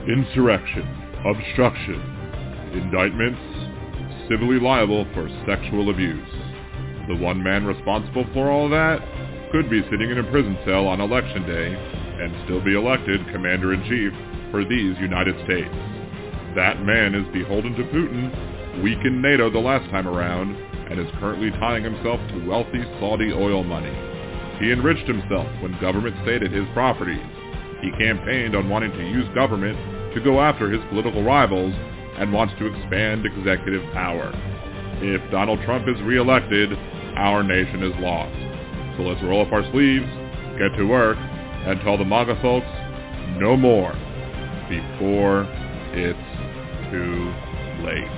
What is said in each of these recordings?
insurrection, obstruction, indictments, civilly liable for sexual abuse. The one man responsible for all that could be sitting in a prison cell on Election Day and still be elected Commander-in-Chief for these United States. That man is beholden to Putin, weakened NATO the last time around, and is currently tying himself to wealthy Saudi oil money. He enriched himself when government stayed at his properties. He campaigned on wanting to use government to go after his political rivals and wants to expand executive power. If Donald Trump is reelected, our nation is lost. So let's roll up our sleeves, get to work, and tell the MAGA folks no more before it's too late.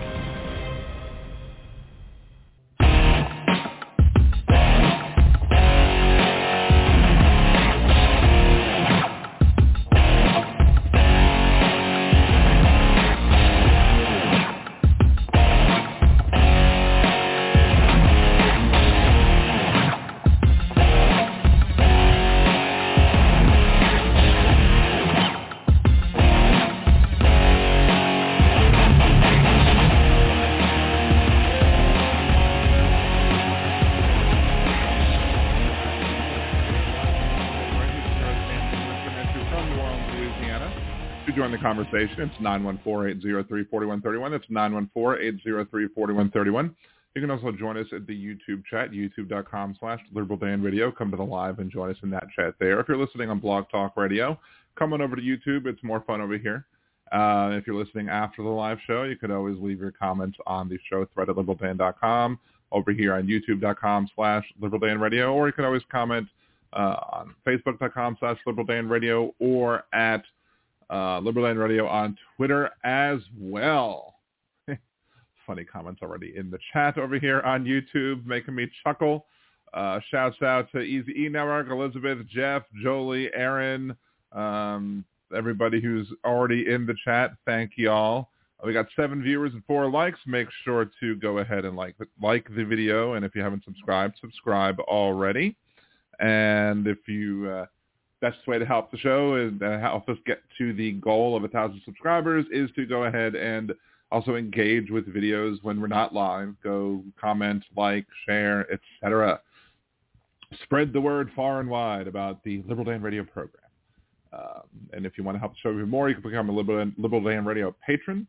Conversation. It's 914-803-4131. That's 914-803-4131. You can also join us at the YouTube chat, youtube.com/LiberalDanRadio. Come to the live and join us in that chat there. If you're listening on Blog Talk Radio, come on over to YouTube. It's more fun over here. If you're listening after the live show, you could always leave your comments on the show thread at liberaldan.com, over here on youtube.com/LiberalDanRadio, or you can always comment on facebook.com/LiberalDanRadio or at Liberal Dan Radio on Twitter as well. Funny comments already in the chat over here on YouTube, making me chuckle. Shouts out to Easy E Network, Elizabeth, Jeff, Jolie, Aaron, everybody who's already in the chat. Thank you all. We got 7 viewers and 4 likes. Make sure to go ahead and like the video, and if you haven't subscribed, subscribe already. And if you best way to help the show and help us get to the goal of 1,000 subscribers is to go ahead and also engage with videos when we're not live. Go comment, like, share, etc. Spread the word far and wide about the Liberal Dan Radio program. And if you want to help the show even more, you can become a Liberal Dan Radio patron,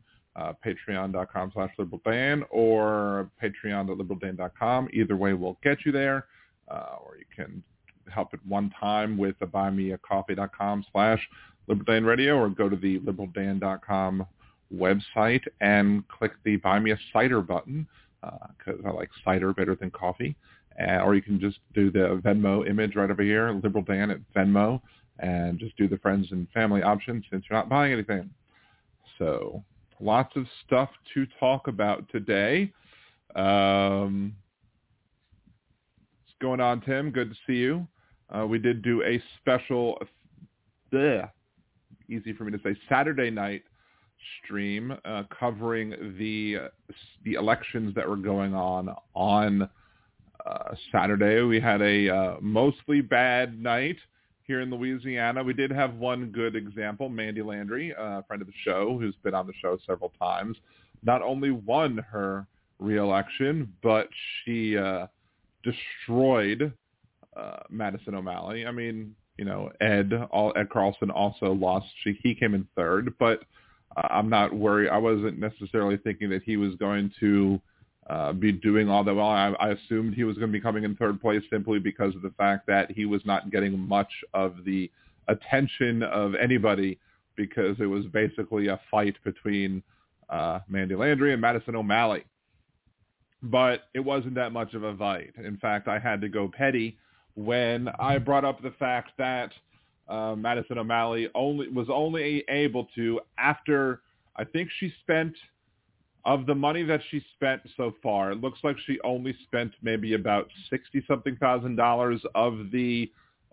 patreon.com/LiberalDan or patreon.liberaldan.com. Either way will get you there. Or you can help at one time with the buymeacoffee.com/LiberalDanRadio or go to the liberaldan.com website and click the Buy Me a Cider button because I like cider better than coffee. Or you can just do the Venmo image right over here, Liberal Dan at Venmo, and just do the friends and family option since you're not buying anything. So lots of stuff to talk about today. What's going on, Tim? Good to see you. We did do a special, easy for me to say, Saturday night stream covering the elections that were going on Saturday. We had a mostly bad night here in Louisiana. We did have one good example. Mandy Landry, a friend of the show, who's been on the show several times, not only won her re-election, but she destroyed Madison O'Malley. I mean, you know, Ed Carlson also lost. He came in third, but I'm not worried. I wasn't necessarily thinking that he was going to be doing all that well. I assumed he was going to be coming in third place simply because of the fact that he was not getting much of the attention of anybody because it was basically a fight between Mandy Landry and Madison O'Malley. But it wasn't that much of a fight. In fact, I had to go petty when I brought up the fact that Madison O'Malley was only able to, after I think she spent, of the money that she spent so far, it looks like she only spent maybe about $60-something thousand of the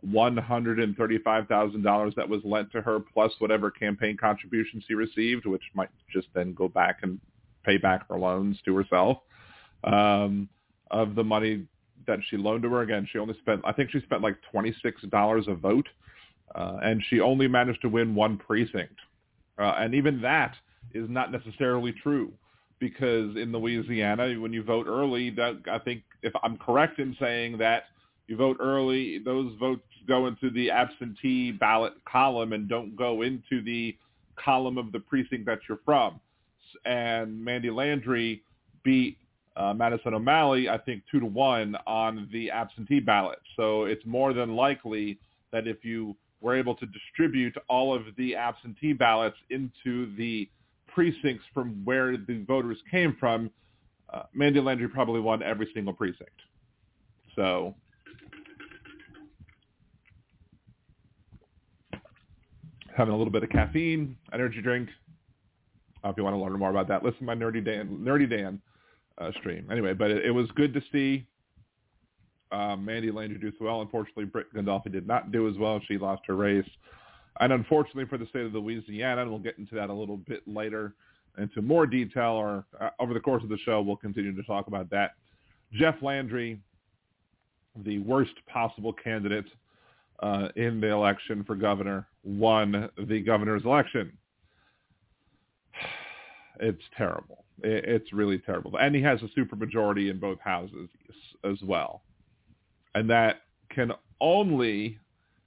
$135,000 that was lent to her, plus whatever campaign contributions she received, which might just then go back and pay back her loans to herself. Of the money that she loaned to her, again, she only spent, I think she spent like $26 a vote, and she only managed to win one precinct. And even that is not necessarily true, because in Louisiana, when you vote early, that, I think, if I'm correct in saying that you vote early, those votes go into the absentee ballot column and don't go into the column of the precinct that you're from. And Mandy Landry beat Madison O'Malley, I think, 2-1 on the absentee ballot. So it's more than likely that if you were able to distribute all of the absentee ballots into the precincts from where the voters came from, Mandy Landry probably won every single precinct. So having a little bit of caffeine, energy drink. If you want to learn more about that, listen to my Nerdy Dan stream. Anyway, but it was good to see Mandy Landry do so well. Unfortunately, Britt Gandolfi did not do as well. She lost her race. And unfortunately for the state of Louisiana, and we'll get into that a little bit later into more detail, or over the course of the show, we'll continue to talk about that. Jeff Landry, the worst possible candidate in the election for governor, won the governor's election. It's terrible. It's really terrible. And he has a supermajority in both houses as well. And that can only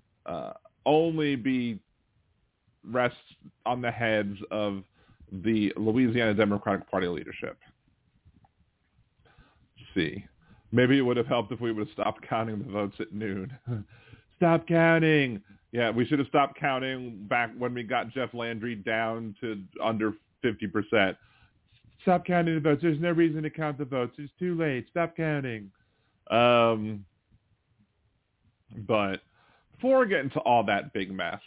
be rests on the heads of the Louisiana Democratic Party leadership. Let's see. Maybe it would have helped if we would have stopped counting the votes at noon. Stop counting. Yeah, we should have stopped counting back when we got Jeff Landry down to under 50%. Stop counting the votes. There's no reason to count the votes. It's too late. Stop counting. But before we get into all that big mess,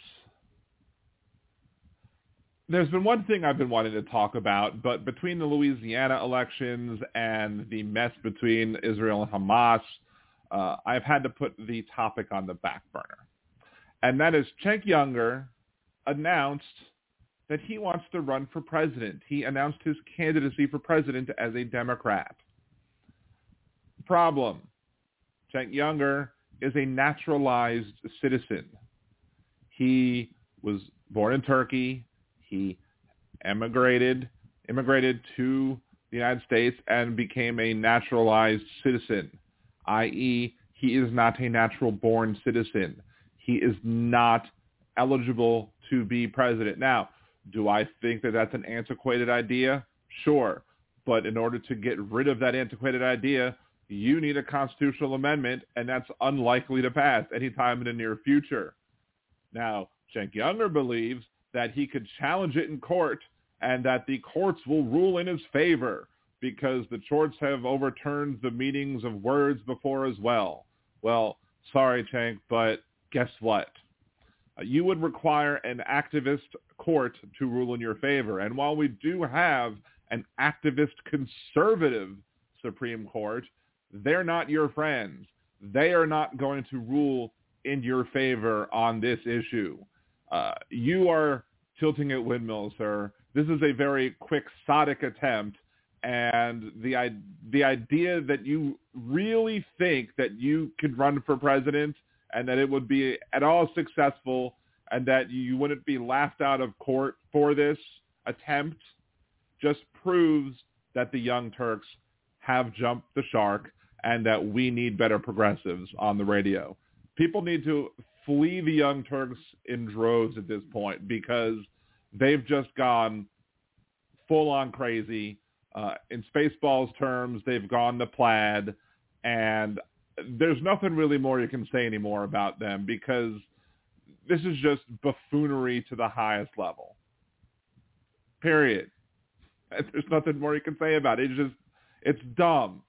there's been one thing I've been wanting to talk about, but between the Louisiana elections and the mess between Israel and Hamas, I've had to put the topic on the back burner. And that is Cenk Uygur announced that he wants to run for president. He announced his candidacy for president as a Democrat. Problem: Cenk Uygur is a naturalized citizen. He was born in Turkey. He immigrated to the United States and became a naturalized citizen, i.e., he is not a natural-born citizen. He is not eligible to be president. Now, do I think that that's an antiquated idea? Sure. But in order to get rid of that antiquated idea, you need a constitutional amendment, and that's unlikely to pass anytime in the near future. Now, Cenk Uygur believes that he could challenge it in court and that the courts will rule in his favor because the courts have overturned the meanings of words before as well. Well, sorry, Cenk, but guess what? You would require an activist court to rule in your favor. And while we do have an activist conservative Supreme Court, they're not your friends. They are not going to rule in your favor on this issue. You are tilting at windmills, sir. This is a very quixotic attempt, and the idea that you really think that you could run for president and that it would be at all successful and that you wouldn't be laughed out of court for this attempt just proves that the Young Turks have jumped the shark and that we need better progressives on the radio. People need to flee the Young Turks in droves at this point because they've just gone full-on crazy. In Spaceballs terms, they've gone to plaid, and there's nothing really more you can say anymore about them because this is just buffoonery to the highest level. Period. There's nothing more you can say about it. It's dumb.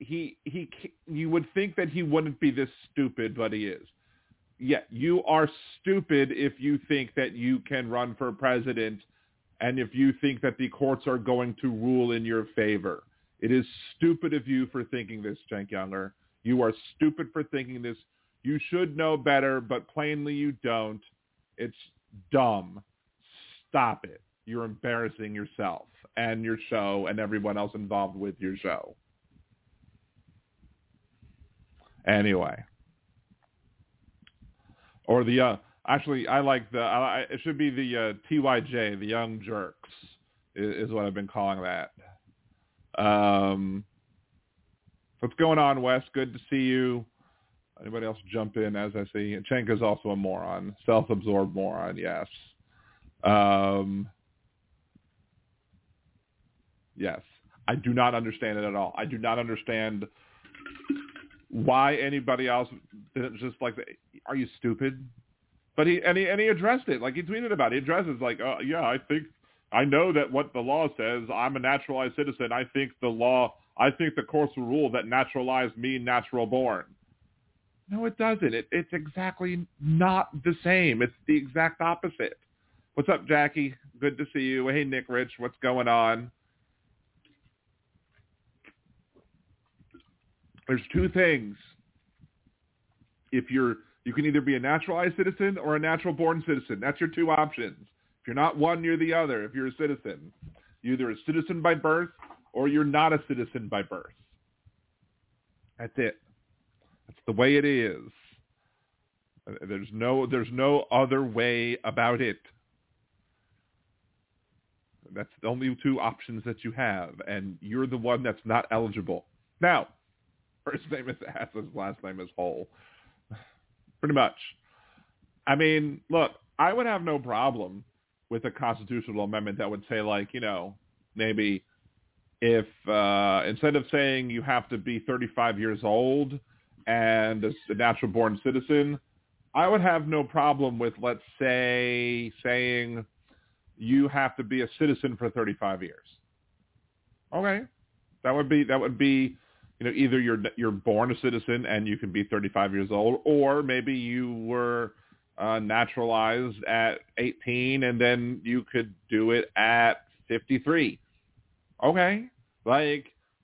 You would think that he wouldn't be this stupid, but he is. Yeah, you are stupid if you think that you can run for president and if you think that the courts are going to rule in your favor. It is stupid of you for thinking this, Cenk Uygur. You are stupid for thinking this. You should know better, but plainly you don't. It's dumb. Stop it. You're embarrassing yourself and your show and everyone else involved with your show. Anyway. Or Actually, I like it should be the TYJ, the Young Jerks, is what I've been calling that. What's going on, Wes? Good to see you. Anybody else jump in as I see? Chenka's also a moron. Self-absorbed moron, yes. Yes. I do not understand it at all. I do not understand why anybody else didn't just like, are you stupid? But he addressed it. Like, he tweeted about it. He addressed it like, I know that what the law says, I'm a naturalized citizen. I think the courts will rule that naturalized mean natural born. No, it doesn't. It's exactly not the same. It's the exact opposite. What's up, Jackie? Good to see you. Hey, Nick Rich, what's going on? There's two things. You can either be a naturalized citizen or a natural-born citizen. That's your two options. If you're not one, you're the other. If you're a citizen, you're either a citizen by birth or you're not a citizen by birth. That's it. That's the way it is. There's no other way about it. That's the only two options that you have, and you're the one that's not eligible. Now, first name is Ass, his last name is Hole. Pretty much. I mean, look, I would have no problem with a constitutional amendment that would say, like, maybe if instead of saying you have to be 35 years old and a natural-born citizen, I would have no problem with, let's say, saying you have to be a citizen for 35 years. Okay, that would be, either you're born a citizen and you can be 35 years old, or maybe you were naturalized at 18 and then you could do it at 53. Okay, like,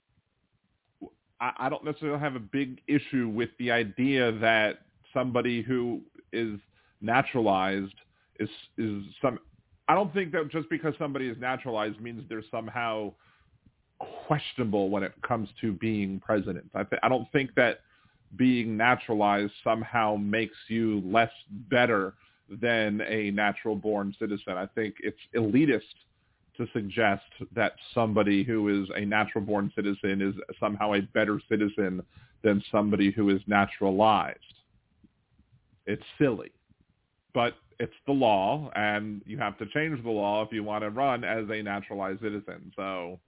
I don't necessarily have a big issue with the idea that somebody who is naturalized is some. I don't think that just because somebody is naturalized means they're somehow questionable when it comes to being president. I don't think that being naturalized somehow makes you less better than a natural-born citizen. I think it's elitist to suggest that somebody who is a natural-born citizen is somehow a better citizen than somebody who is naturalized. It's silly, but it's the law, and you have to change the law if you want to run as a naturalized citizen. So,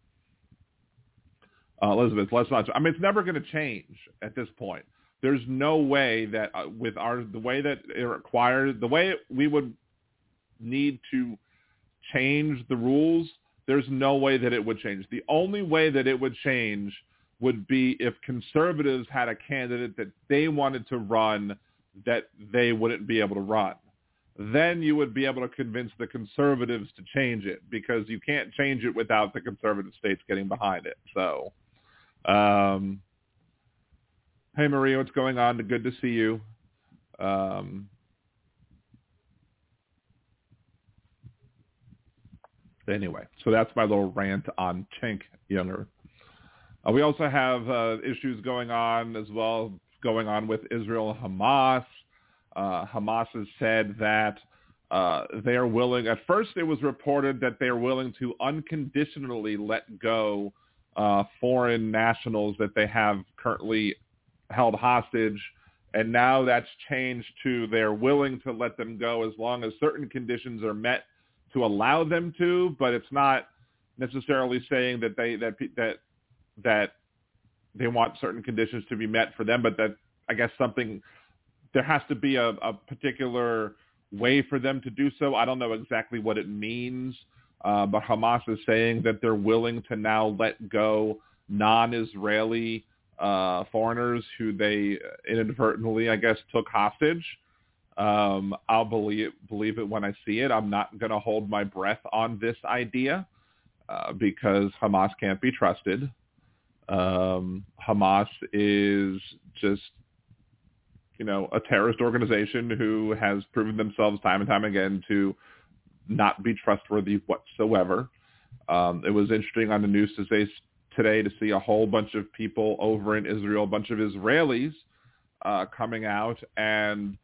Elizabeth, let's not. I mean, it's never going to change at this point. There's no way that the way that it requires, the way we would need to change the rules, there's no way that it would change. The only way that it would change would be if conservatives had a candidate that they wanted to run that they wouldn't be able to run. Then you would be able to convince the conservatives to change it, because you can't change it without the conservative states getting behind it. So, hey, Maria, what's going on? Good to see you. Anyway, so that's my little rant on Cenk Uygur. We also have issues going on as well, going on with Israel and Hamas. Hamas has said that they are willing, at first it was reported that they are willing to unconditionally let go foreign nationals that they have currently held hostage, and now that's changed to they're willing to let them go as long as certain conditions are met to allow them to, but it's not necessarily saying that they want certain conditions to be met for them, but that I guess there has to be a particular way for them to do so. I don't know exactly what it means, but Hamas is saying that they're willing to now let go non-Israeli foreigners who they inadvertently, I guess, took hostage. I'll believe it when I see it. I'm not going to hold my breath on this idea because Hamas can't be trusted. Hamas is just, a terrorist organization who has proven themselves time and time again to not be trustworthy whatsoever. It was interesting on the news today to see a whole bunch of people over in Israel, a bunch of Israelis coming out and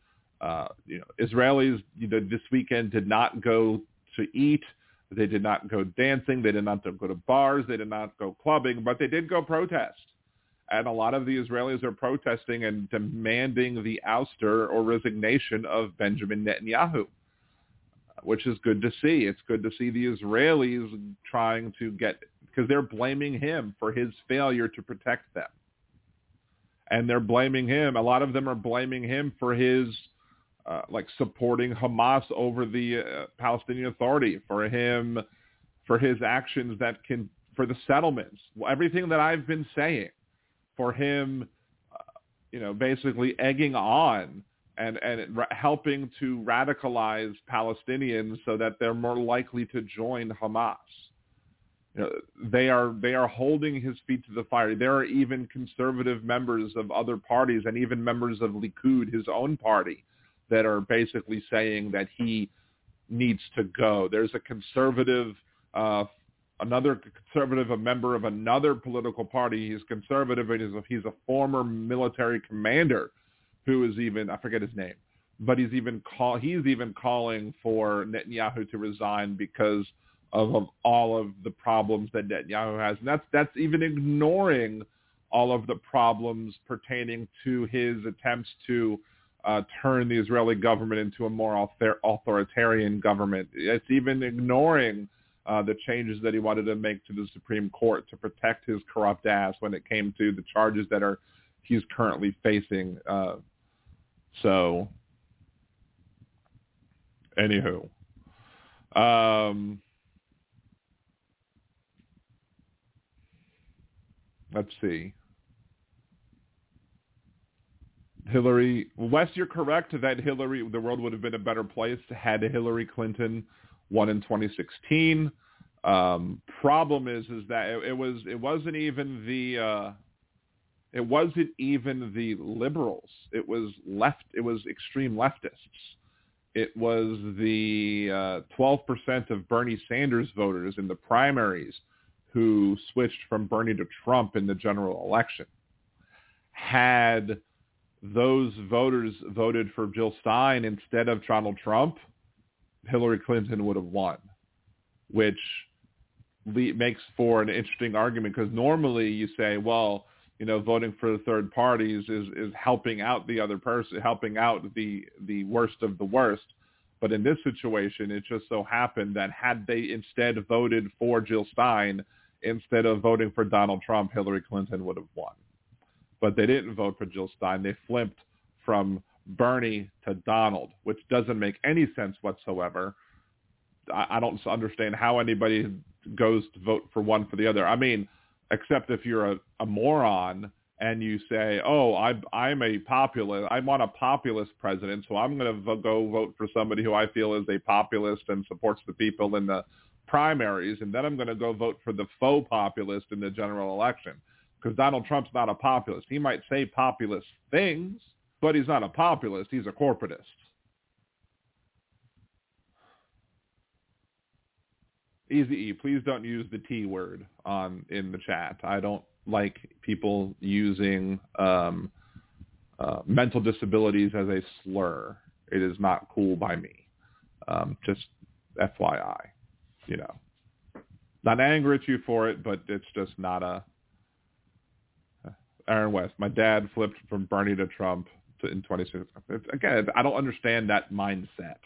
Israelis this weekend did not go to eat. They did not go dancing. They did not go to bars. They did not go clubbing, but they did go protest. And a lot of the Israelis are protesting and demanding the ouster or resignation of Benjamin Netanyahu, which is good to see. It's good to see the Israelis trying to because they're blaming him for his failure to protect them. And they're blaming him. A lot of them are blaming him for his supporting Hamas over the Palestinian Authority, for his actions for the settlements, everything that I've been saying, for him, basically egging on and helping to radicalize Palestinians so that they're more likely to join Hamas. They are holding his feet to the fire. There are even conservative members of other parties and even members of Likud, his own party, that are basically saying that he needs to go. There's a conservative, a member of another political party. He's conservative, and he's a former military commander who is even, I forget his name, but he's even calling for Netanyahu to resign because of all of the problems that Netanyahu has. And that's even ignoring all of the problems pertaining to his attempts to turn the Israeli government into a more authoritarian government. It's even ignoring the changes that he wanted to make to the Supreme Court to protect his corrupt ass when it came to the charges that he's currently facing. Anywho. Let's see. Hillary, Wes, you're correct that the world would have been a better place had Hillary Clinton won in 2016. Problem is that it wasn't even the liberals. It was extreme leftists. It was the 12% of Bernie Sanders voters in the primaries who switched from Bernie to Trump in the general election. Had those voters voted for Jill Stein instead of Donald Trump, Hillary Clinton would have won, which makes for an interesting argument, because normally you say, well, voting for the third parties is helping out the other person, helping out the worst of the worst. But in this situation, it just so happened that had they instead voted for Jill Stein instead of voting for Donald Trump, Hillary Clinton would have won. But they didn't vote for Jill Stein. They flipped from Bernie to Donald, which doesn't make any sense whatsoever. I don't understand how anybody goes to vote for one for the other. I mean, except if you're a moron and you say, oh, I'm a populist. I want a populist president, so I'm going to go vote for somebody who I feel is a populist and supports the people in the primaries, and then I'm going to go vote for the faux populist in the general election. Because Donald Trump's not a populist. He might say populist things, but he's not a populist. He's a corporatist. Easy E, please don't use the T word in the chat. I don't like people using mental disabilities as a slur. It is not cool by me. Just FYI, Not angry at you for it, but it's just not a... Aaron West, my dad flipped from Bernie to Trump in 2016. Again, I don't understand that mindset.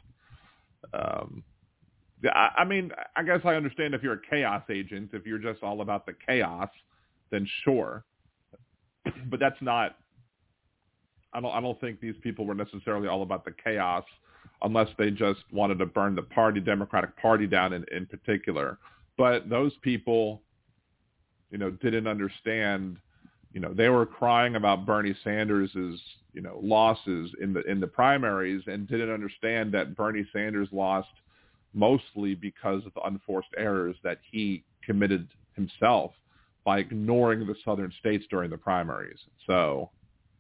I mean, I guess I understand if you're a chaos agent. If you're just all about the chaos, then sure. But that's not. I don't think these people were necessarily all about the chaos, unless they just wanted to burn the Democratic Party down in particular. But those people, didn't understand. They were crying about Bernie Sanders's, losses in the primaries, and didn't understand that Bernie Sanders lost mostly because of the unforced errors that he committed himself by ignoring the southern states during the primaries. So,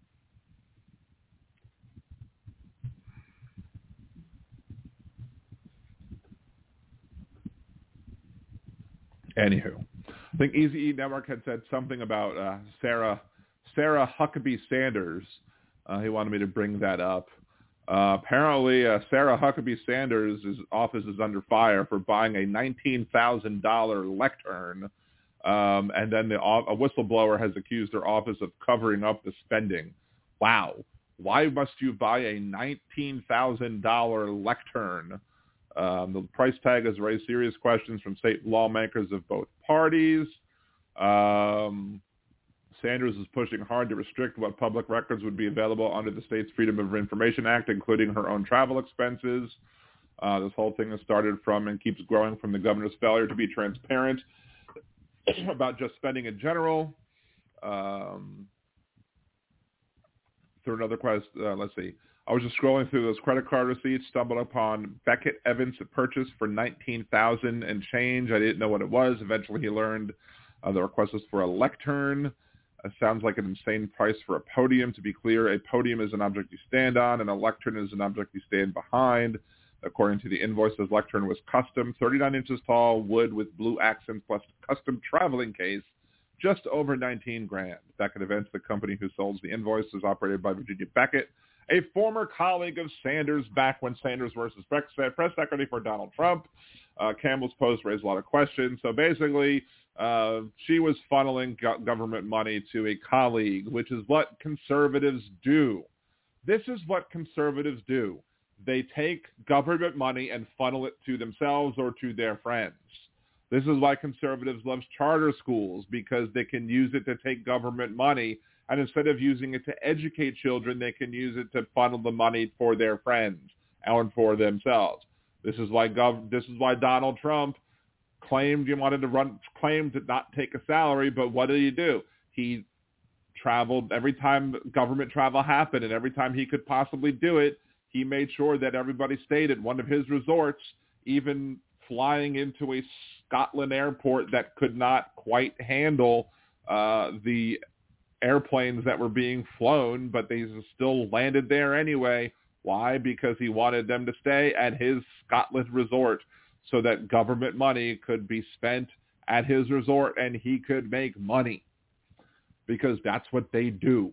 anywho, I think Easy E Network had said something about Sarah Huckabee Sanders. He wanted me to bring that up. Apparently, Sarah Huckabee Sanders' office is under fire for buying a $19,000 lectern, and then a whistleblower has accused her office of covering up the spending. Wow. Why must you buy a $19,000 lectern? The price tag has raised serious questions from state lawmakers of both parties. Sanders is pushing hard to restrict what public records would be available under the state's Freedom of Information Act, including her own travel expenses. This whole thing has started from and keeps growing from the governor's failure to be transparent about just spending in general. Through another question, let's see. I was just scrolling through those credit card receipts, stumbled upon Beckett Evans' purchase for $19,000 and change. I didn't know what it was. Eventually he learned the request was for a lectern. Sounds like an insane price for a podium. To be clear, a podium is an object you stand on, and a lectern is an object you stand behind. According to the invoice, the lectern was custom, 39 inches tall, wood with blue accents, plus custom traveling case, just over $19,000. Beckett Events, the company who sold the invoice, is operated by Virginia Beckett, a former colleague of Sanders back when Sanders versus press secretary for Donald Trump. Campbell's post raised a lot of questions. So basically, she was funneling government money to a colleague, which is what conservatives do. This is what conservatives do. They take government money and funnel it to themselves or to their friends. This is why conservatives love charter schools, because they can use it to take government money, and instead of using it to educate children, they can use it to funnel the money for their friends and for themselves. This is why Donald Trump claimed to not take a salary, but what did he do? He traveled every time government travel happened, and every time he could possibly do it, he made sure that everybody stayed at one of his resorts, even flying into a Scotland airport that could not quite handle the airplanes that were being flown, but they still landed there anyway. Why? Because he wanted them to stay at his Scotland resort so that government money could be spent at his resort and he could make money, because that's what they do.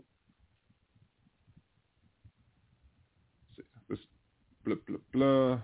This blah, blah, blah.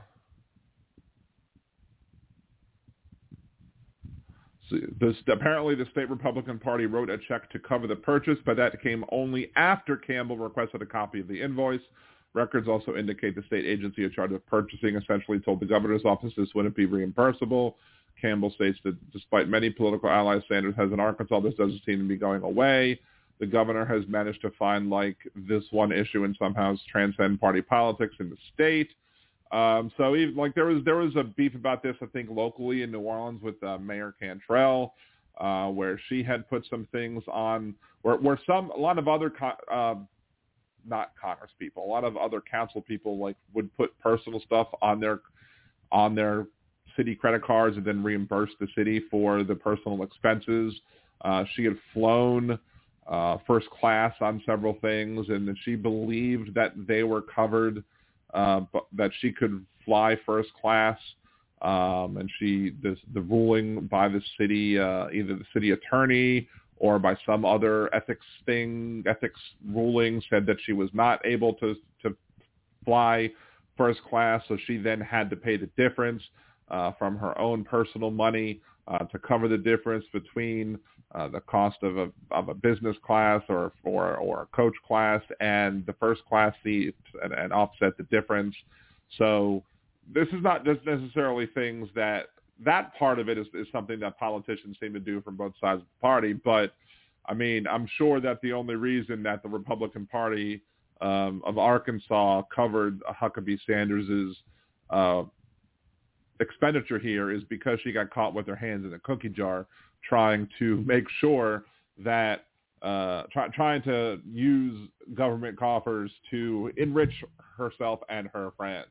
Apparently, the state Republican Party wrote a check to cover the purchase, but that came only after Campbell requested a copy of the invoice. Records also indicate the state agency in charge of purchasing essentially told the governor's office this wouldn't be reimbursable. Campbell states that despite many political allies Sanders has in Arkansas, this doesn't seem to be going away. The governor has managed to find this one issue and somehow transcend party politics in the state. So even there was a beef about this, I think, locally in New Orleans with Mayor Cantrell, where she had put some things on where a lot of other not Congress people, a lot of other council people would put personal stuff on their city credit cards and then reimburse the city for the personal expenses. She had flown first class on several things, and she believed that they were covered. But that she could fly first class, and the ruling by the city, either the city attorney or by some other ethics ruling, said that she was not able to fly first class, so she then had to pay the difference from her own personal money to cover the difference between the cost of a business class or a coach class and the first class seat and offset the difference. So this is not just necessarily things that part of it is something that politicians seem to do from both sides of the party. But I mean, I'm sure that the only reason that the Republican Party of Arkansas covered Huckabee Sanders's expenditure here is because she got caught with her hands in a cookie jar, trying to make sure that trying to use government coffers to enrich herself and her friends.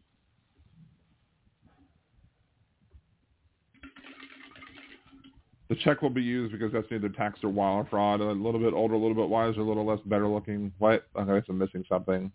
The check will be used because that's neither tax or wire fraud. A little bit older, a little bit wiser, a little less better looking. What? I guess I'm missing something.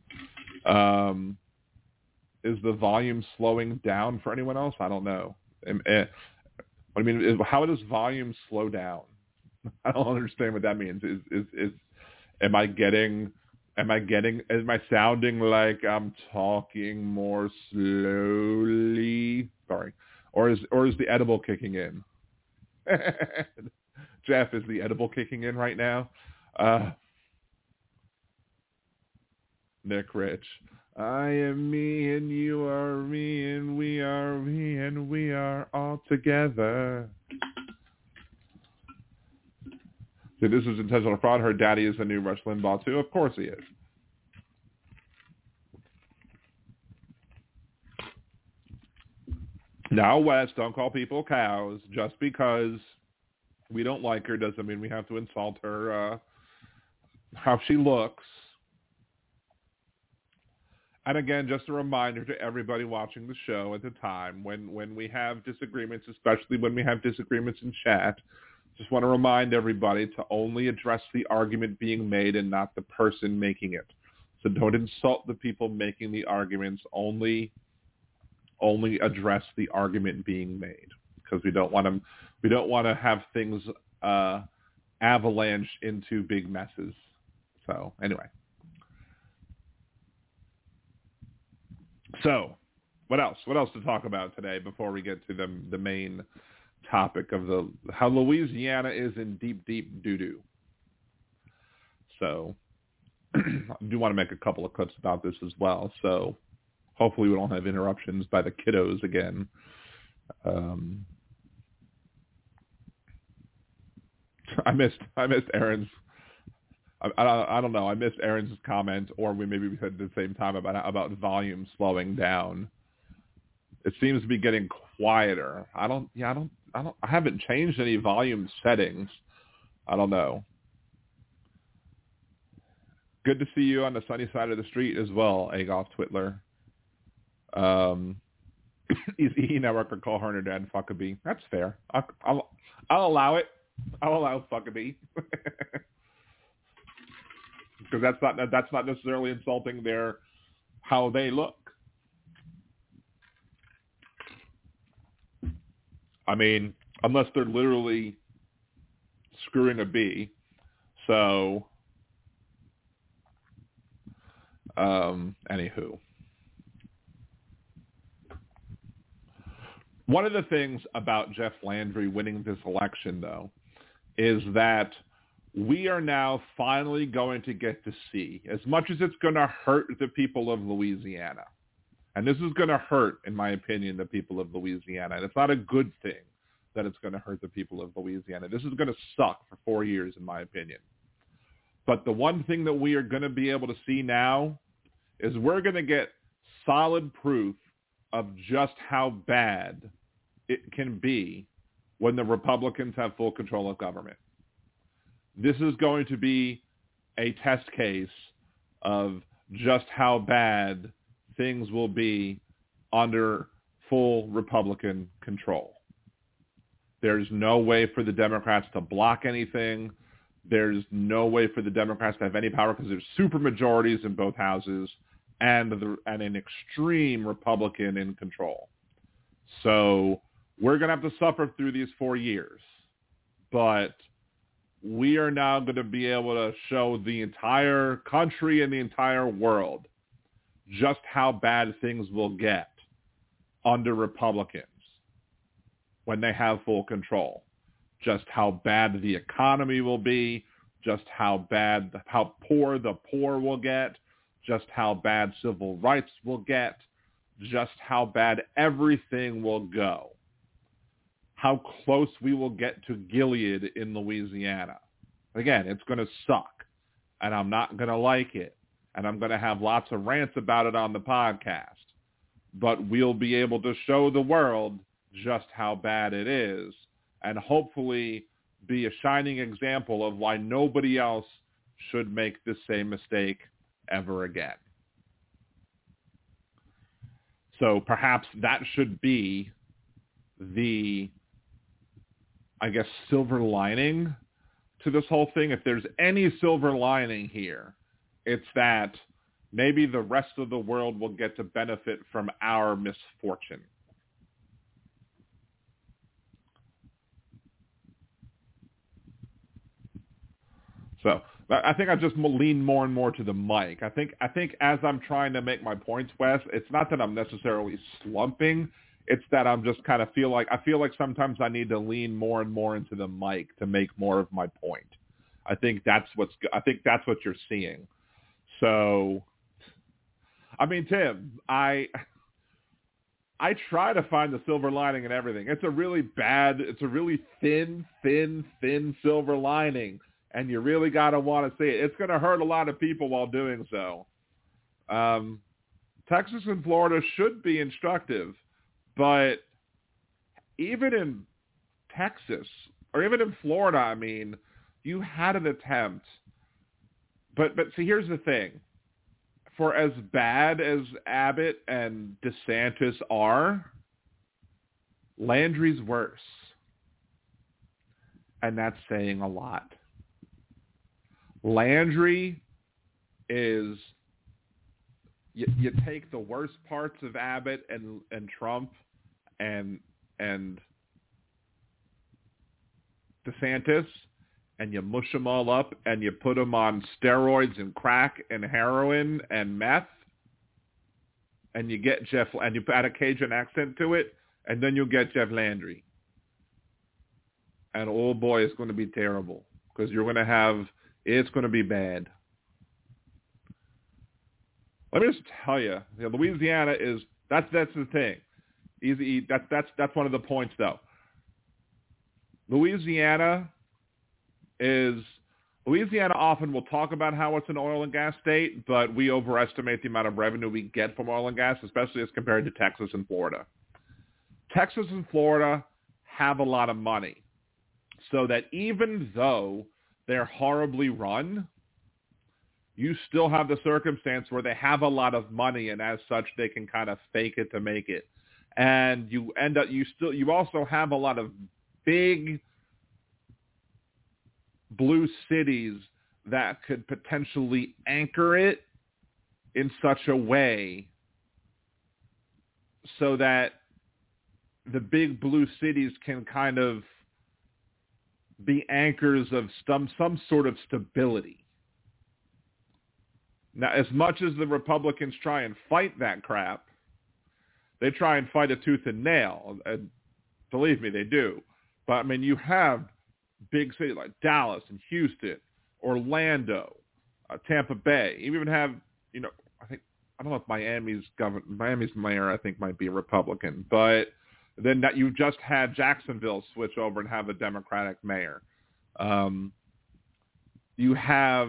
Is the volume slowing down for anyone else? I don't know. I mean, how does volume slow down? I don't understand what that means. Am I getting Am I sounding like I'm talking more slowly? Sorry. Or is the edible kicking in? Jeff, is the edible kicking in right now? Nick Rich. I am me and you are me and we are all together. So this is intentional fraud. Her daddy is the new Rush Limbaugh too. Of course he is. Now, Wes, don't call people cows. Just because we don't like her doesn't mean we have to insult her, how she looks. And again, just a reminder to everybody watching the show at the time, when we have disagreements, especially when we have disagreements in chat, just want to remind everybody to only address the argument being made and not the person making it. So don't insult the people making the arguments. Only address the argument being made, because we don't want to have things avalanche into big messes. So anyway. So, what else? What else to talk about today before we get to the main topic of how Louisiana is in deep doo-doo? So, I do want to make a couple of clips about this as well. So, hopefully we don't have interruptions by the kiddos again. I missed Aaron's. I don't know. I missed Aaron's comment, or we said at the same time about volume slowing down. It seems to be getting quieter. I haven't changed any volume settings. I don't know. Good to see you on the sunny side of the street as well, Agolf Twitler. ECE Network could call her and her dad Fuckabee. That's fair. I'll allow it. I'll allow Fuckabee. Because that's not necessarily insulting how they look. I mean, unless they're literally screwing a bee. So, anywho. One of the things about Jeff Landry winning this election, though, is that we are now finally going to get to see, as much as it's going to hurt the people of Louisiana, and this is going to hurt, in my opinion, the people of Louisiana, and it's not a good thing that it's going to hurt the people of Louisiana. This is going to suck for 4 years, in my opinion. But the one thing that we are going to be able to see now is we're going to get solid proof of just how bad it can be when the Republicans have full control of government. This is going to be a test case of just how bad things will be under full Republican control. There's no way for the Democrats to block anything. There's no way for the Democrats to have any power because there's super majorities in both houses and an extreme Republican in control. So we're going to have to suffer through these 4 years. But we are now going to be able to show the entire country and the entire world just how bad things will get under Republicans when they have full control. Just how bad the economy will be, just how poor the poor will get, just how bad civil rights will get, just how bad everything will go. How close we will get to Gilead in Louisiana. Again, it's going to suck, and I'm not going to like it, and I'm going to have lots of rants about it on the podcast. But we'll be able to show the world just how bad it is, and hopefully be a shining example of why nobody else should make the same mistake ever again. So perhaps that should be the, I guess, silver lining to this whole thing. If there's any silver lining here, it's that maybe the rest of the world will get to benefit from our misfortune. So I think I just lean more and more to the mic. I think as I'm trying to make my points, Wes, it's not that I'm necessarily slumping. It's that I'm just kind of feel like sometimes I need to lean more and more into the mic to make more of my point. I think that's what you're seeing. So, I mean, Tim, I try to find the silver lining in everything. It's a really thin silver lining, and you really got to want to see it. It's going to hurt a lot of people while doing so. Texas and Florida should be instructive, but even in Texas, or even in Florida, I mean, you had an attempt. But see, here's the thing. For as bad as Abbott and DeSantis are, Landry's worse. And that's saying a lot. Landry is, you take the worst parts of Abbott and Trump and DeSantis, and you mush them all up and you put them on steroids and crack and heroin and meth, and you get and you add a Cajun accent to it, and then you'll get Jeff Landry. And oh boy, it's going to be terrible, because it's going to be bad. Let me just tell you, Louisiana is, that's the thing. Easy, that's one of the points though. Louisiana often will talk about how it's an oil and gas state, but we overestimate the amount of revenue we get from oil and gas, especially as compared to Texas and Florida. Texas and Florida have a lot of money, so that even though they're horribly run, you still have the circumstance where they have a lot of money, and as such, they can kind of fake it to make it. And you also have a lot of big blue cities that could potentially anchor it in such a way so that the big blue cities can kind of be anchors of some sort of stability. Now, as much as the Republicans try and fight that crap, they try and fight it tooth and nail. And believe me, they do. But, I mean, you have big cities like Dallas and Houston, Orlando, Tampa Bay. You even have, I don't know if Miami's mayor, I think, might be a Republican. But then that you just had Jacksonville switch over and have a Democratic mayor. You have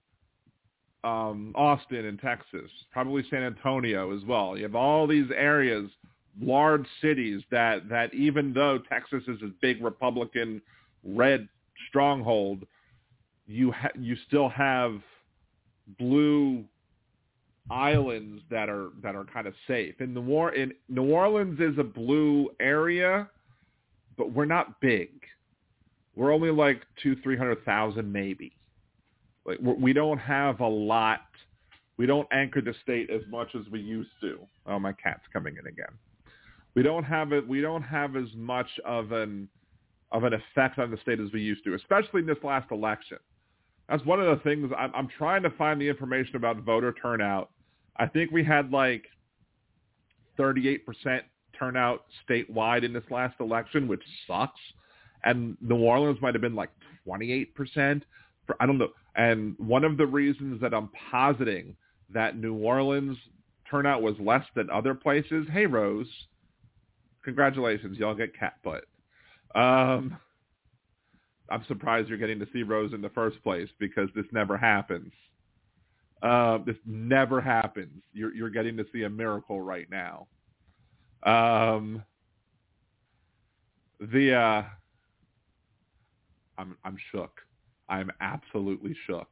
Austin in Texas, probably San Antonio as well. You have all these areas, large cities that even though Texas is a big Republican red stronghold, you still have blue islands that are kind of safe. In New Orleans is a blue area, but we're not big. We're only like 200,000-300,000 maybe. Like we don't have a lot. We don't anchor the state as much as we used to. Oh, my cat's coming in again. We don't have as much of an effect on the state as we used to, especially in this last election. That's one of the things. I'm trying to find the information about voter turnout. I think we had like 38% turnout statewide in this last election, which sucks. And New Orleans might have been like 28%. I don't know. And one of the reasons that I'm positing that New Orleans turnout was less than other places. Hey, Rose. Congratulations. Y'all get cat butt. I'm surprised you're getting to see Rose in the first place, because this never happens. This never happens. You're getting to see a miracle right now. I'm shook. I'm absolutely shook.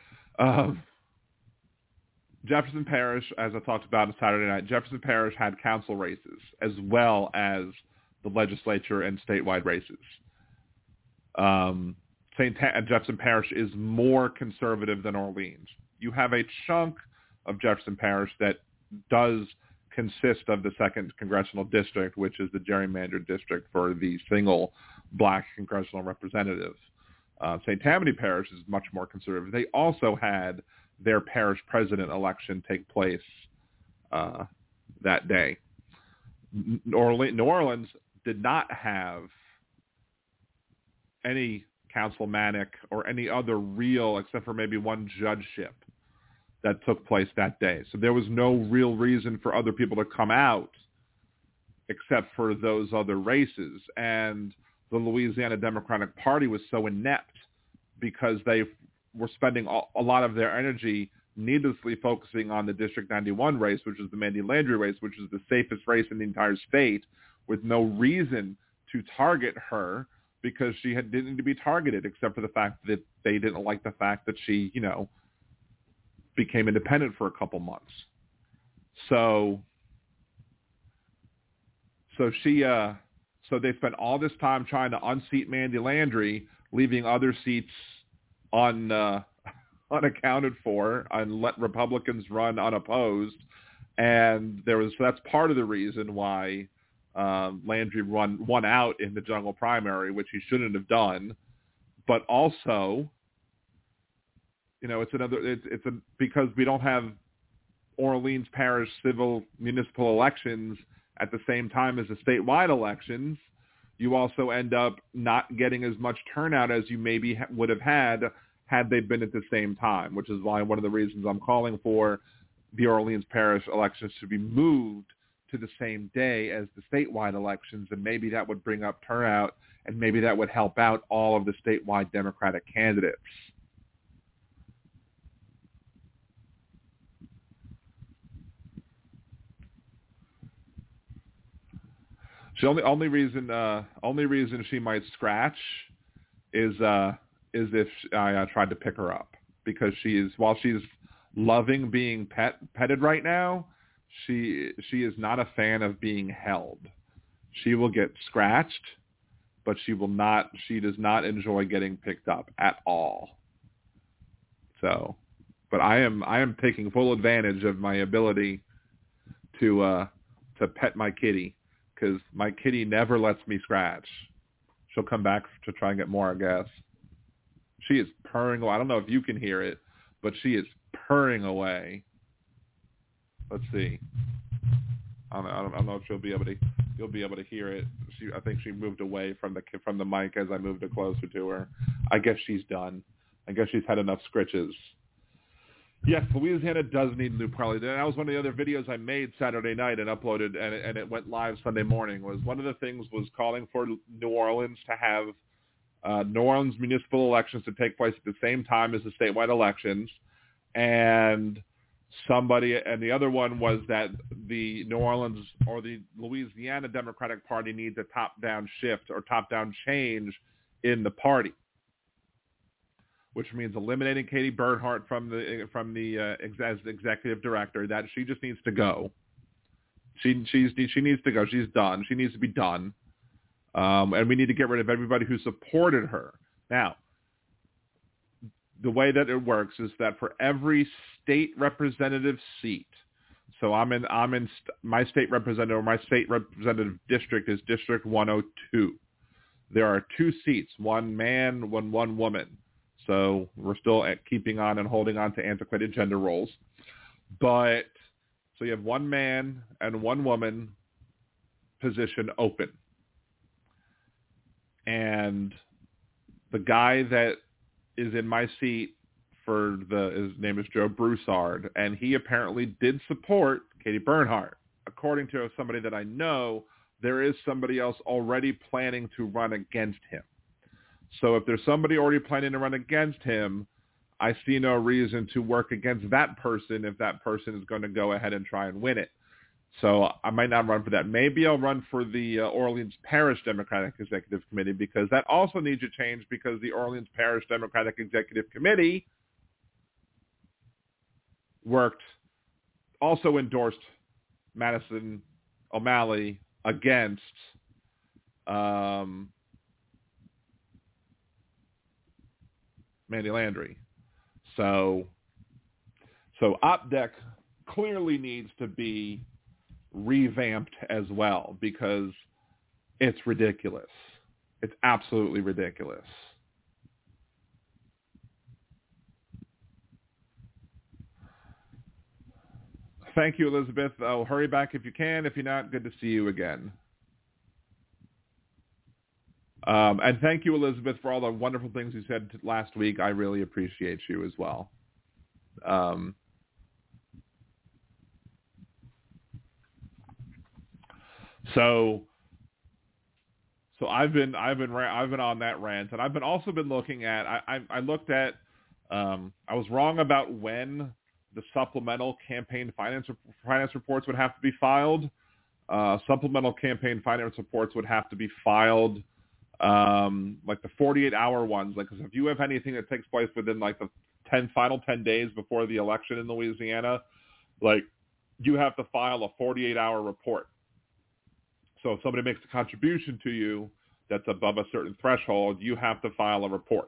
Jefferson Parish, as I talked about on Saturday night, Jefferson Parish had council races as well as the legislature and statewide races. Jefferson Parish is more conservative than Orleans. You have a chunk of Jefferson Parish that does consist of the 2nd congressional district, which is the gerrymandered district for the single black congressional representative. St. Tammany Parish is much more conservative. They also had their parish president election take place that day. New Orleans did not have any councilmanic or any other real, except for maybe one judgeship that took place that day. So there was no real reason for other people to come out except for those other races. And the Louisiana Democratic Party was so inept because they were spending a lot of their energy needlessly focusing on the District 91 race, which is the Mandy Landry race, which is the safest race in the entire state, with no reason to target her because she didn't need to be targeted, except for the fact that they didn't like the fact that she, became independent for a couple months. So they spent all this time trying to unseat Mandy Landry, leaving other seats unaccounted for, and let Republicans run unopposed. And that's part of the reason why Landry won out in the jungle primary, which he shouldn't have done. But also, it's because we don't have Orleans Parish civil municipal elections at the same time as the statewide elections, you also end up not getting as much turnout as you maybe would have had they been at the same time, which is why one of the reasons I'm calling for the Orleans Parish elections to be moved to the same day as the statewide elections, and maybe that would bring up turnout, and maybe that would help out all of the statewide Democratic candidates. The only reason she might scratch is if I tried to pick her up, because while she's loving being petted right now, she is not a fan of being held. She will get scratched, but she does not enjoy getting picked up at all. So, but I am taking full advantage of my ability to pet my kitty, because my kitty never lets me scratch. She'll come back to try and get more, I guess. She is purring away. I don't know if you can hear it, but she is purring away. Let's see. I don't know if you'll be able to hear it. I think she moved away from the mic as I moved it closer to her. I guess she's done. I guess she's had enough scritches. Yes, Louisiana does need a new parliament. That was one of the other videos I made Saturday night and uploaded, and it went live Sunday morning. One of the things was calling for New Orleans to have New Orleans municipal elections to take place at the same time as the statewide elections, and the other one was that the New Orleans or the Louisiana Democratic Party needs a top-down shift or top-down change in the party, which means eliminating Katie Bernhardt from the as executive director. That she just needs to go. She needs to go. She's done. She needs to be done. And we need to get rid of everybody who supported her. Now, the way that it works is that for every state representative seat, so I'm in my state representative, or my state representative district is District 102. There are 2 seats, one man, one woman. So we're still keeping on and holding on to antiquated gender roles. But so you have one man and one woman position open. And the guy that is in my seat his name is Joe Broussard, and he apparently did support Katie Bernhardt. According to somebody that I know, there is somebody else already planning to run against him. So if there's somebody already planning to run against him, I see no reason to work against that person if that person is going to go ahead and try and win it. So I might not run for that. Maybe I'll run for the Orleans Parish Democratic Executive Committee, because that also needs to change, because the Orleans Parish Democratic Executive Committee also endorsed Madison O'Malley against Mandy Landry. So OPDEC clearly needs to be revamped as well, because it's ridiculous. It's absolutely ridiculous. Thank you, Elizabeth. Oh, hurry back if you can. If you're not, good to see you again. And thank you, Elizabeth, for all the wonderful things you said last week. I really appreciate you as well. So I've been on that rant, and I've also been looking at. I looked at. I was wrong about when the supplemental campaign finance reports would have to be filed. Supplemental campaign finance reports would have to be filed. Like the 48-hour ones, like, because if you have anything that takes place within like the final 10 days before the election in Louisiana, like, you have to file a 48-hour report. So if somebody makes a contribution to you that's above a certain threshold, you have to file a report.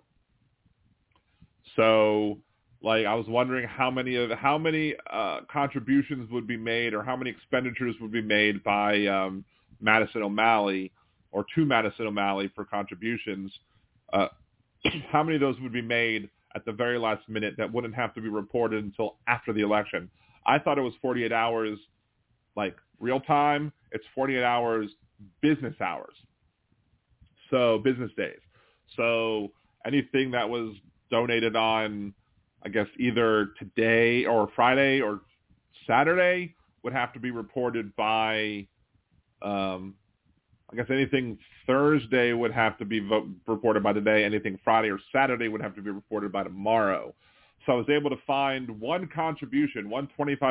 So, like, I was wondering how many contributions would be made, or how many expenditures would be made by Madison O'Malley, or to Madison O'Malley for contributions. How many of those would be made at the very last minute that wouldn't have to be reported until after the election? I thought it was 48 hours, like real time. It's 48 hours business hours. So business days. So anything that was donated on, I guess, either today or Friday or Saturday would have to be reported by, I guess anything Thursday would have to be reported by today. Anything Friday or Saturday would have to be reported by tomorrow. So I was able to find one contribution, one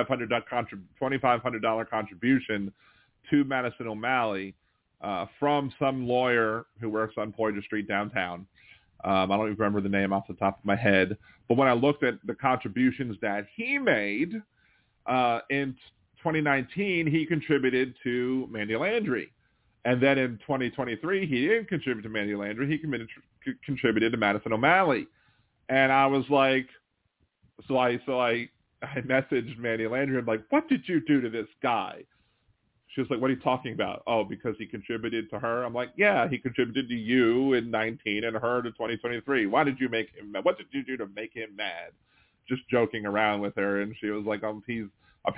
$2,500 contribution to Madison O'Malley from some lawyer who works on Poydras Street downtown. I don't even remember the name off the top of my head. But when I looked at the contributions that he made in 2019, he contributed to Mandy Landry. And then in 2023, he didn't contribute to Mandy Landry. He contributed to Madison O'Malley. And I was like, so I messaged Mandy Landry. I'm like, what did you do to this guy? She was like, what are you talking about? Oh, because he contributed to her? I'm like, yeah, he contributed to you in 19 and her to 2023. Why did you make him mad? What did you do to make him mad? Just joking around with her. And she was like, he's a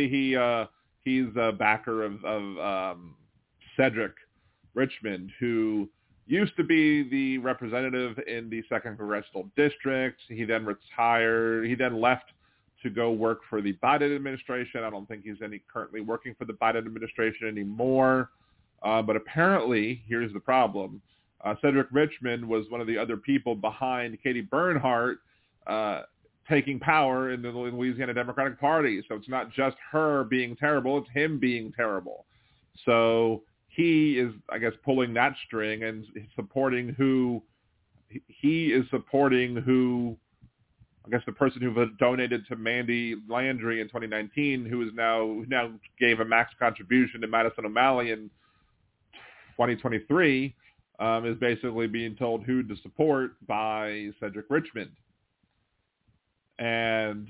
backer of Cedric Richmond, who used to be the representative in the 2nd Congressional District. He then retired. He then left to go work for the Biden administration. I don't think he's currently working for the Biden administration anymore. But apparently, here's the problem. Cedric Richmond was one of the other people behind Katie Bernhardt taking power in the Louisiana Democratic Party. So it's not just her being terrible, it's him being terrible. So he is, I guess, pulling that string and supporting who, I guess, the person who donated to Mandy Landry in 2019, who now gave a max contribution to Madison O'Malley in 2023, is basically being told who to support by Cedric Richmond. And,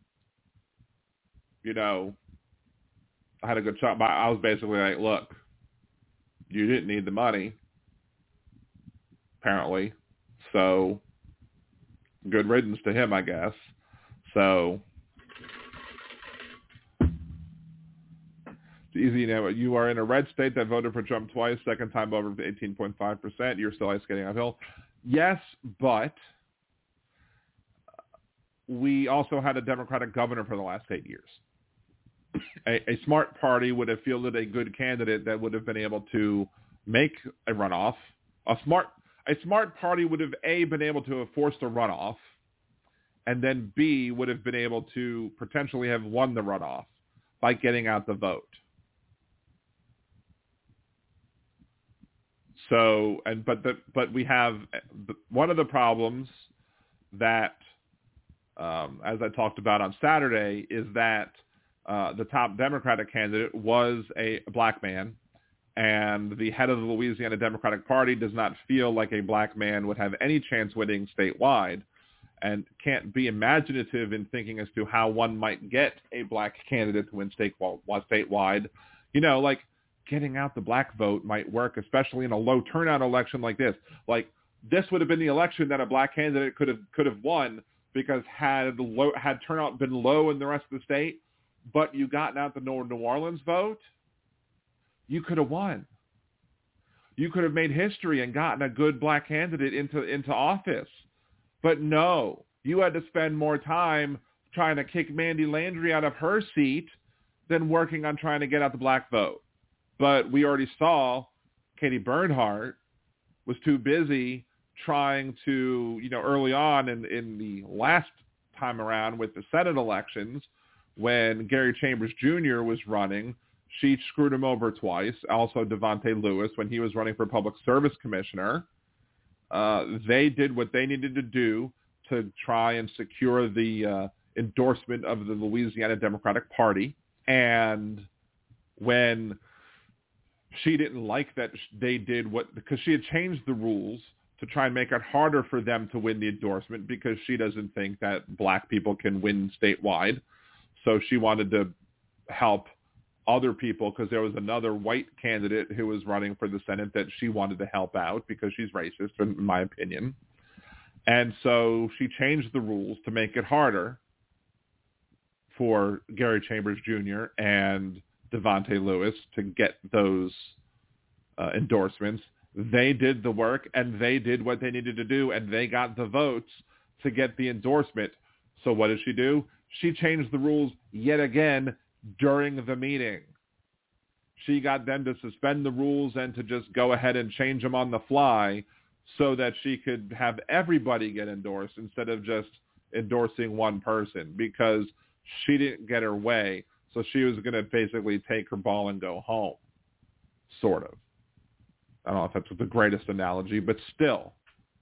you know, I had a good shot. I was basically like, look, you didn't need the money, apparently. So good riddance to him, I guess. So it's easy. You are in a red state that voted for Trump twice, second time over 18.5%. You're still ice skating uphill. Yes, but we also had a Democratic governor for the last 8 years. A smart party would have fielded a good candidate that would have been able to make a runoff. A smart party would have, A, been able to have forced a runoff, and then B, would have been able to potentially have won the runoff by getting out the vote. So, but we have one of the problems that, as I talked about on Saturday, is that the top Democratic candidate was a black man, and the head of the Louisiana Democratic Party does not feel like a black man would have any chance winning statewide, and can't be imaginative in thinking as to how one might get a black candidate to win statewide. You know, like, getting out the black vote might work, especially in a low turnout election like this. Like, this would have been the election that a black candidate could have won, because had turnout been low in the rest of the state, but you gotten out the New Orleans vote, you could have won. You could have made history and gotten a good black candidate into office. But no, you had to spend more time trying to kick Mandy Landry out of her seat than working on trying to get out the black vote. But we already saw Katie Bernhardt was too busy trying to, early on in the last time around with the Senate elections, when Gary Chambers Jr. was running, she screwed him over twice. Also, Devontae Lewis, when he was running for Public Service Commissioner, they did what they needed to do to try and secure the endorsement of the Louisiana Democratic Party. And when she didn't like that they did because she had changed the rules to try and make it harder for them to win the endorsement, because she doesn't think that black people can win statewide. So she wanted to help other people, because there was another white candidate who was running for the Senate that she wanted to help out because she's racist, in my opinion. And so she changed the rules to make it harder for Gary Chambers Jr. and Devontae Lewis to get those endorsements. They did the work, and they did what they needed to do, and they got the votes to get the endorsement. So what did she do? She changed the rules yet again during the meeting. She got them to suspend the rules and to just go ahead and change them on the fly so that she could have everybody get endorsed instead of just endorsing one person, because she didn't get her way. So she was going to basically take her ball and go home, sort of. I don't know if that's the greatest analogy, but still.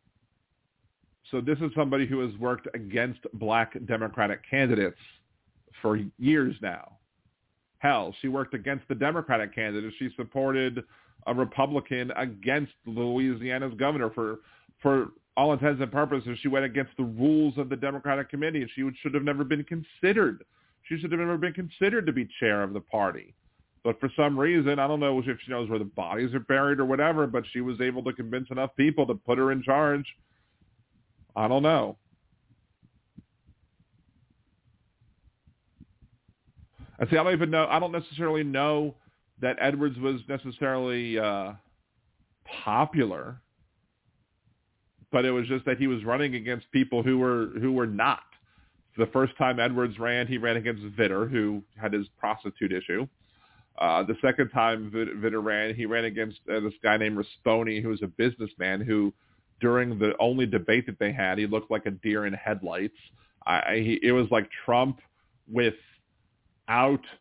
So this is somebody who has worked against black Democratic candidates for years now. Hell, she worked against the Democratic candidate. She supported a Republican against Louisiana's governor. For all intents and purposes, she went against the rules of the Democratic committee, and she should have never been considered. She should have never been considered to be chair of the party. But for some reason, I don't know if she knows where the bodies are buried or whatever, but she was able to convince enough people to put her in charge. I don't know. And see, I don't necessarily know that Edwards was necessarily popular, but it was just that he was running against people who were not. The first time Edwards ran, he ran against Vitter, who had his prostitute issue. The second time Vitter ran, he ran against this guy named Risponi, who was a businessman who, during the only debate that they had, he looked like a deer in headlights. It was like Trump without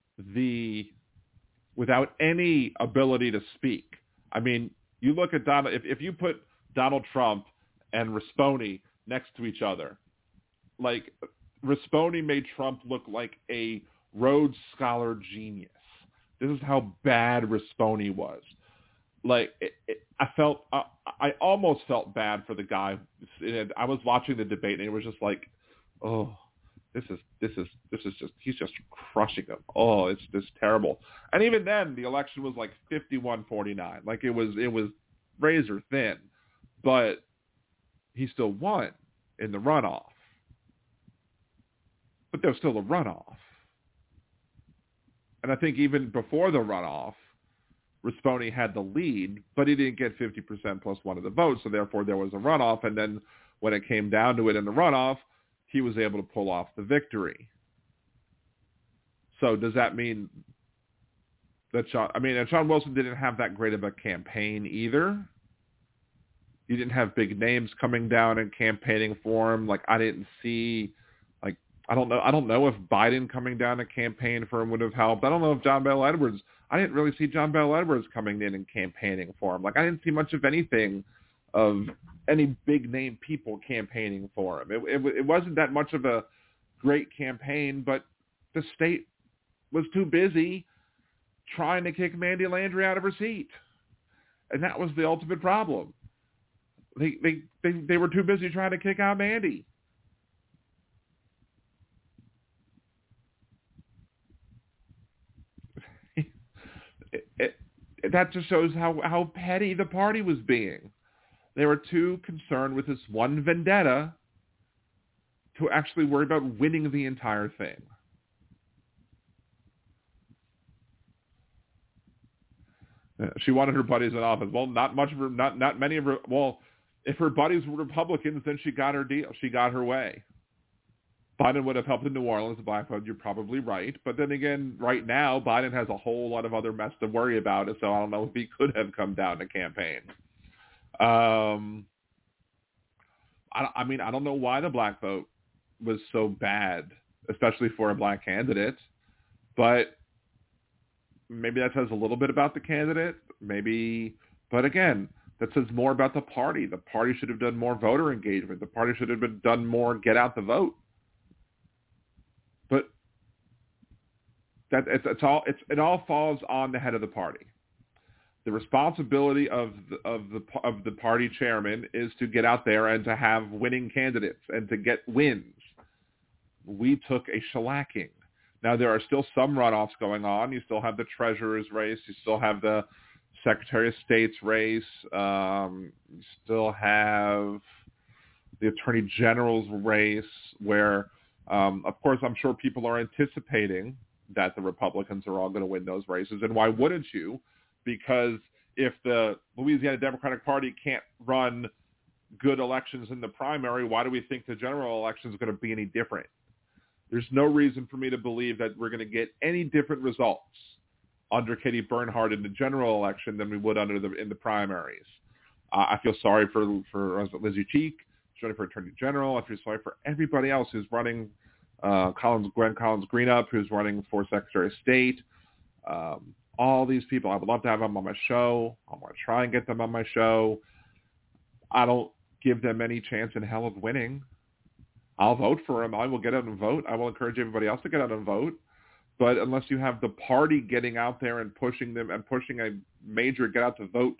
any ability to speak. I mean, you look at Donald. If you put Donald Trump and Risponi next to each other, like Risponi made Trump look like a Rhodes Scholar genius. This is how bad Risponi was. Like I almost felt bad for the guy. I was watching the debate, and it was just like, oh, this is just, he's just crushing him. Oh, it's just terrible. And even then, the election was like 51-49. Like it was razor thin, but he still won in the runoff. But there was still a runoff. And I think even before the runoff, Risponi had the lead, but he didn't get 50% plus one of the votes, so therefore there was a runoff. And then when it came down to it in the runoff, he was able to pull off the victory. So does that mean that Sean Wilson didn't have that great of a campaign either? He didn't have big names coming down and campaigning for him. Like I didn't see, like, I don't know if Biden coming down to campaign for him would have helped. I don't know if John Bel Edwards, I didn't really see John Bel Edwards coming in and campaigning for him. Like I didn't see much of anything of any big name people campaigning for him. It wasn't that much of a great campaign, but the state was too busy trying to kick Mandy Landry out of her seat. And that was the ultimate problem. They were too busy trying to kick out Mandy. That just shows how petty the party was being. They were too concerned with this one vendetta to actually worry about winning the entire thing. She wanted her buddies in office. Well, not many of her. Well, if her buddies were Republicans, then she got her deal. She got her way. Biden would have helped in New Orleans, the black vote. You're probably right. But then again, right now, Biden has a whole lot of other mess to worry about. So I don't know if he could have come down to campaign. I don't know why the black vote was so bad, especially for a black candidate. But maybe that says a little bit about the candidate. Maybe, but again, that says more about the party. The party should have done more voter engagement. The party should have done more get out the vote. But it all falls on the head of the party. The responsibility of the party chairman is to get out there and to have winning candidates and to get wins. We took a shellacking. Now, there are still some runoffs going on. You still have the treasurer's race. You still have the Secretary of State's race. You still have the Attorney General's race where, of course, I'm sure people are anticipating that the Republicans are all going to win those races. And why wouldn't you? Because if the Louisiana Democratic Party can't run good elections in the primary, why do we think the general election is going to be any different? There's no reason for me to believe that we're going to get any different results under Katie Bernhardt in the general election than we would in the primaries. I feel sorry for Lizzie Cheek, sorry for Attorney General. I feel sorry for everybody else who's running. Gwen Collins Greenup, who's running for Secretary of State. All these people, I would love to have them on my show. I want to try and get them on my show. I don't give them any chance in hell of winning. I'll vote for them. I will get out and vote. I will encourage everybody else to get out and vote. But unless you have the party getting out there and pushing them and pushing a major get out to vote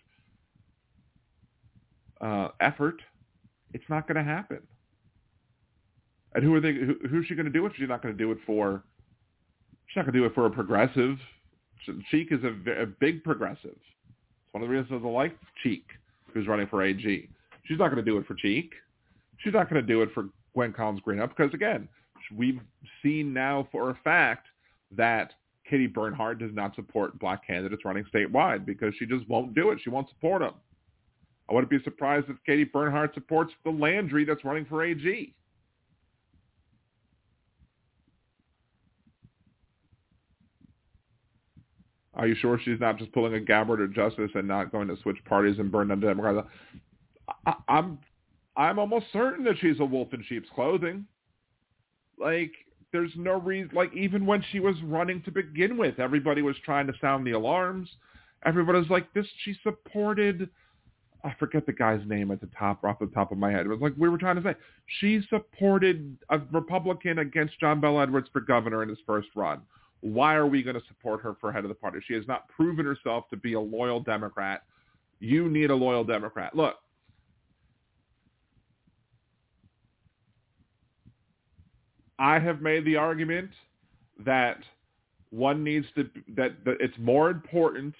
effort, it's not going to happen. And who's she going to do it? She's not going to do it for. She's not going to do it for a progressive. Cheek is a big progressive. It's one of the reasons I like Cheek, who's running for AG. She's not going to do it for Cheek. She's not going to do it for Gwen Collins Greenup because, again, we've seen now for a fact that Katie Bernhardt does not support black candidates running statewide because she just won't do it. She won't support them. I wouldn't be surprised if Katie Bernhardt supports the Landry that's running for AG. Are you sure she's not just pulling a Gabbard or Justice and not going to switch parties and burn down the Democrats? I'm almost certain that she's a wolf in sheep's clothing. Like, there's no reason. Like, even when she was running to begin with, everybody was trying to sound the alarms. Everybody was like, she supported, I forget the guy's name off the top of my head. It was like we were trying to say, she supported a Republican against John Bel Edwards for governor in his first run. Why are we going to support her for head of the party? She has not proven herself to be a loyal Democrat. You need a loyal Democrat. Look, I have made the argument that that it's more important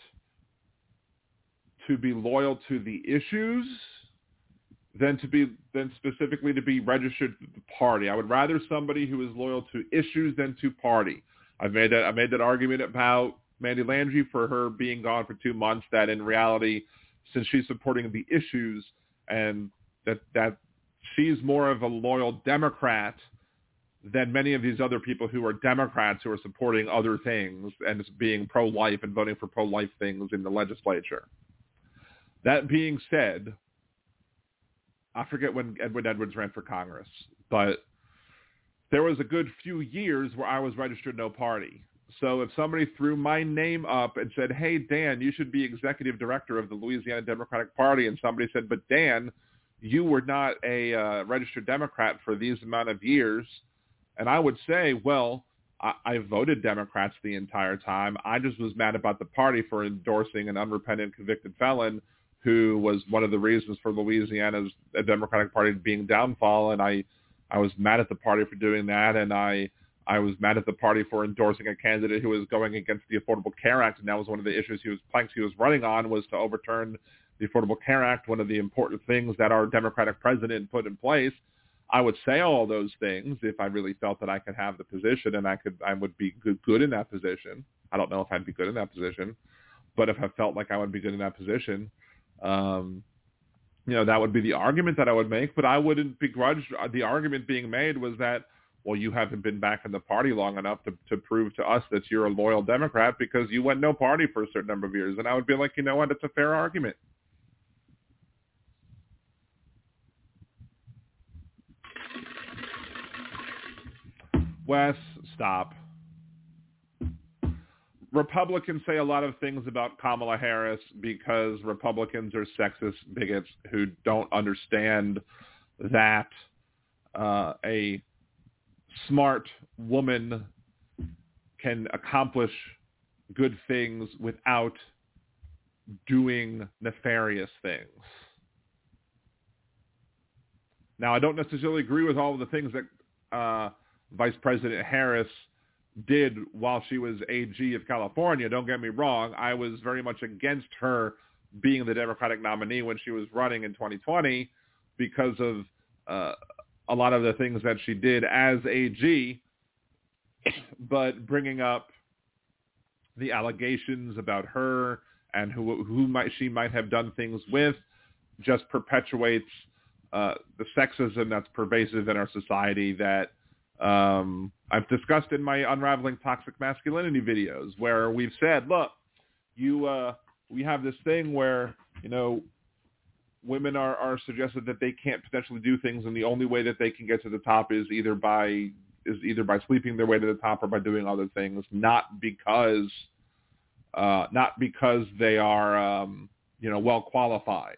to be loyal to the issues than specifically to be registered to the party. I would rather somebody who is loyal to issues than to party. I made that argument about Mandy Landry for her being gone for 2 months, that in reality, since she's supporting the issues and that she's more of a loyal Democrat than many of these other people who are Democrats who are supporting other things and being pro-life and voting for pro-life things in the legislature. That being said, I forget when Edwin Edwards ran for Congress, but there was a good few years where I was registered no party. So if somebody threw my name up and said, hey, Dan, you should be executive director of the Louisiana Democratic Party, and somebody said, but Dan, you were not a registered Democrat for these amount of years, and I would say, well, I voted Democrats the entire time. I just was mad about the party for endorsing an unrepentant convicted felon who was one of the reasons for Louisiana's Democratic Party being downfall, and I was mad at the party for doing that, and I was mad at the party for endorsing a candidate who was going against the Affordable Care Act, and that was one of the issues planks he was running on, was to overturn the Affordable Care Act, one of the important things that our Democratic president put in place. I would say all those things if I really felt that I could have the position and I would be good in that position. I don't know if I'd be good in that position, But if I felt like I would be good in that position, that would be the argument that I would make. But I wouldn't begrudge the argument being made was that, well, you haven't been back in the party long enough to prove to us that you're a loyal Democrat because you went no party for a certain number of years. And I would be like, you know what? It's a fair argument. Wes, stop. Republicans say a lot of things about Kamala Harris because Republicans are sexist bigots who don't understand that a smart woman can accomplish good things without doing nefarious things. Now, I don't necessarily agree with all of the things that Vice President Harris did while she was AG of California. Don't get me wrong. I was very much against her being the Democratic nominee when she was running in 2020 because of a lot of the things that she did as AG, but bringing up the allegations about her and who she might have done things with just perpetuates the sexism that's pervasive in our society that I've discussed in my Unraveling Toxic Masculinity videos, where we've said, look, we have this thing where, women are suggested that they can't potentially do things, and the only way that they can get to the top is either by sleeping their way to the top or by doing other things, not because they are well qualified.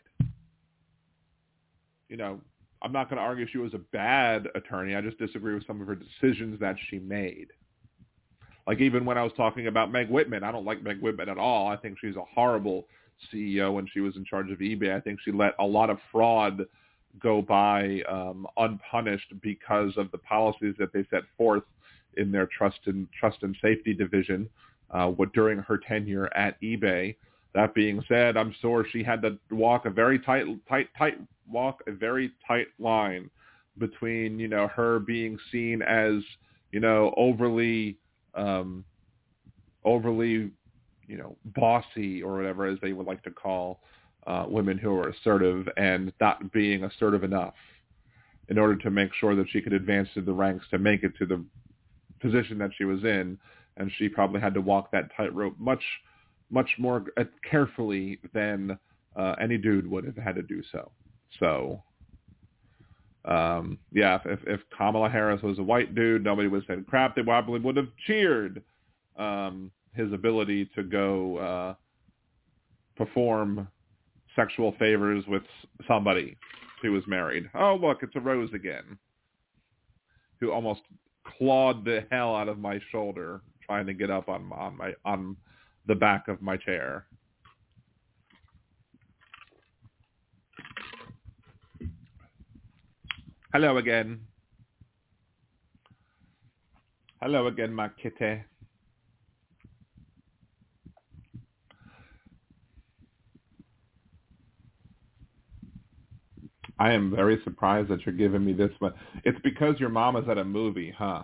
I'm not going to argue she was a bad attorney. I just disagree with some of her decisions that she made. Like even when I was talking about Meg Whitman, I don't like Meg Whitman at all. I think she's a horrible CEO when she was in charge of eBay. I think she let a lot of fraud go by unpunished because of the policies that they set forth in their trust and safety division during her tenure at eBay. That being said, I'm sure she had to walk a very tight line between, her being seen as, overly, bossy or whatever, as they would like to call women who are assertive, and not being assertive enough in order to make sure that she could advance through the ranks to make it to the position that she was in. And she probably had to walk that tightrope much more carefully than any dude would have had to do so. So, if Kamala Harris was a white dude, nobody would have said crap. They probably would have cheered his ability to go perform sexual favors with somebody who was married. Oh, look, it's a Rose again, who almost clawed the hell out of my shoulder trying to get up on the back of my chair. Hello again. Hello again, my kitty. I am very surprised that you're giving me this one. It's because your mama's at a movie, huh?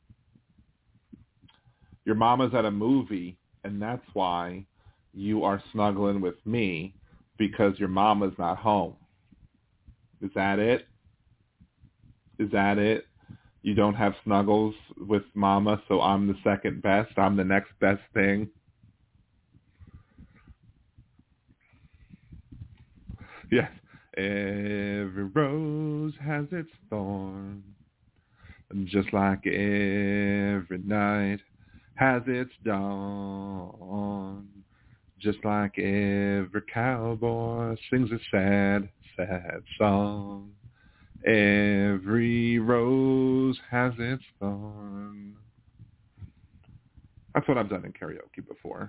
Your mama's at a movie, and that's why you are snuggling with me, because your mama's not home. Is that it? Is that it? You don't have snuggles with mama, so I'm the second best. I'm the next best thing. Yes. Every rose has its thorn, just like every night has its dawn, just like every cowboy sings a sad, sad song. Every rose has its thorn. That's what I've done in karaoke before.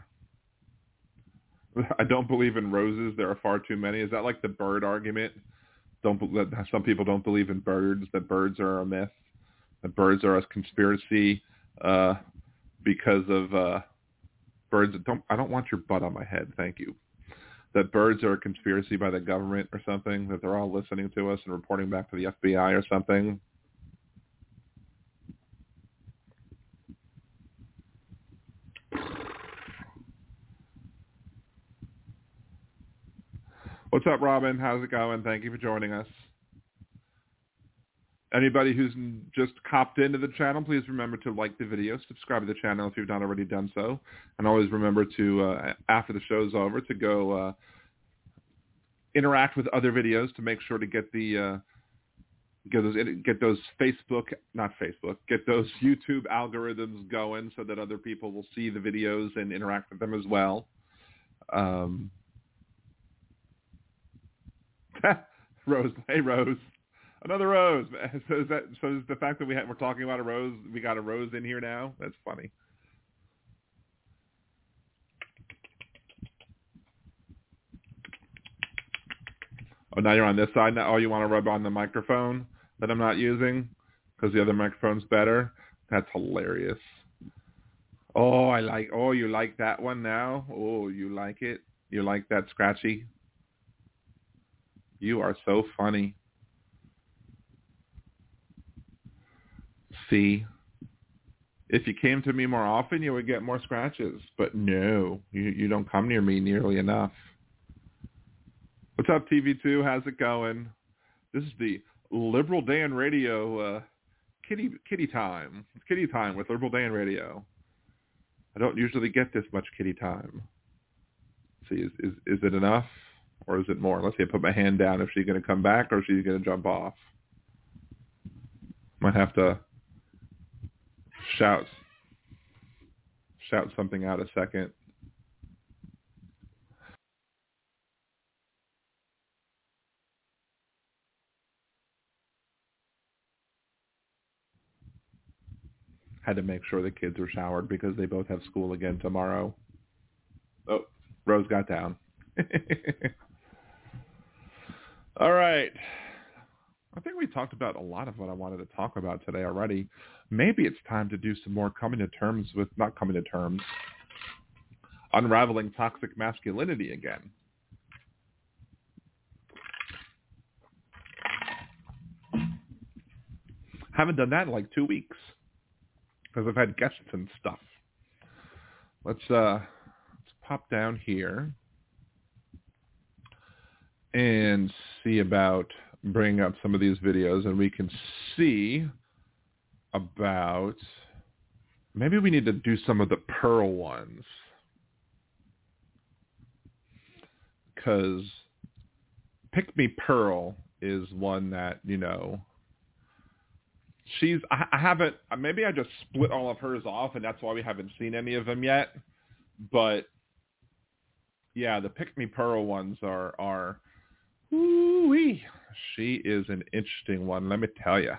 I don't believe in roses. There are far too many. Is that like the bird argument? Some people don't believe in birds, that birds are a myth, that birds are a conspiracy because of birds. I don't want your butt on my head. Thank you. That birds are a conspiracy by the government or something, that they're all listening to us and reporting back to the FBI or something. What's up, Robin? How's it going? Thank you for joining us. Anybody who's just copped into the channel, please remember to like the video, subscribe to the channel if you've not already done so, and always remember to, after the show's over, to go interact with other videos to make sure to get the get those get those YouTube algorithms going so that other people will see the videos and interact with them as well. Rose, hey Rose. Another rose. So is the fact that we're talking about a rose, we got a rose in here now? That's funny. Oh, now you're on this side now? Oh, you want to rub on the microphone that I'm not using because the other microphone's better? That's hilarious. Oh, you like that one now? Oh, you like it? You like that scratchy? You are so funny. See, if you came to me more often, you would get more scratches. But no, you don't come near me nearly enough. What's up, TV2? How's it going? This is the Liberal Dan Radio kitty time. It's kitty time with Liberal Dan Radio. I don't usually get this much kitty time. See, is it enough or is it more? Let's see, I put my hand down if she's going to come back or if she's going to jump off. Might have to shout something out a second. Had to make sure the kids were showered because they both have school again tomorrow. Oh, Rose got down. All right. I think we talked about a lot of what I wanted to talk about today already. Maybe it's time to do some more unraveling toxic masculinity again. Haven't done that in like 2 weeks because I've had guests and stuff. Let's pop down here and see about bringing up some of these videos, and we can see about maybe we need to do some of the Pearl ones because Pick Me Pearl is one that, you know, I haven't, maybe I just split all of hers off and that's why we haven't seen any of them yet. But yeah, the Pick Me Pearl ones are ooh-wee. She is an interesting one, let me tell you.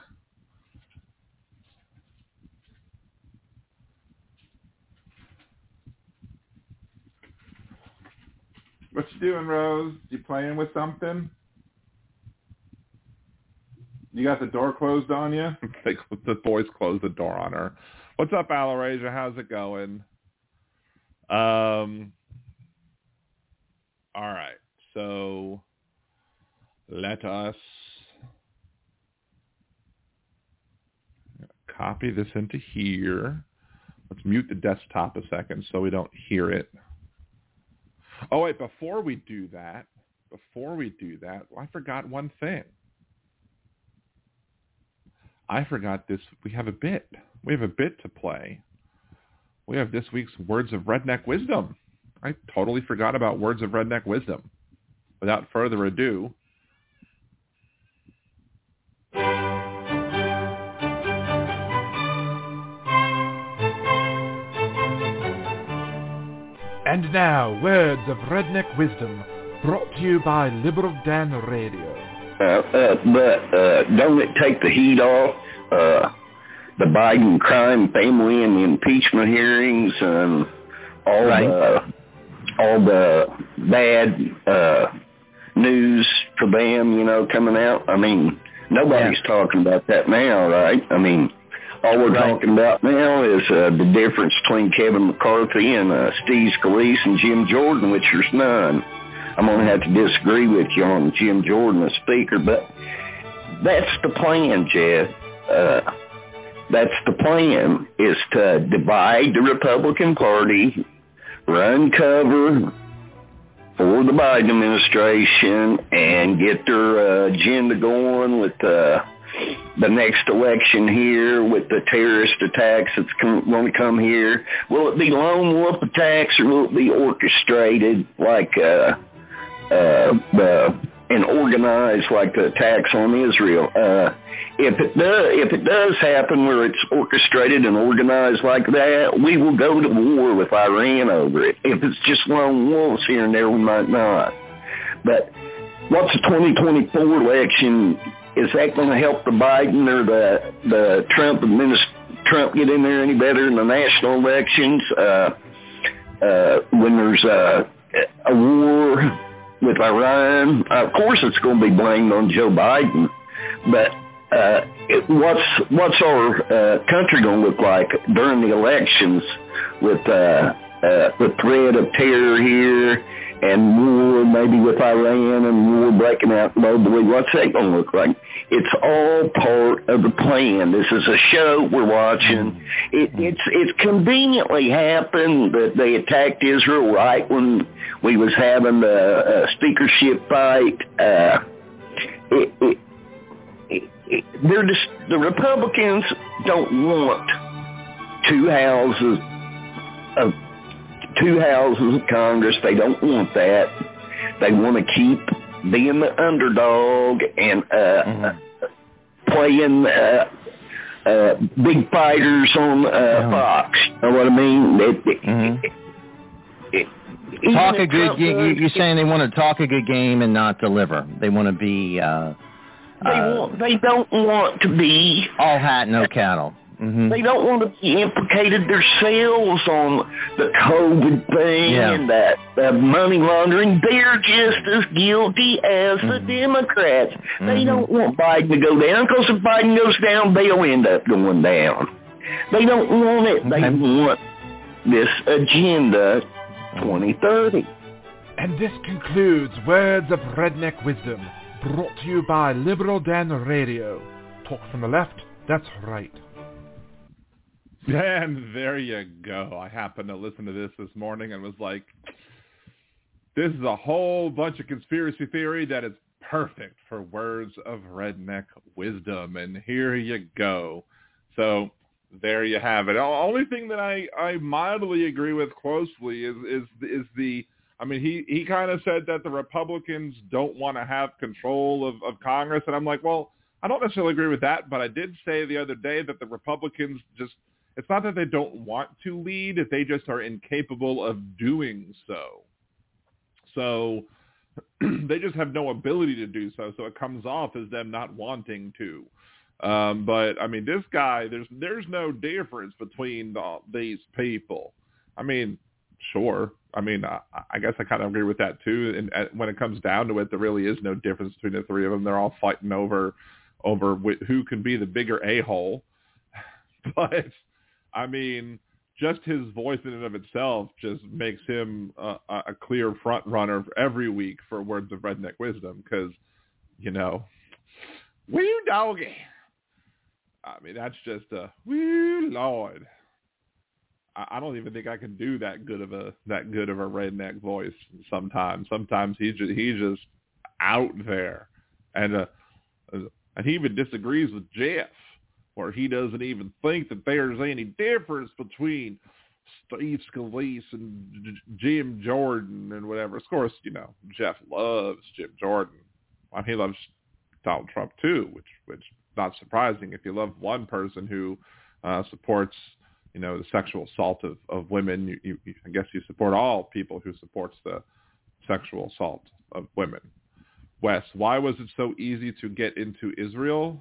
What you doing, Rose? You playing with something? You got the door closed on you? The boys closed the door on her. What's up, Alarasia? How's it going? All right. So let us copy this into here. Let's mute the desktop a second so we don't hear it. Oh, wait, before we do that, I forgot one thing. I forgot this. We have a bit. We have a bit to play. We have this week's Words of Redneck Wisdom. I totally forgot about Words of Redneck Wisdom. Without further ado, and now, Words of Redneck Wisdom, brought to you by Liberal Dan Radio. But don't it take the heat off the Biden crime family and the impeachment hearings and all the bad news for them, you know, coming out? I mean, nobody's talking about that now, right? I mean, all we're talking about now is the difference between Kevin McCarthy and Steve Scalise and Jim Jordan, which there's none. I'm going to have to disagree with you on Jim Jordan, the speaker, but that's the plan, Jed. That's the plan, is to divide the Republican Party, run cover for the Biden administration and get their agenda going with the next election here with the terrorist attacks that's going to come here. Will it be lone wolf attacks or will it be orchestrated like and organized like the attacks on Israel? If it does happen where it's orchestrated and organized like that, we will go to war with Iran over it. If it's just lone wolves here and there, we might not. But what's the 2024 election? Is that going to help the Biden or the Trump get in there any better in the national elections? When there's a war with Iran, of course it's going to be blamed on Joe Biden. But what's our country going to look like during the elections with the threat of terror here and war maybe with Iran and war breaking out globally? What's that going to look like? It's all part of the plan. This is a show we're watching. It's conveniently happened that they attacked Israel right when we was having a speakership fight. They're just, the Republicans don't want two houses of Congress. They don't want that. They want to keep being the underdog and playing big fighters on Fox. You know what I mean? Talk a good. You're saying they want to talk a good game and not deliver. They want to be. They don't want to be all hat, no cattle. Mm-hmm. They don't want to be implicated themselves on the COVID thing and that money laundering. They're just as guilty as the Democrats. They don't want Biden to go down because if Biden goes down, they'll end up going down. They don't want it. They want this agenda 2030. And this concludes Words of Redneck Wisdom, brought to you by Liberal Dan Radio. Talk from the left, that's right. And there you go. I happened to listen to this morning and was like, this is a whole bunch of conspiracy theory that is perfect for Words of Redneck Wisdom. And here you go. So there you have it. The only thing that I mildly agree with closely is the, I mean, he kind of said that the Republicans don't want to have control of Congress. And I'm like, well, I don't necessarily agree with that. But I did say the other day that the Republicans just, it's not that they don't want to lead, they just are incapable of doing so. So they just have no ability to do so. So it comes off as them not wanting to. But I mean, this guy, there's no difference between these people. I mean, sure. I mean, I guess I kind of agree with that too. And when it comes down to it, there really is no difference between the three of them. They're all fighting over who can be the bigger a-hole. But I mean, just his voice in and of itself just makes him a clear front runner every week for Words of Redneck Wisdom because, you know, woo doggy. I mean, that's just woo Lord. I don't even think I can do that good of a redneck voice sometimes. Sometimes he's just out there, and he even disagrees with Jeff. Or he doesn't even think that there's any difference between Steve Scalise and Jim Jordan and whatever. Of course, you know, Jeff loves Jim Jordan. Well, he loves Donald Trump too, which is not surprising. If you love one person who supports, you know, the sexual assault of women, you I guess you support all people who supports the sexual assault of women. Wes, why was it so easy to get into Israel?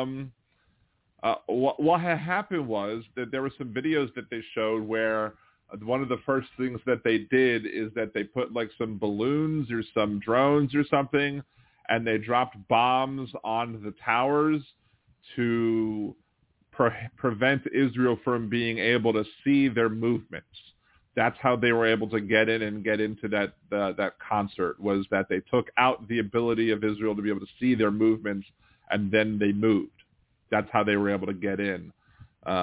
What had happened was that there were some videos that they showed where one of the first things that they did is that they put like some balloons or some drones or something, and they dropped bombs on the towers to prevent Israel from being able to see their movements. That's how they were able to get in and get into that concert, was that they took out the ability of Israel to be able to see their movements, and then they moved. That's how they were able to get in.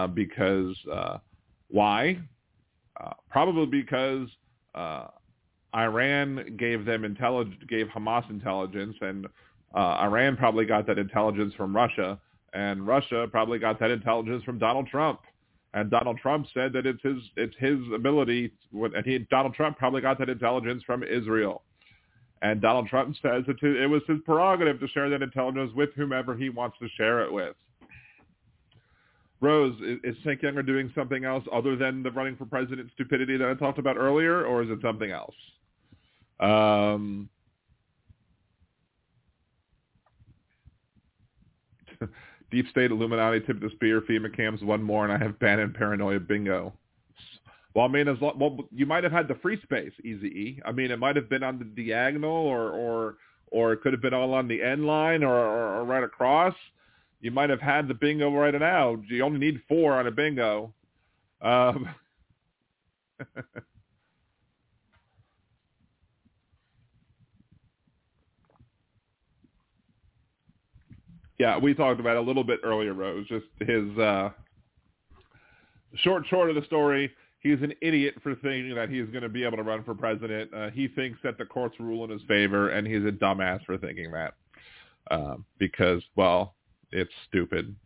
Because why? Probably because Iran gave Hamas intelligence, and Iran probably got that intelligence from Russia, and Russia probably got that intelligence from Donald Trump. And Donald Trump said that it's his ability, and Donald Trump probably got that intelligence from Israel. And Donald Trump says it was his prerogative to share that intelligence with whomever he wants to share it with. Rose, is Cenk Younger doing something else other than the running for president stupidity that I talked about earlier, or is it something else? Deep State, Illuminati, tip of the spear, FEMA cams, one more, and I have Bannon paranoia. Bingo. Well, I mean, you might have had the free space, Easy-E. I mean, it might have been on the diagonal, or it could have been all on the end line, or right across. You might have had the bingo right now. You only need 4 on a bingo. Yeah, we talked about it a little bit earlier, Rose. Just his short of the story. He's an idiot for thinking that he's going to be able to run for president. He thinks that the courts rule in his favor, and he's a dumbass for thinking that because, well, it's stupid.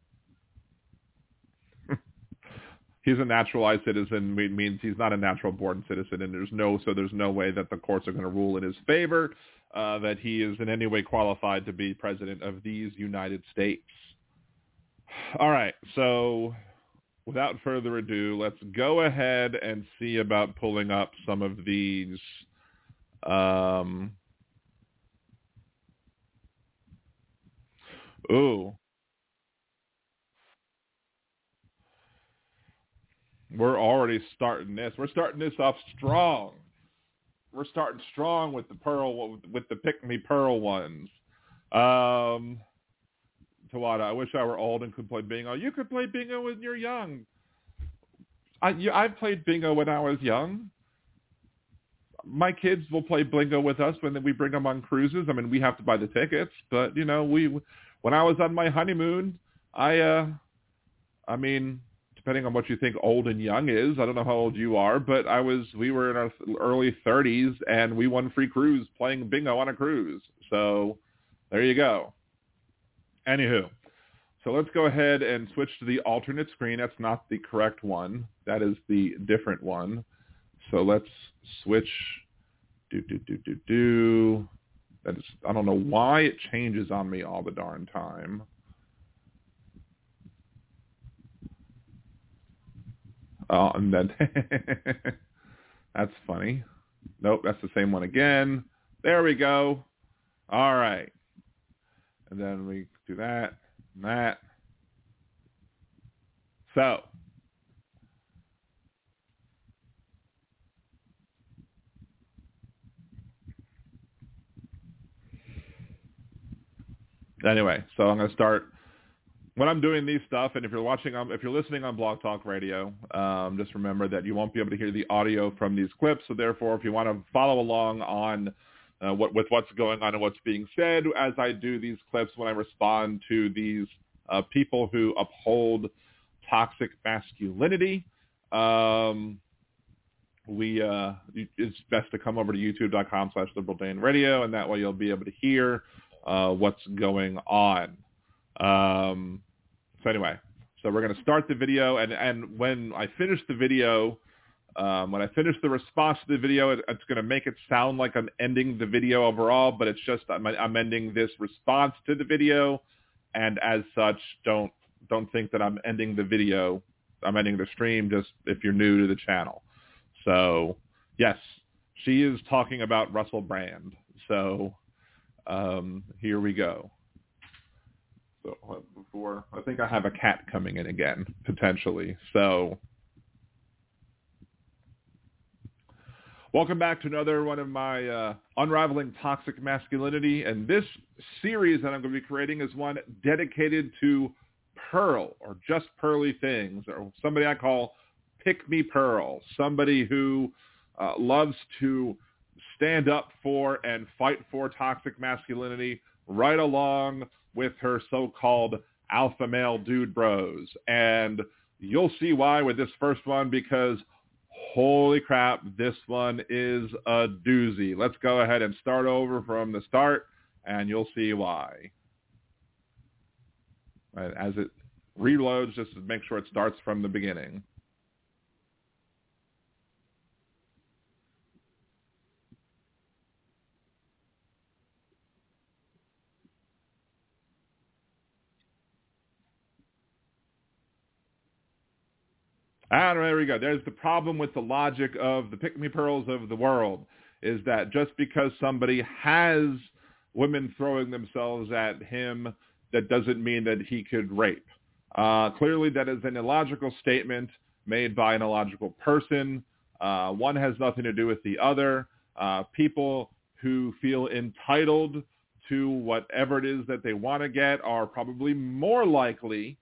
He's a naturalized citizen, means he's not a natural-born citizen, and there's no way that the courts are going to rule in his favor, that he is in any way qualified to be president of these United States. All right, so without further ado, let's go ahead and see about pulling up some of these we're already starting this. We're starting this off strong. We're starting strong with the Pick Me Pearl ones. Tawada, I wish I were old and could play bingo. You could play bingo when you're young. I've played bingo when I was young. My kids will play bingo with us when we bring them on cruises. I mean, we have to buy the tickets, but when I was on my honeymoon, depending on what you think old and young is, I don't know how old you are, but we were in our early 30s, and we won free cruise playing bingo on a cruise. So there you go. Anywho, so let's go ahead and switch to the alternate screen. That's not the correct one. That is the different one. So let's switch. That is, I don't know why it changes on me all the darn time. Oh, and then that's funny. Nope, that's the same one again. There we go. All right. And then we do that and that. So anyway, so I'm going to start when I'm doing these stuff, and if you're listening on Blog Talk Radio, just remember that you won't be able to hear the audio from these clips. So therefore, if you want to follow along on with what's going on and what's being said as I do these clips, when I respond to these people who uphold toxic masculinity, it's best to come over to youtube.com/LiberalDanRadio, and that way you'll be able to hear what's going on. So anyway, so we're going to start the video, and when I finish the video, when I finish the response to the video, it's going to make it sound like I'm ending the video overall, but it's just I'm ending this response to the video, and as such, don't think that I'm ending the video. I'm ending the stream, just if you're new to the channel. So yes, she is talking about Russell Brand. So here we go. So before, I think I have a cat coming in again, potentially. So welcome back to another one of my Unraveling Toxic Masculinity. And this series that I'm going to be creating is one dedicated to Pearl, or just pearly things, or somebody I call Pick Me Pearl, somebody who loves to stand up for and fight for toxic masculinity right along with her so-called alpha male dude bros. And you'll see why with this first one, because holy crap, this one is a doozy. Let's go ahead and start over from the start, and you'll see why. Right, as it reloads, just to make sure it starts from the beginning. And there we go. There's the problem with the logic of the pick-me-pearls of the world, is that just because somebody has women throwing themselves at him, that doesn't mean that he could rape. Clearly, that is an illogical statement made by an illogical person. One has nothing to do with the other. People who feel entitled to whatever it is that they want to get are probably more likely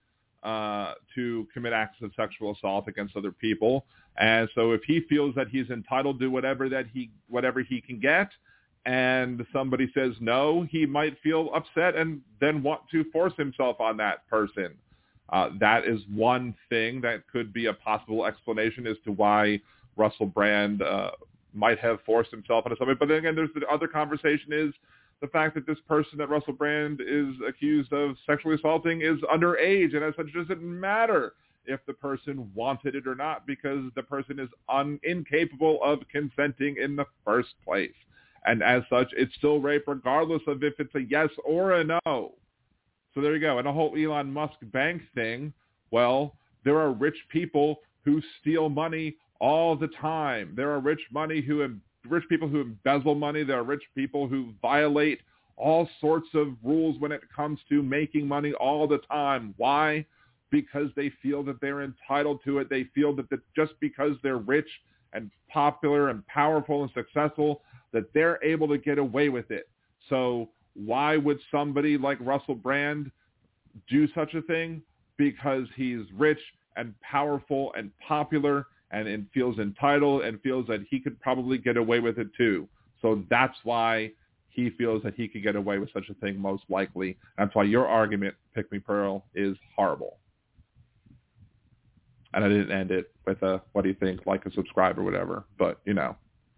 to commit acts of sexual assault against other people. And so if he feels that he's entitled to whatever he can get, and somebody says no, he might feel upset and then want to force himself on that person. That is one thing that could be a possible explanation as to why Russell Brand might have forced himself onto somebody. But then again, there's the other conversation is the fact that this person that Russell Brand is accused of sexually assaulting is underage, and as such, it doesn't matter if the person wanted it or not, because the person is incapable of consenting in the first place. And as such, it's still rape regardless of if it's a yes or a no. So there you go. And the whole Elon Musk bank thing, well, there are rich people who steal money all the time. There are rich people who embezzle money. There are rich people who violate all sorts of rules when it comes to making money all the time. Why? Because they feel that they're entitled to it. They feel that just because they're rich and popular and powerful and successful, that they're able to get away with it. So why would somebody like Russell Brand do such a thing? Because he's rich and powerful and popular and feels entitled and feels that he could probably get away with it too. So that's why he feels that he could get away with such a thing most likely. That's why your argument, Pick Me Pearl, is horrible. And I didn't end it with a, what do you think, like a subscribe or whatever. But, you know.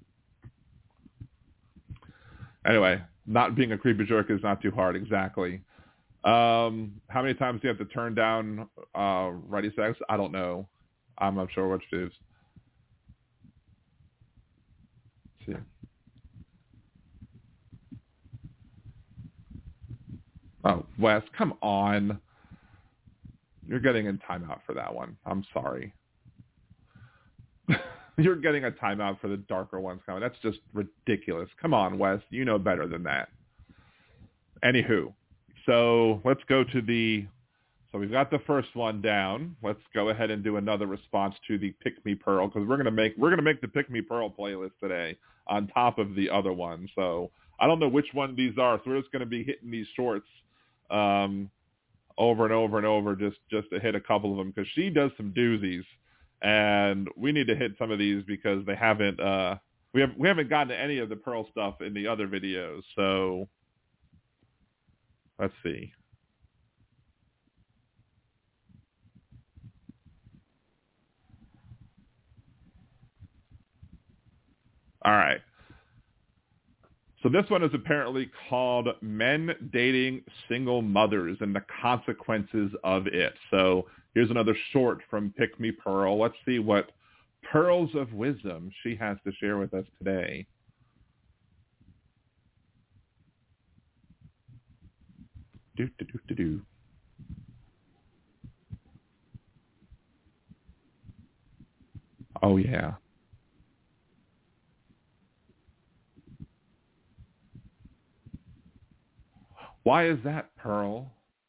Anyway, not being a creepy jerk is not too hard, exactly. How many times do you have to turn down ready sex? I don't know. I'm not sure which it is. Let's see. Oh, Wes, come on. You're getting a timeout for that one. I'm sorry. You're getting a timeout for the darker ones coming. That's just ridiculous. Come on, Wes. You know better than that. Anywho, so let's go to so we've got the first one down. Let's go ahead and do another response to the Pick Me Pearl, because we're gonna make the Pick Me Pearl playlist today on top of the other one. So I don't know which one these are. So we're just gonna be hitting these shorts over and over and over just to hit a couple of them, because she does some doozies. And we need to hit some of these because they haven't. We haven't gotten to any of the Pearl stuff in the other videos. So let's see. All right. So this one is apparently called Men Dating Single Mothers and the Consequences of It. So here's another short from Pick Me Pearl. Let's see what pearls of wisdom she has to share with us today. Do. Oh, yeah. Why is that, Pearl?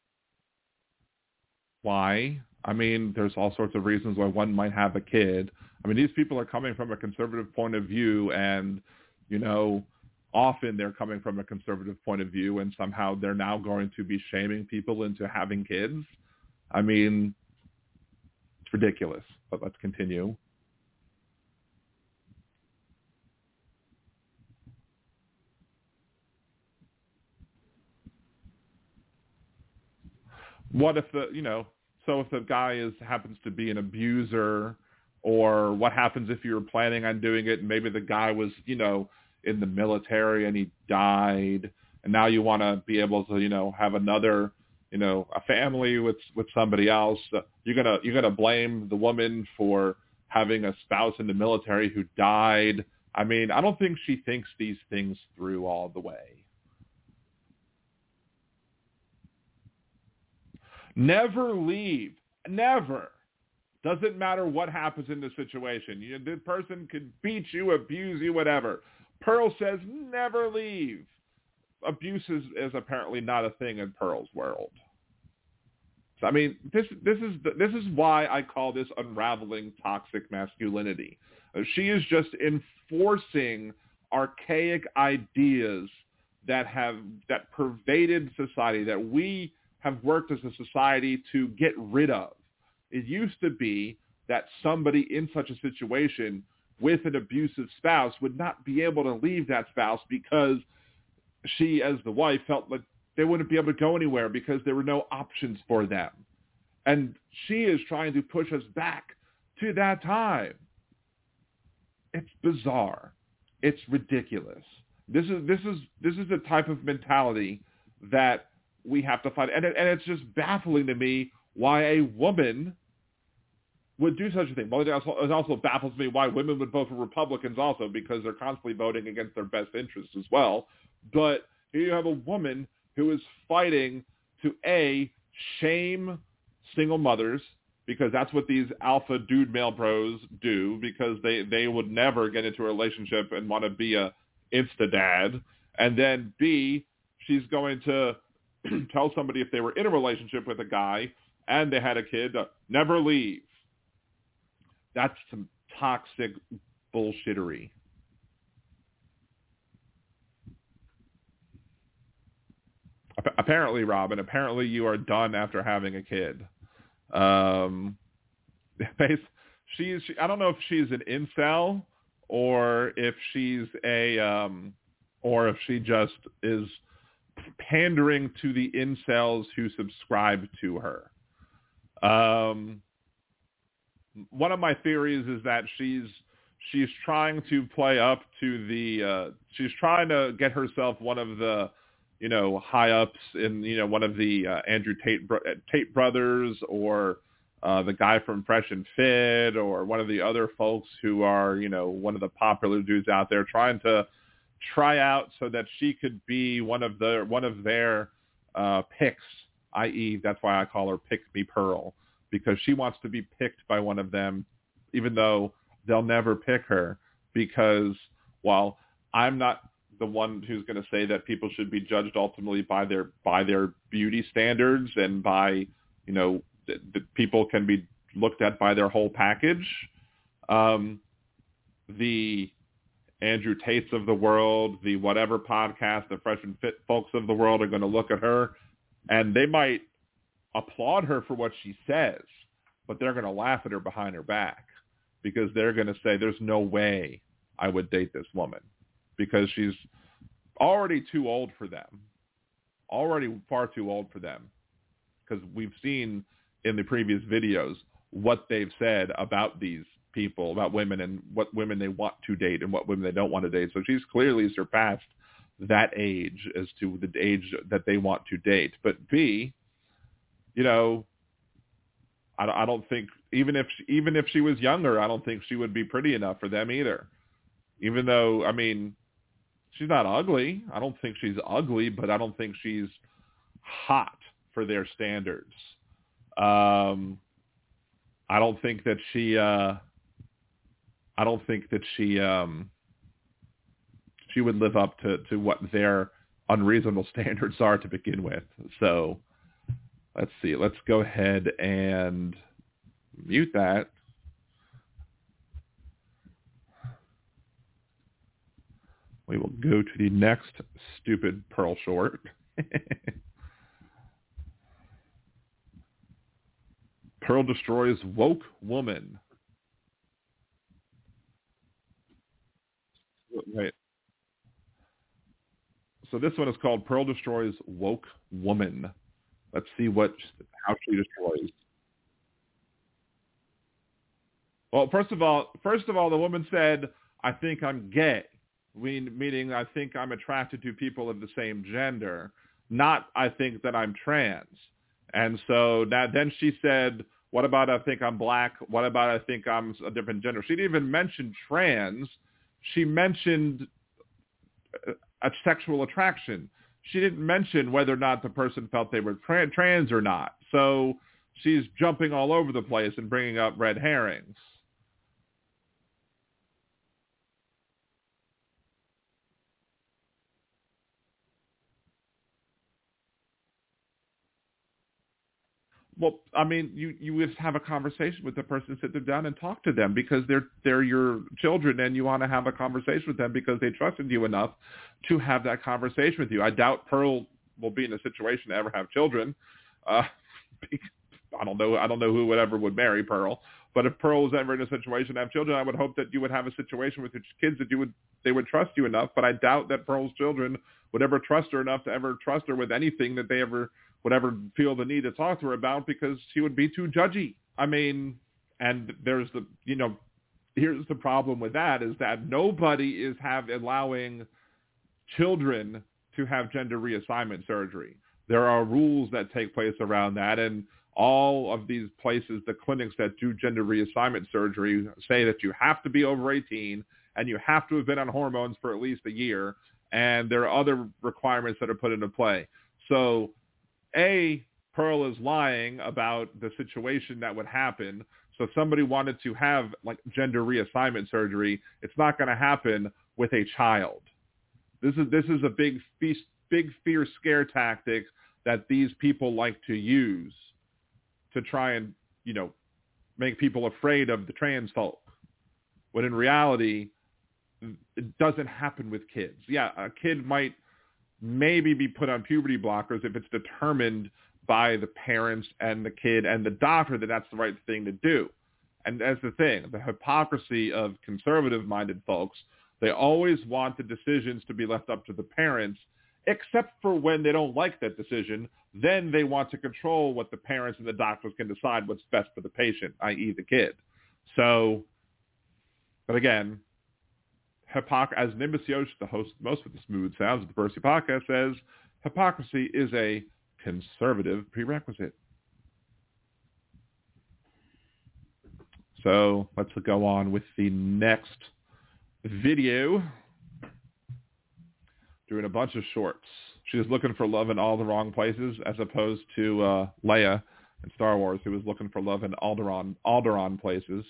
Why? I mean, there's all sorts of reasons why one might have a kid. I mean, these people are coming from a conservative point of view, and, you know, often they're coming from a conservative point of view, and somehow they're now going to be shaming people into having kids. I mean, it's ridiculous, but let's continue. What if so if the guy happens to be an abuser Or what happens if you were planning on doing it and maybe the guy was, in the military and he died, and now you want to be able to, have another, a family with somebody else. You're gonna blame the woman for having a spouse in the military who died. I mean, I don't think she thinks these things through all the way. Never leave. Never. Doesn't matter what happens in the situation. The person could beat you, abuse you, whatever. Pearl says never leave. Abuse is apparently not a thing in Pearl's world. So I mean, this is why I call this unraveling toxic masculinity. She is just enforcing archaic ideas that pervaded society, that we have worked as a society to get rid of. It used to be that somebody in such a situation with an abusive spouse would not be able to leave that spouse because she, as the wife, felt like they wouldn't be able to go anywhere because there were no options for them. And she is trying to push us back to that time. It's bizarre. It's ridiculous. This is the type of mentality that we have to fight. And it's just baffling to me why a woman would do such a thing. Well, it also baffles me why women would vote for Republicans also, because they're constantly voting against their best interests as well. But here you have a woman who is fighting to, A, shame single mothers, because that's what these alpha dude male bros do, because they would never get into a relationship and want to be a insta-dad. And then, B, she's going to tell somebody if they were in a relationship with a guy and they had a kid, never leave. That's some toxic bullshittery. Apparently, Robin, you are done after having a kid. I don't know if she's an incel or if she's or if she just is pandering to the incels who subscribe to her. One of my theories is that she's trying to play up to she's trying to get herself one of the, high ups in, one of the Andrew Tate brothers, or the guy from Fresh and Fit, or one of the other folks who are, one of the popular dudes out there, trying to try out so that she could be one of their picks, i.e. that's why I call her Pick Me Pearl, because she wants to be picked by one of them, even though they'll never pick her, because while I'm not the one who's going to say that people should be judged ultimately by their beauty standards, and by, the people can be looked at by their whole package. The Andrew Tates of the world, the whatever podcast, the Fresh and Fit folks of the world are going to look at her, and they might applaud her for what she says, but they're going to laugh at her behind her back, because they're going to say, there's no way I would date this woman, because she's already too old for them, already far too old for them, because we've seen in the previous videos what they've said about these people, about women, and what women they want to date and what women they don't want to date. So she's clearly surpassed that age as to the age that they want to date. But B, I don't think, even if she was younger, I don't think she would be pretty enough for them either. Even though, I mean, she's not ugly. I don't think she's ugly, but I don't think she's hot for their standards. I don't think that she would live up to what their unreasonable standards are to begin with. So let's see. Let's go ahead and mute that. We will go to the next stupid Pearl short. Pearl destroys woke woman. Wait. So this one is called Pearl destroys woke woman. Let's see how she destroys Well, first of all, the woman said, "I think I'm gay," meaning I think I'm attracted to people of the same gender, not I think that I'm trans. And so then she said, "What about I think I'm black? What about I think I'm a different gender?" She didn't even mention trans. She mentioned a sexual attraction. She didn't mention whether or not the person felt they were trans or not. So she's jumping all over the place and bringing up red herrings. Well, I mean, you would have a conversation with the person, sit them down and talk to them because they're your children and you want to have a conversation with them because they trusted you enough to have that conversation with you. I doubt Pearl will be in a situation to ever have children. I don't know who would marry Pearl, but if Pearl was ever in a situation to have children, I would hope that you would have a situation with your kids that they would trust you enough. But I doubt that Pearl's children would ever trust her enough to ever trust her with anything that they ever would ever feel the need to talk to her about because she would be too judgy. I mean, and here's the problem with that is that nobody is allowing children to have gender reassignment surgery. There are rules that take place around that, and all of these places, the clinics that do gender reassignment surgery, say that you have to be over 18 and you have to have been on hormones for at least a year, and there are other requirements that are put into play. So Pearl is lying about the situation that would happen. So if somebody wanted to have like gender reassignment surgery, it's not going to happen with a child. This is a big fear scare tactic that these people like to use to try and, make people afraid of the trans folk. When in reality, it doesn't happen with kids. Yeah, a kid might maybe be put on puberty blockers if it's determined by the parents and the kid and the doctor that that's the right thing to do. And that's the thing, the hypocrisy of conservative-minded folks, they always want the decisions to be left up to the parents, except for when they don't like that decision. Then they want to control what the parents and the doctors can decide what's best for the patient, i.e. the kid. So, but again, as Nimbus Yosh, the host most of the Smooth Sounds of the Percy podcast, says, hypocrisy is a conservative prerequisite. So let's go on with the next video. Doing a bunch of shorts. She was looking for love in all the wrong places, as opposed to Leia in Star Wars, who was looking for love in Alderaan places.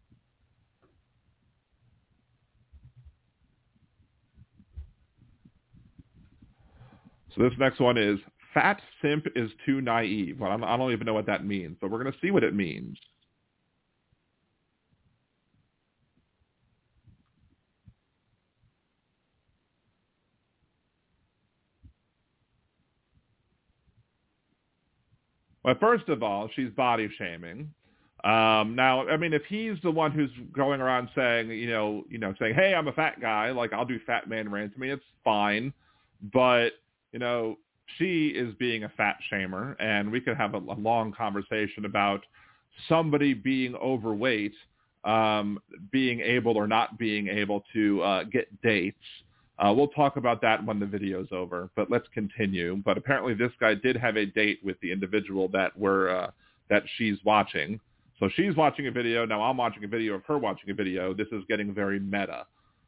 So this next one is fat simp is too naive. Well, I don't even know what that means, but we're going to see what it means. Well, first of all, she's body shaming. Now, I mean, if he's the one who's going around saying, saying, "Hey, I'm a fat guy," like I'll do fat man rants. I mean, it's fine, but she is being a fat shamer, and we could have a long conversation about somebody being overweight, being able or not being able to get dates. We'll talk about that when the video's over, but let's continue. But apparently this guy did have a date with the individual that she's watching. So she's watching a video. Now I'm watching a video of her watching a video. This is getting very meta.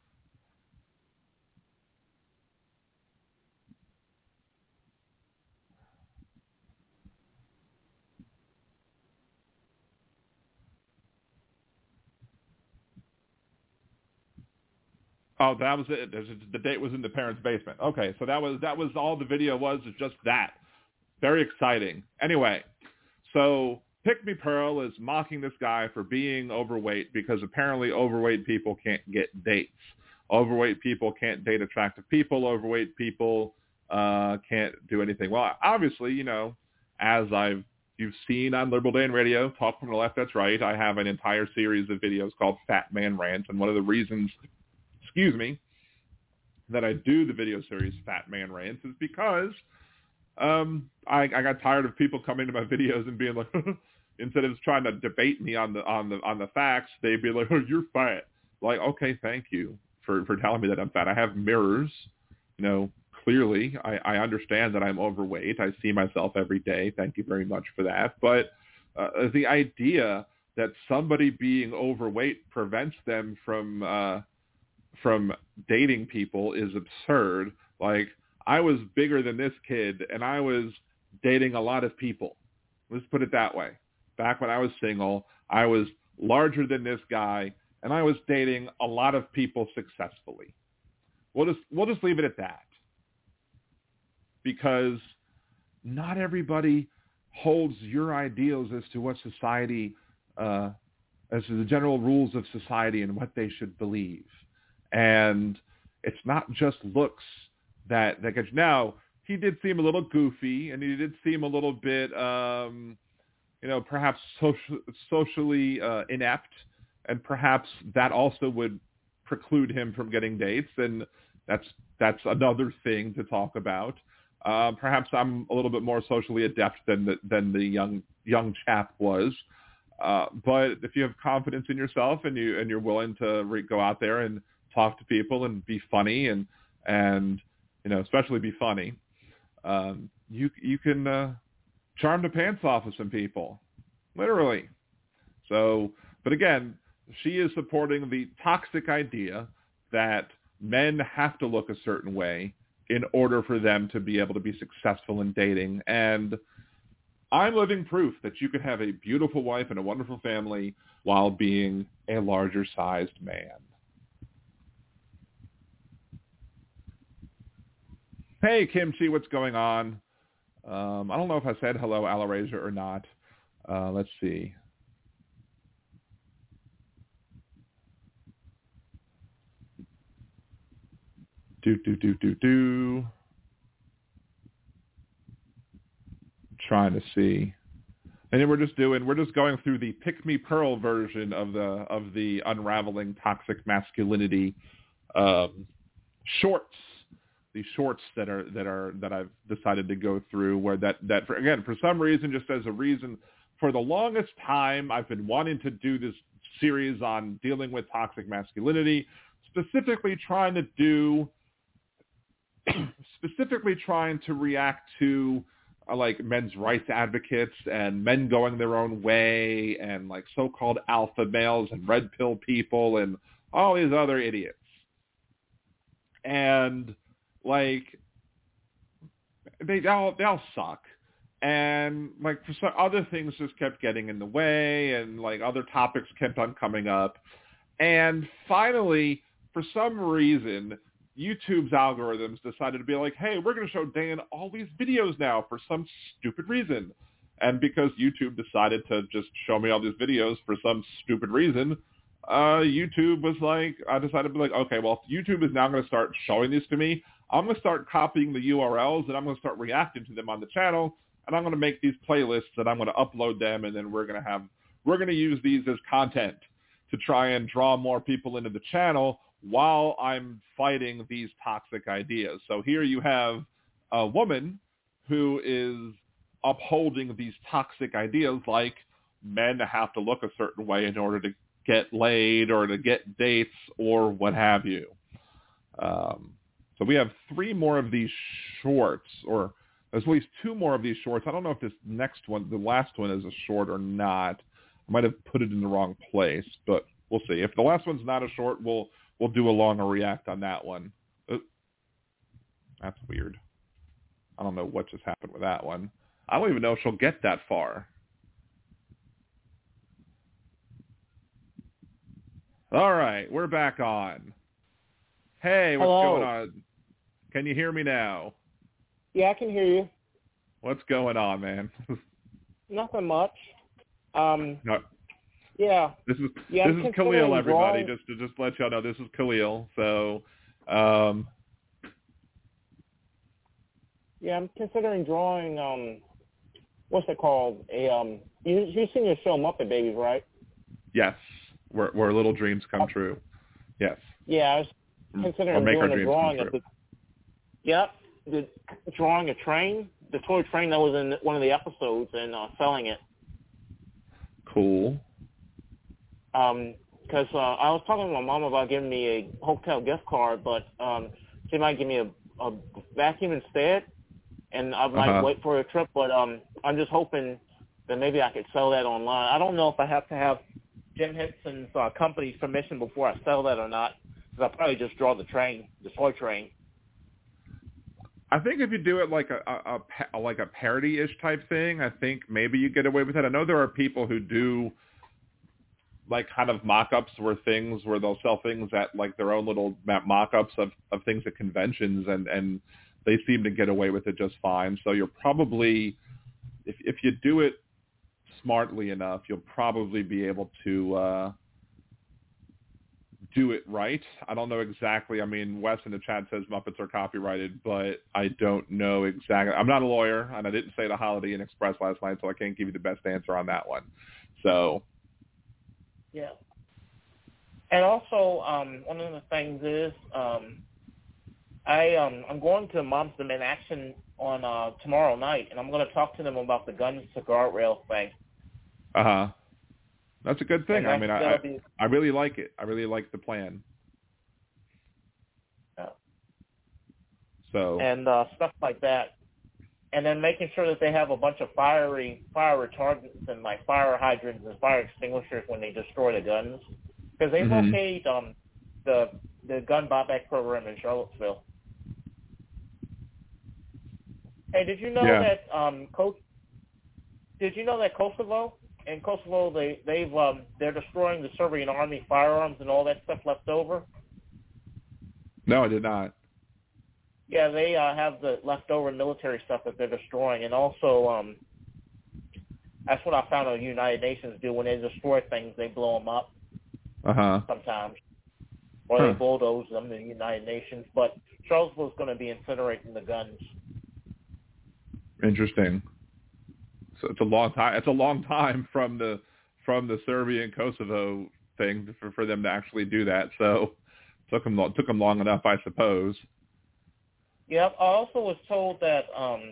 Oh, that was it. The date was in the parents' basement. Okay, so that was all the video was, is just that. Very exciting. Anyway, so Pick Me Pearl is mocking this guy for being overweight because apparently overweight people can't get dates. Overweight people can't date attractive people. Overweight people can't do anything. Well, obviously, as you've seen on Liberal Dan Radio, Talk from the Left, That's Right, I have an entire series of videos called Fat Man Rants, and one of the reasons that I do the video series Fat Man Rants is because I got tired of people coming to my videos and being like, instead of trying to debate me on the facts, they'd be like, "Oh, you're fat." Like, okay, thank you for telling me that I'm fat. I have mirrors, clearly. I understand that I'm overweight. I see myself every day. Thank you very much for that. But the idea that somebody being overweight prevents them from dating people is absurd. Like, I was bigger than this kid, and I was dating a lot of people. Let's put it that way. Back when I was single, I was larger than this guy, and I was dating a lot of people successfully. We'll just leave it at that. Because not everybody holds your ideals as to what society, as to the general rules of society and what they should believe. And it's not just looks that gets you. Now, he did seem a little goofy, and he did seem a little bit, perhaps socially inept, and perhaps that also would preclude him from getting dates, and that's another thing to talk about. Perhaps I'm a little bit more socially adept than the young chap was. But if you have confidence in yourself and you're willing to go out there and talk to people and be funny and especially be funny, you can charm the pants off of some people, literally. So, but again, she is supporting the toxic idea that men have to look a certain way in order for them to be able to be successful in dating. And I'm living proof that you could have a beautiful wife and a wonderful family while being a larger-sized man. Hey, Kimchi, what's going on? I don't know if I said hello, Alarasia, or not. Let's see. Trying to see. And then we're just going through the Pick Me Pearl version of the Unraveling Toxic Masculinity shorts. The shorts that I've decided to go through, where that for some reason, just as a reason, for the longest time I've been wanting to do this series on dealing with toxic masculinity, specifically trying to react to like men's rights advocates and men going their own way and like so-called alpha males and red pill people and all these other idiots. And like they all suck. And like for some other things just kept getting in the way, and like other topics kept on coming up. And finally, for some reason, YouTube's algorithms decided to be like, hey, we're going to show Dan all these videos now for some stupid reason. And because YouTube decided to just show me all these videos for some stupid reason, YouTube was like, I decided to be like, okay, well, if YouTube is now going to start showing these to me, I'm going to start copying the URLs and I'm going to start reacting to them on the channel. And I'm going to make these playlists and I'm going to upload them. And then we're going to use these as content to try and draw more people into the channel while I'm fighting these toxic ideas. So here you have a woman who is upholding these toxic ideas like men have to look a certain way in order to get laid or to get dates or what have you. So we have 3 more of these shorts, or there's at least 2 more of these shorts. I don't know if this next one, the last one, is a short or not. I might have put it in the wrong place, but we'll see. If the last one's not a short, we'll do a longer react on that one. That's weird. I don't know what just happened with that one. I don't even know if she'll get that far. All right, we're back on. Hey, what's going on? Can you hear me now? Yeah, I can hear you. What's going on, man? Nothing much. No. Yeah. This is Khalil, everybody. Just to let y'all know, this is Khalil. So, yeah, I'm considering drawing. What's it called? You've seen your show Muppet Babies, right? Yes, where little dreams come true. Yes. Yeah, I was considering doing a drawing of drawing a train, the toy train that was in one of the episodes, and selling it. Cool. Because I was talking to my mom about giving me a hotel gift card, but she might give me a vacuum instead, and I might wait for a trip. But I'm just hoping that maybe I could sell that online. I don't know if I have to have Jim Henson's company's permission before I sell that or not, because I'll probably just draw the toy train. I think if you do it like a parody-ish type thing, I think maybe you get away with it. I know there are people who do like kind of mock-ups where they'll sell things at like their own little mock-ups of things at conventions, and they seem to get away with it just fine. So you're probably, if you do it smartly enough, you'll probably be able to do it right. I don't know exactly. I mean, Wes in the chat says Muppets are copyrighted, but I don't know exactly. I'm not a lawyer, and I didn't say the Holiday Inn Express last night, so I can't give you the best answer on that one. So, yeah. And also, one of the things is, I'm going to Moms Demand Action on tomorrow night, and I'm going to talk to them about the guns to guardrail thing. That's a good thing. I mean, I really like it. I really like the plan. Yeah. So. And stuff like that. And then making sure that they have a bunch of fire retardants and like fire hydrants and fire extinguishers when they destroy the guns. Because they've okayed the gun buyback program in Charlottesville. Hey, did you know that did you know that Kosovo? In Kosovo, they're destroying the Serbian army firearms and all that stuff left over. No, I did not. Yeah, they have the leftover military stuff that they're destroying, and also that's what I found the United Nations do when they destroy things. They blow them up sometimes, or they bulldoze them. The United Nations, but Charlottesville's going to be incinerating the guns. Interesting. So it's a long time. It's a long time from the Serbia and Kosovo thing for them to actually do that. So took them long enough, I suppose. Yep. I also was told that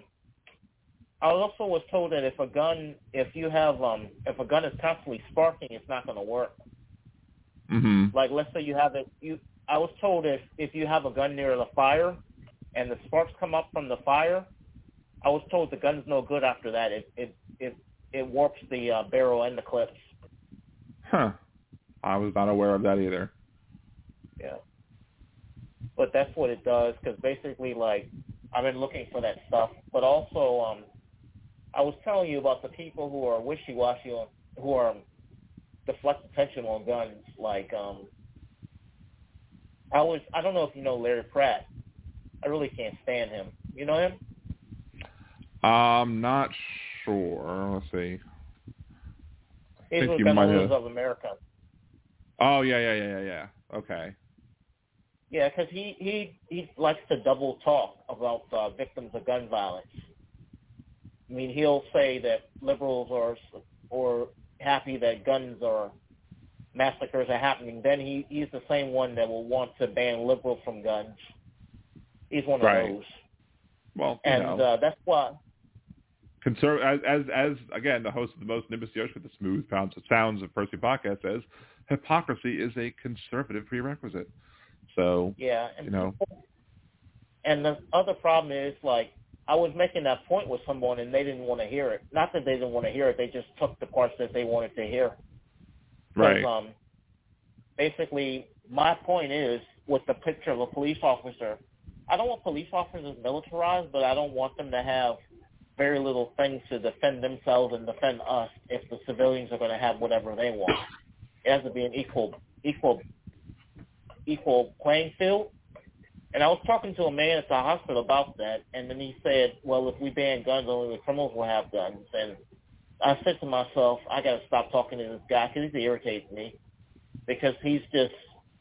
if a gun is constantly sparking, it's not going to work. Mm-hmm. Like let's say you have it. I was told if you have a gun near the fire and the sparks come up from the fire, I was told the gun's no good after that. It warps the barrel and the clips. Huh. I was not aware of that either. Yeah. But that's what it does, because basically, like, I've been looking for that stuff. But also, I was telling you about the people who are wishy-washy who are deflect attention on guns. Like, I don't know if you know Larry Pratt. I really can't stand him. You know him? I'm not sure. Let's see. He's with Gun Owners of America. Oh, yeah. Okay. Yeah, because he likes to double talk about victims of gun violence. I mean, he'll say that liberals are happy that massacres are happening. Then he's the same one that will want to ban liberals from guns. He's one of those. Well, that's why. As again, the host of the most Nimbus Yosh with the smooth sounds of Percy podcast says, hypocrisy is a conservative prerequisite. So, yeah, and the other problem is, like, I was making that point with someone and they didn't want to hear it. Not that they didn't want to hear it, they just took the parts that they wanted to hear. Right. Basically, my point is, with the picture of a police officer, I don't want police officers militarized, but I don't want them to have very little things to defend themselves and defend us if the civilians are going to have whatever they want. It has to be an equal playing field. And I was talking to a man at the hospital about that, and then he said, well, if we ban guns, only the criminals will have guns. And I said to myself, I got to stop talking to this guy because he's irritating me, because he's just,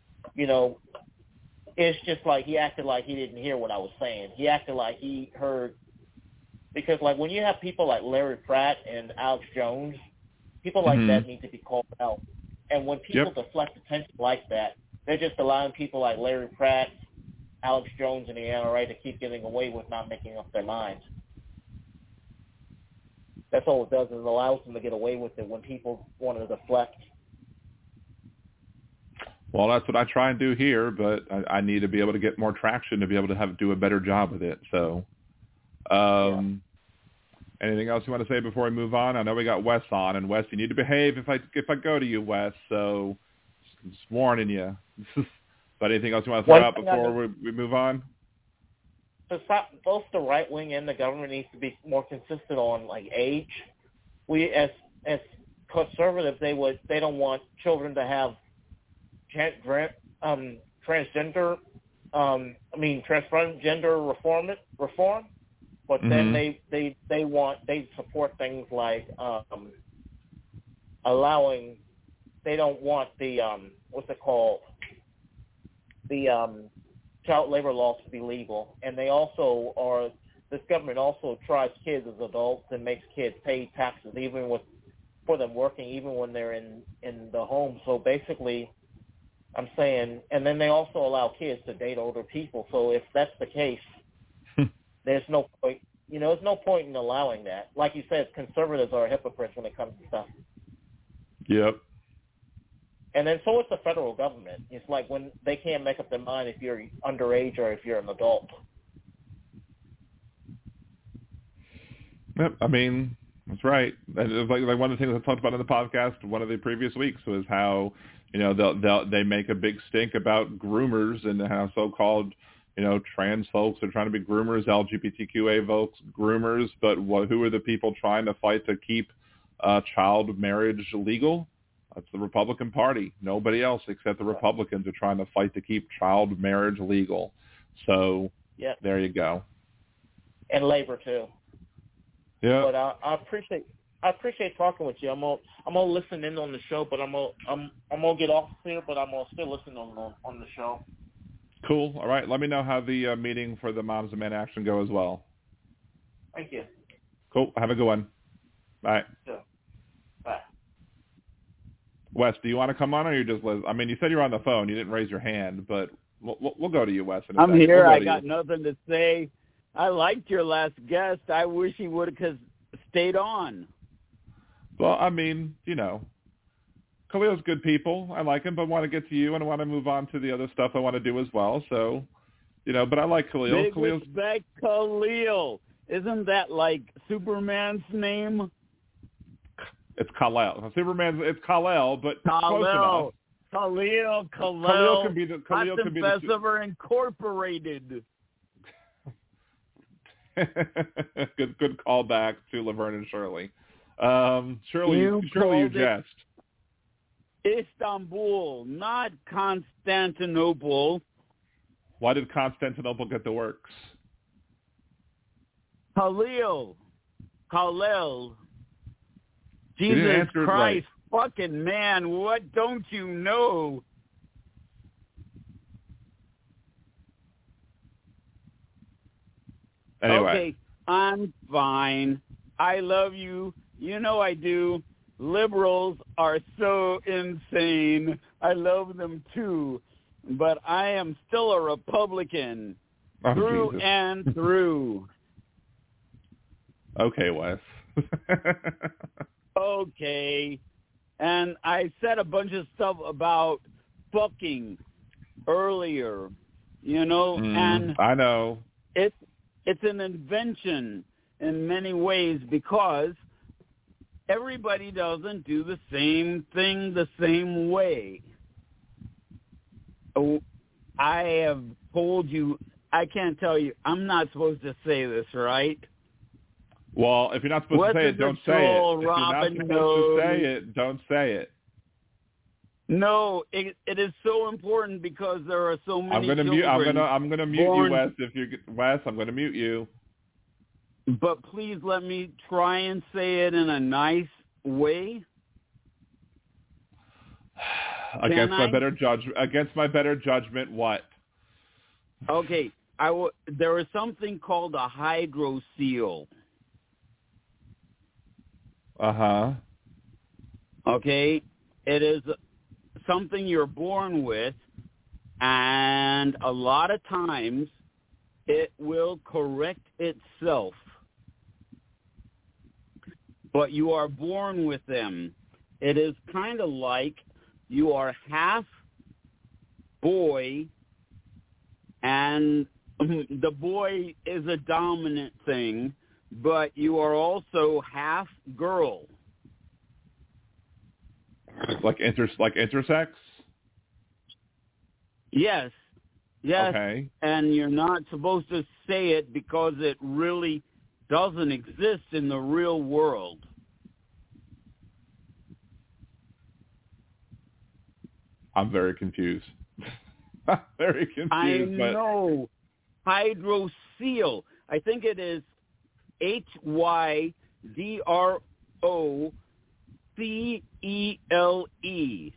it's just like he acted like he didn't hear what I was saying. He acted like he heard. Because, like, when you have people like Larry Pratt and Alex Jones, people like that need to be called out. And when people deflect attention like that, they're just allowing people like Larry Pratt, Alex Jones, and the NRA to keep getting away with not making up their minds. that's all it does, is it allows them to get away with it when people want to deflect. Well, that's what I try and do here, but I need to be able to get more traction to be able to do a better job with it. So, Anything else you want to say before we move on? I know we got Wes on, and Wes, you need to behave if I go to you, Wes. So, just warning you. But anything else you want to throw out before we move on? Both the right wing and the government needs to be more consistent on like age. We as conservatives, they don't want children to have transgender reform, but then they support things like allowing. They don't want the child labor laws to be legal, and they also are. This government also tries kids as adults and makes kids pay taxes for them working, even when they're in the home. So basically, I'm saying, and then they also allow kids to date older people. So if that's the case, there's no point. There's no point in allowing that. Like you said, conservatives are hypocrites when it comes to stuff. Yep. And then so is the federal government. It's like when they can't make up their mind if you're underage or if you're an adult. Yep, I mean, that's right. And it was like one of the things I talked about in the podcast one of the previous weeks was how, they make a big stink about groomers and how so-called, trans folks are trying to be groomers, LGBTQA folks groomers, but who are the people trying to fight to keep child marriage legal? That's the Republican Party. Nobody else except the Republicans are trying to fight to keep child marriage legal. So There you go. And labor too. Yeah. But I appreciate talking with you. I'm gonna listen in on the show, but I'm gonna get off here, but I'm gonna still listen on the show. Cool. All right. Let me know how the meeting for the Moms and Men Action go as well. Thank you. Cool. Have a good one. Bye. Sure. Bye. Wes, do you want to come on, or you just? I mean, you said you're on the phone. You didn't raise your hand, but we'll go to you, Wes. I'm here. I got nothing to say. I liked your last guest. I wish he would have stayed on. Well, I mean, Khalil's good people. I like him, but I want to get to you, and I want to move on to the other stuff I want to do as well. So, but I like Khalil. Big respect, Khalil. Isn't that like Superman's name? It's Kal-El. It's Kal-El, but Kal-El. close enough. Khalil can be the Professor Incorporated. good callback to Laverne and Shirley. Shirley, you jest. Istanbul, not Constantinople. Why did Constantinople get the works? Khalil. Jesus Christ, fucking man, what don't you know? Anyway. Okay, I'm fine. I love you. You know I do. Liberals are so insane. I love them too. But I am still a Republican. Through Jesus. and through. Okay, Wes. Okay. And I said a bunch of stuff about fucking earlier, and I know. It's an invention in many ways because everybody doesn't do the same thing the same way. I have told you, I can't tell you, I'm not supposed to say this, right? Well, if you're not supposed to say it, don't say it. If you're not supposed to say it, don't say it. No, it is so important because there are so many children. I'm gonna mute you, Wes. Wes, I'm gonna mute you. But please let me try and say it in a nice way. Against my better judgment, what? Okay, there is something called a hydrocele. Uh-huh. Okay, it is something you're born with, and a lot of times it will correct itself. but you are born with them. It is kind of like you are half boy, and the boy is a dominant thing, but you are also half girl. Like intersex? Yes. Yes. Okay. And you're not supposed to say it because it really doesn't exist in the real world. I'm very confused. Very confused. I know. Hydrocele. I think it is HYDROCELE.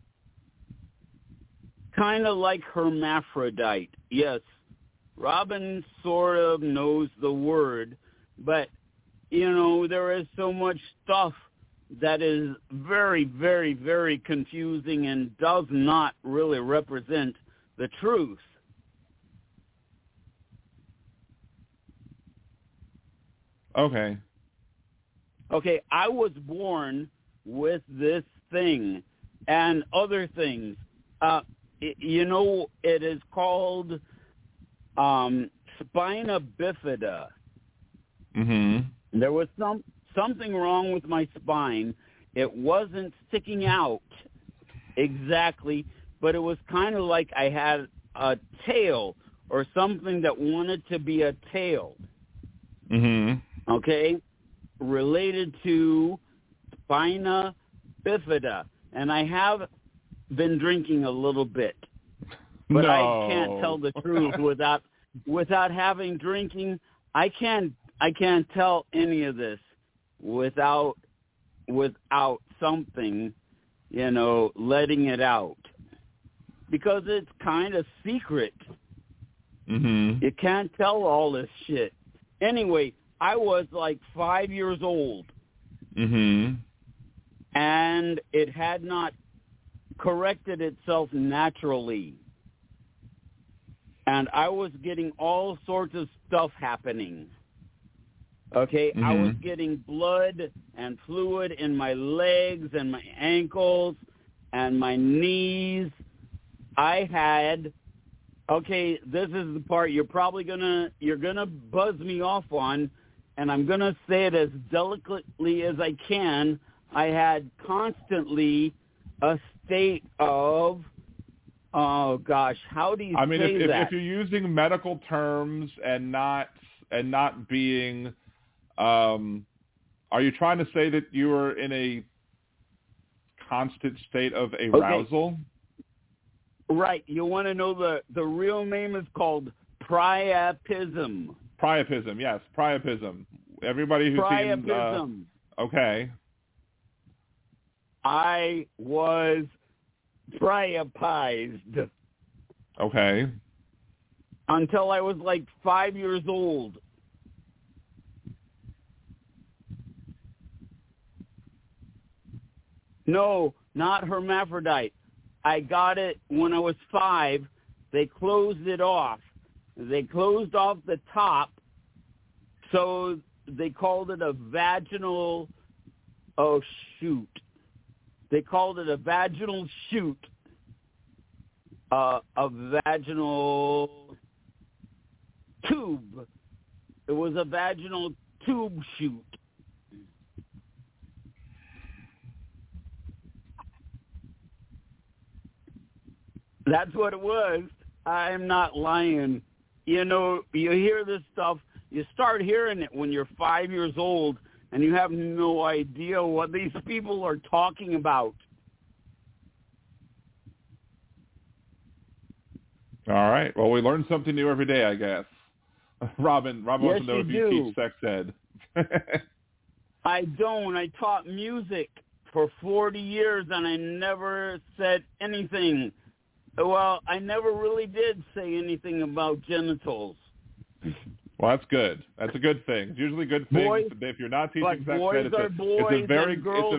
Kind of like hermaphrodite. Yes, Robin sort of knows the word, but, there is so much stuff that is very, very, very confusing and does not really represent the truth. Okay. Okay, I was born with this thing and other things. It is called spina bifida. Mm-hmm. There was something wrong with my spine. It wasn't sticking out exactly, but it was kind of like I had a tail or something that wanted to be a tail. Mm-hmm. Okay? Related to spina bifida. And I have been drinking a little bit. But no. I can't tell the truth without having drinking. I can't tell any of this without something, letting it out. Because it's kind of secret. Mm-hmm. You can't tell all this shit. Anyway, I was like 5 years old. Mm-hmm. And it had not corrected itself naturally. And I was getting all sorts of stuff happening. Okay? Mm-hmm. I was getting blood and fluid in my legs and my ankles and my knees. I had... Okay, this is the part you're gonna buzz me off on, and I'm gonna say it as delicately as I can. I had constantly a state of, oh gosh, how do you say that? If you're using medical terms and not being, are you trying to say that you were in a constant state of arousal? Okay. Right. You want to know the real name is called priapism. Priapism, yes, priapism. Everybody who's priapism. Okay. I was priapized. Okay. Until I was like 5 years old. No, not hermaphrodite. I got it when I was 5. They closed it off. They closed off the top, so they called it a vaginal, They called it a vaginal shoot. A vaginal tube. It was a vaginal tube shoot. That's what it was. I'm not lying. You hear this stuff. You start hearing it when you're 5 years old, and you have no idea what these people are talking about. All right. Well, we learn something new every day, I guess. Robin wants to know if you teach sex ed. I don't. I taught music for 40 years, and I never said anything. Well, I never really did say anything about genitals. Well, that's good. That's a good thing. It's usually a good thing if you're not teaching sex ed. It's a very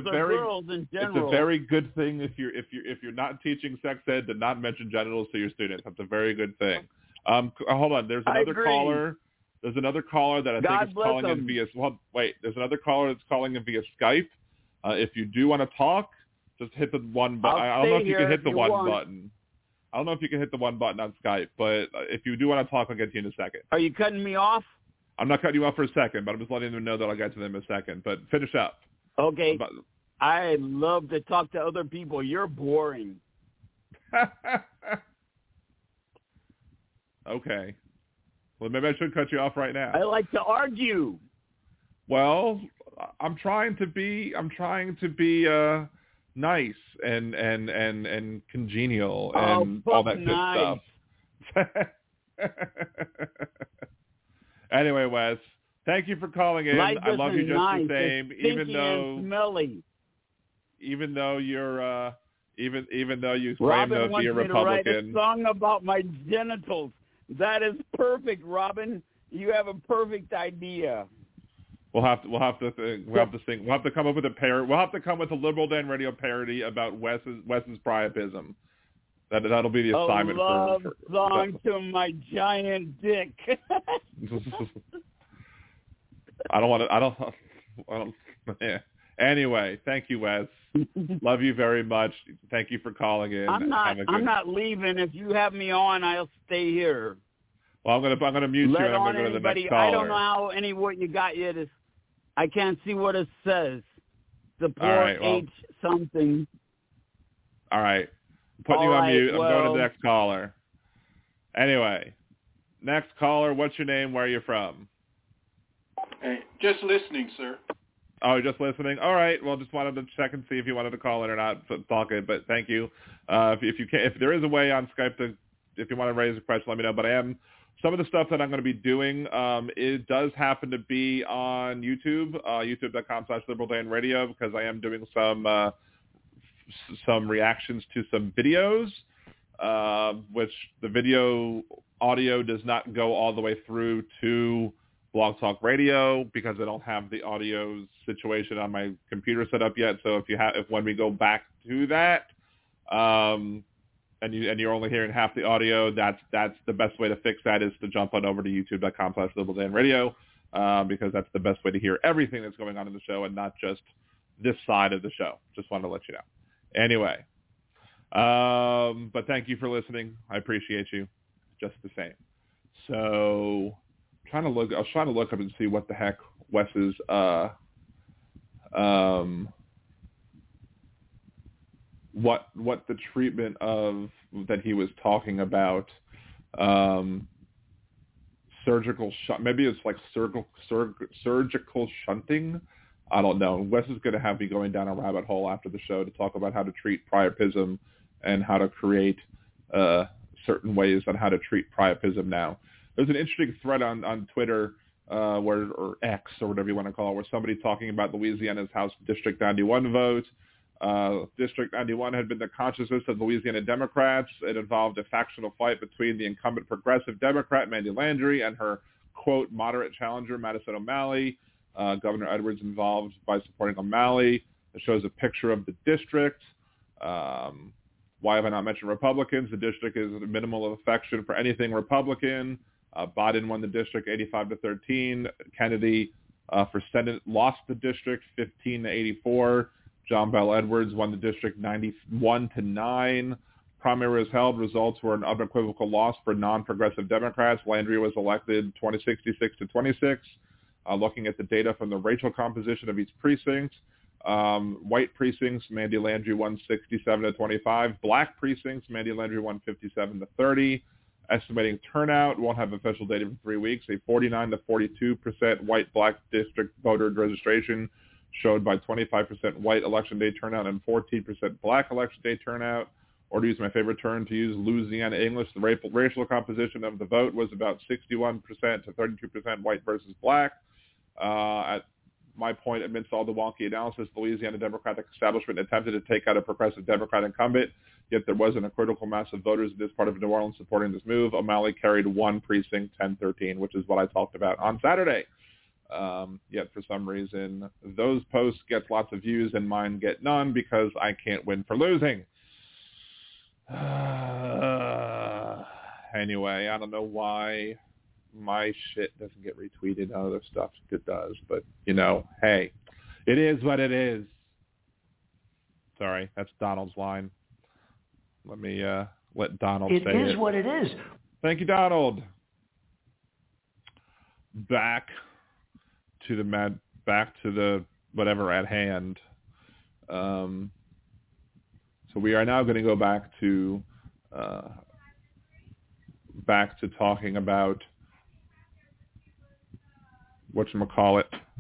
good thing if you're not teaching sex ed to not mention genitals to your students. That's a very good thing. Hold on. There's another caller. There's another caller that I think is calling in via. Well, wait. There's another caller that's calling in via Skype. If you do want to talk, just hit the one button. I don't know if you can hit the one button. I don't know if you can hit the one button on Skype, but if you do want to talk, I'll get to you in a second. Are you cutting me off? I'm not cutting you off for a second, but I'm just letting them know that I'll get to them in a second. But finish up. Okay. I love to talk to other people. You're boring. Okay. Well, maybe I should cut you off right now. I like to argue. Well, I'm trying to be nice and congenial and all that good stuff. Anyway, Wes, thank you for calling in. Life I love you just nice. the same, it's even though you're even though you claim Robin to be a Republican. To write a song about my genitals. That is perfect, Robin. You have a perfect idea. We'll have to come up with a Liberal Dan Radio parody about Wes's priapism. That'll be the assignment love song to my giant dick. I don't. Yeah. Anyway, thank you, Wes. Love you very much. Thank you for calling in. I'm not leaving. If you have me on, I'll stay here. Well, I'm gonna mute you and I'm gonna go to the next caller. I don't know how what you got yet. I can't see what it says. Support H something. All right. I'm putting you on mute. I'm going to the next caller. Anyway, next caller, what's your name? Where are you from? Hey, just listening, sir. Oh, just listening? All right. Well, just wanted to check and see if you wanted to call in or not. Talk it, but thank you. If there is a way on Skype if you want to raise a question, let me know. But some of the stuff that I'm going to be doing, it does happen to be on YouTube, youtube.com/LiberalDanRadio, because I am doing some reactions to some videos, which the video audio does not go all the way through to Blog Talk Radio because I don't have the audio situation on my computer set up yet. So if when we go back to that, and you're only hearing half the audio, that's the best way to fix that is to jump on over to youtube.com/LiberalDanRadio, because that's the best way to hear everything that's going on in the show and not just this side of the show. Just wanted to let you know. Anyway, but thank you for listening. I appreciate you just the same. So I was trying to look up and see what the heck Wes's what the treatment of that he was talking about, surgical maybe it's like surgical shunting. I don't know. Wes is going to have me going down a rabbit hole after the show to talk about how to treat priapism and how to create certain ways on how to treat priapism now. There's an interesting thread on Twitter or X or whatever you want to call it, where somebody talking about Louisiana's House District 91 vote. District 91 had been the consciousness of Louisiana Democrats. It involved a factional fight between the incumbent progressive Democrat, Mandy Landry, and her, quote, moderate challenger, Madison O'Malley. Governor Edwards involved by supporting O'Malley. It shows a picture of the district. Why have I not mentioned Republicans? The district is a minimal affection for anything Republican. Biden won the district 85-13. Kennedy for Senate lost the district 15-84. John Bell Edwards won the district 91-9. Primary was held. Results were an unequivocal loss for non-progressive Democrats. Landry was elected 66-26. Looking at the data from the racial composition of each precinct, white precincts, Mandy Landry won 67-25. Black precincts, Mandy Landry won 57-30. Estimating turnout, won't have official data for 3 weeks. A 49-42% white-black district voter registration showed by 25% white election day turnout and 14% black election day turnout. Or to use my favorite term, to use Louisiana English, the racial composition of the vote was about 61% to 32% white versus black. At my point, amidst all the wonky analysis, the Louisiana Democratic establishment attempted to take out a progressive Democrat incumbent, yet there wasn't a critical mass of voters in this part of New Orleans supporting this move. O'Malley carried one precinct, 10-13, which is what I talked about on Saturday. Yet for some reason, those posts get lots of views and mine get none because I can't win for losing. Anyway, I don't know why my shit doesn't get retweeted. Other stuff it does. But, hey, it is what it is. Sorry, that's Donald's line. Let me let Donald say it. It is what it is. Thank you, Donald. Back to the whatever at hand. So we are now going to go back to talking about whatchamacallit,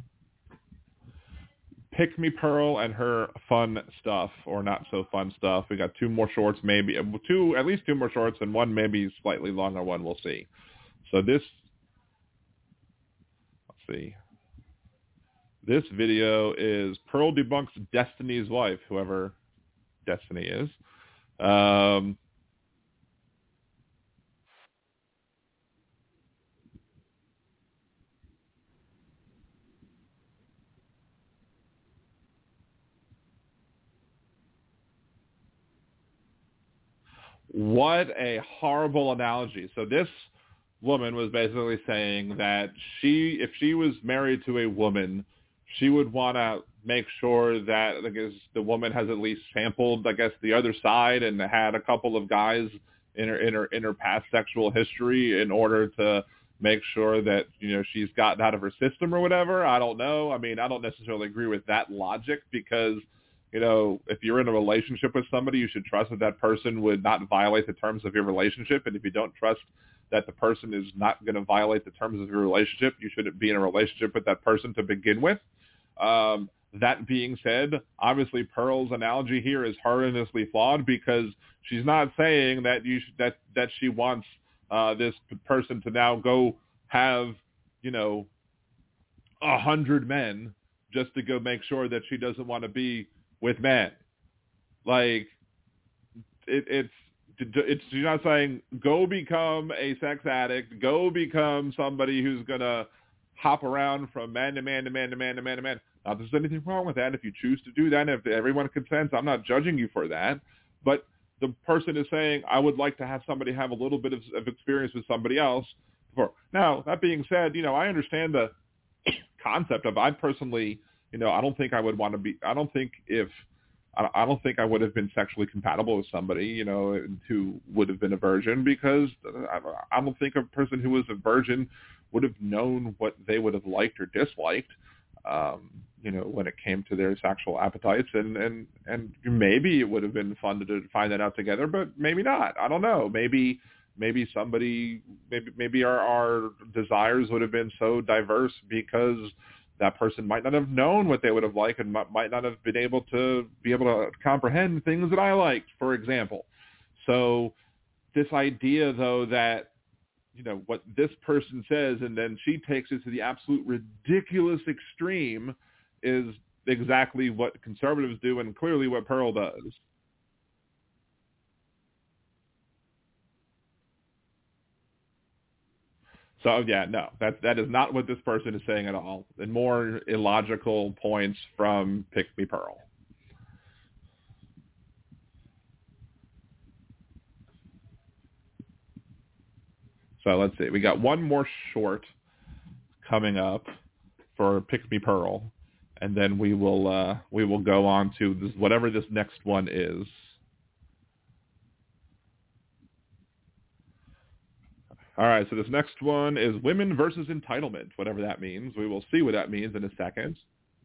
Pick Me Pearl and her fun stuff or not so fun stuff. We got two more shorts, maybe at least two more shorts, and one maybe slightly longer one. We'll see. So let's see. This video is Pearl debunks Destiny's wife, whoever Destiny is. What a horrible analogy. So this woman was basically saying that if she was married to a woman, she would want to make sure that the woman has at least sampled, the other side and had a couple of guys in her past sexual history in order to make sure that, she's gotten out of her system or whatever. I don't know. I mean, I don't necessarily agree with that logic because, if you're in a relationship with somebody, you should trust that person would not violate the terms of your relationship. And if you don't trust that the person is not going to violate the terms of your relationship, you shouldn't be in a relationship with that person to begin with. That being said, obviously Pearl's analogy here is horrendously flawed because she's not saying that that she wants this person to now go have 100 men just to go make sure that she doesn't want to be with men. It's she's not saying go become a sex addict, go become somebody who's gonna hop around from man to man to man to man to man to man. Now, there's anything wrong with that if you choose to do that. If everyone consents, I'm not judging you for that. But the person is saying, I would like to have somebody have a little bit of experience with somebody else before. Now, that being said, I understand the concept of, I personally, I don't think I would want to be, I don't think I would have been sexually compatible with somebody, who would have been a virgin, because I don't think a person who was a virgin would have known what they would have liked or disliked, when it came to their sexual appetites. And maybe it would have been fun to find that out together, but maybe not. I don't know. Maybe our desires would have been so diverse because that person might not have known what they would have liked and might not have been able to comprehend things that I liked, for example. So this idea, though, that, what this person says and then she takes it to the absolute ridiculous extreme is exactly what conservatives do and clearly what Pearl does. So, yeah, no, that is not what this person is saying at all. And more illogical points from Pick Me Pearl. So let's see. We got one more short coming up for Pick Me Pearl, and then we will go on to this, whatever this next one is. All right, so this next one is women versus entitlement, whatever that means. We will see what that means in a second.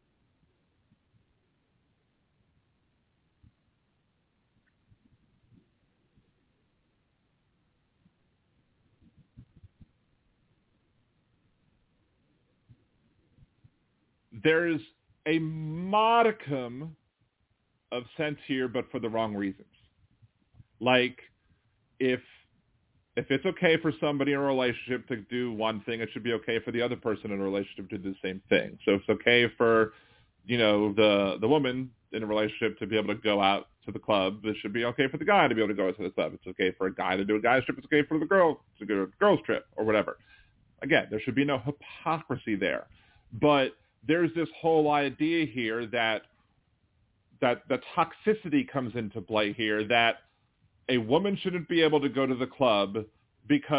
There's a modicum of sense here, but for the wrong reasons. Like, if it's okay for somebody in a relationship to do one thing, it should be okay for the other person in a relationship to do the same thing. So if it's okay for, the woman in a relationship to be able to go out to the club, it should be okay for the guy to be able to go to the club. It's okay for a guy to do a guy's trip. It's okay for the girl to go to a girl's trip or whatever. Again, there should be no hypocrisy there. But there's this whole idea here that the toxicity comes into play here, that a woman shouldn't be able to go to the club because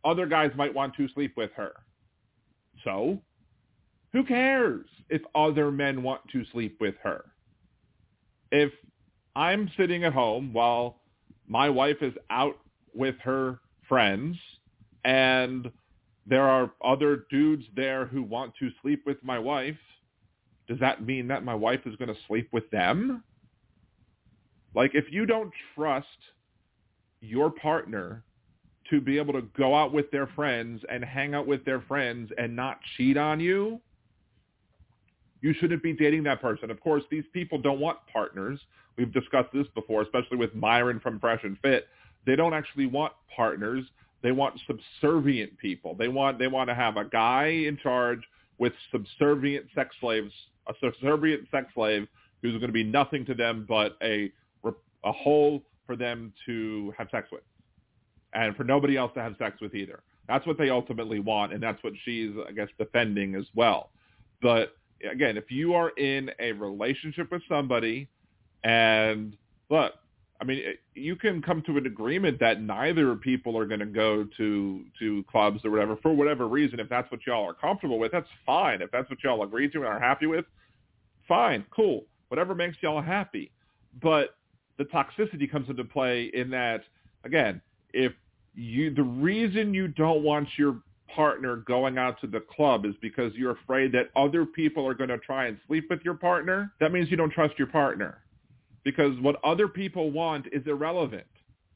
other guys might want to sleep with her. So, who cares if other men want to sleep with her? If I'm sitting at home while my wife is out with her friends and there are other dudes there who want to sleep with my wife, does that mean that my wife is going to sleep with them? Like, if you don't trust your partner to be able to go out with their friends and hang out with their friends and not cheat on you, you shouldn't be dating that person. Of course, these people don't want partners. We've discussed this before, especially with Myron from Fresh and Fit. They don't actually want partners. They want subservient people. They want to have a guy in charge with subservient sex slaves, a subservient sex slave who's going to be nothing to them but a hole for them to have sex with, and for nobody else to have sex with either. That's what they ultimately want, and that's what she's, I guess, defending as well. But again, if you are in a relationship with somebody, and look, I mean, you can come to an agreement that neither people are going to go to clubs or whatever for whatever reason. If that's what y'all are comfortable with, that's fine. If that's what y'all agree to and are happy with, fine, cool, whatever makes y'all happy. But the toxicity comes into play in that, again, if the reason you don't want your partner going out to the club is because you're afraid that other people are going to try and sleep with your partner, that means you don't trust your partner. Because what other people want is irrelevant.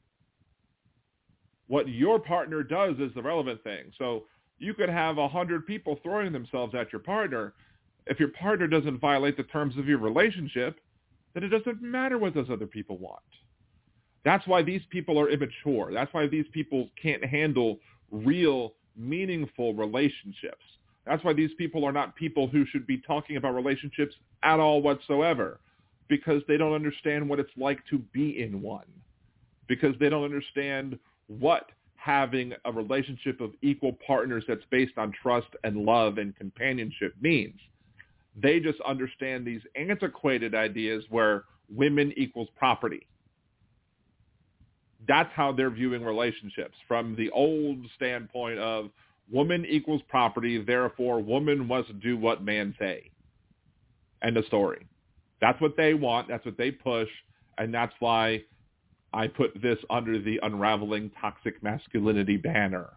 What your partner does is the relevant thing. So you could have 100 people throwing themselves at your partner. If your partner doesn't violate the terms of your relationship, then it doesn't matter what those other people want. That's why these people are immature. That's why these people can't handle real, meaningful relationships. That's why these people are not people who should be talking about relationships at all whatsoever, because they don't understand what it's like to be in one, because they don't understand what having a relationship of equal partners that's based on trust and love and companionship means. They just understand these antiquated ideas where women equals property. That's how they're viewing relationships, from the old standpoint of woman equals property, therefore woman must do what man say. End of story. That's what they want. That's what they push. And that's why I put this under the Unraveling Toxic Masculinity banner.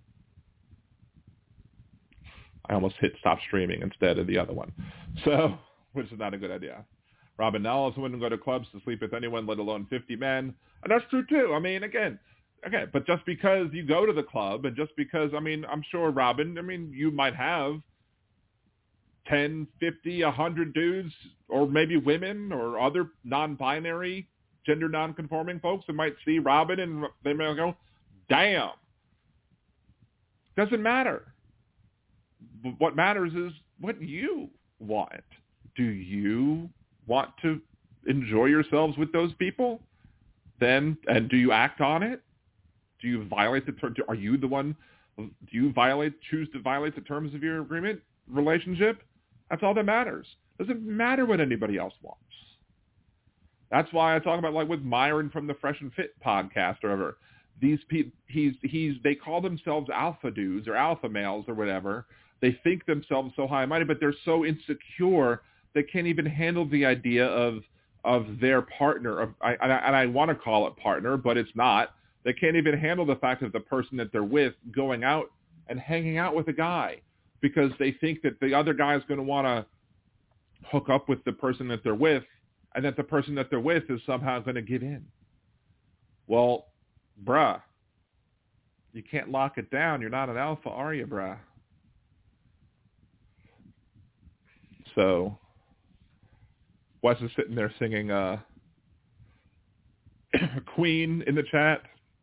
I almost hit stop streaming instead of the other one. So, which is not a good idea. Robin Nellis wouldn't go to clubs to sleep with anyone, let alone 50 men. And that's true too. I mean, again, but just because you go to the club, and just because, I mean, I'm sure, Robin, I mean, you might have 10, 50, 100 dudes, or maybe women or other non-binary, gender non-conforming folks who might see Robin and they may go, damn. Doesn't matter. What matters is what you want. Do you want to enjoy yourselves with those people? Then, and do you act on it? Do you violate the term? Are you the one? Do you choose to violate the terms of your agreement relationship? That's all that matters. Doesn't matter what anybody else wants. That's why I talk about, like with Myron from the Fresh and Fit podcast or whatever. These people, they call themselves alpha dudes or alpha males or whatever. They think themselves so high-minded, but they're so insecure they can't even handle the idea of their partner. I want to call it partner, but it's not. They can't even handle the fact of the person that they're with going out and hanging out with a guy, because they think that the other guy is going to want to hook up with the person that they're with, and that the person that they're with is somehow going to give in. Well, bruh, you can't lock it down. You're not an alpha, are you, bruh? So Wes is sitting there singing Queen in the chat.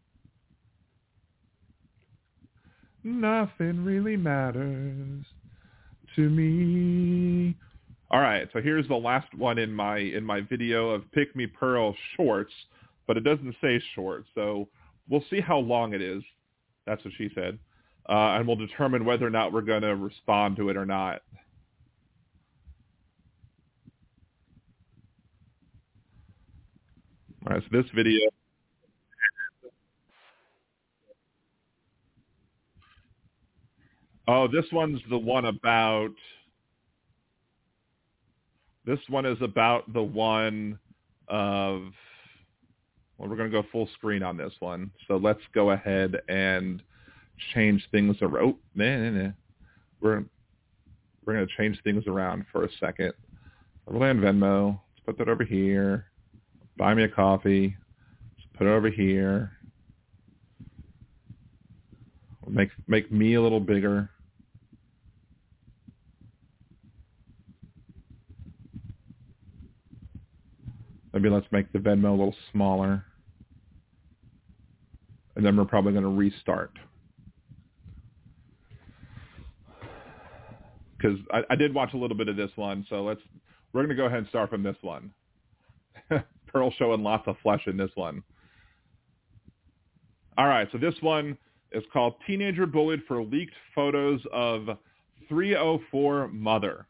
Nothing really matters to me. All right, so here's the last one in my video of Pick Me Pearl shorts, but it doesn't say short, so we'll see how long it is. That's what she said. And we'll determine whether or not we're going to respond to it or not. All right, so this video. All right, so this video. Oh, this one's the one about. This one is about the one of. Well, we're going to go full screen on this one, so let's go ahead and change things around. We're going to change things around for a second. Liberaldan Venmo. Let's put that over here. Buy me a coffee. Let's put it over here. Make me a little bigger. Maybe let's make the Venmo a little smaller. And then we're probably going to restart. Because I did watch a little bit of this one, so we're going to go ahead and start from this one. Pearl showing lots of flesh in this one. All right, so this one is called Teenager Bullied for Leaked Photos of 304 Mother.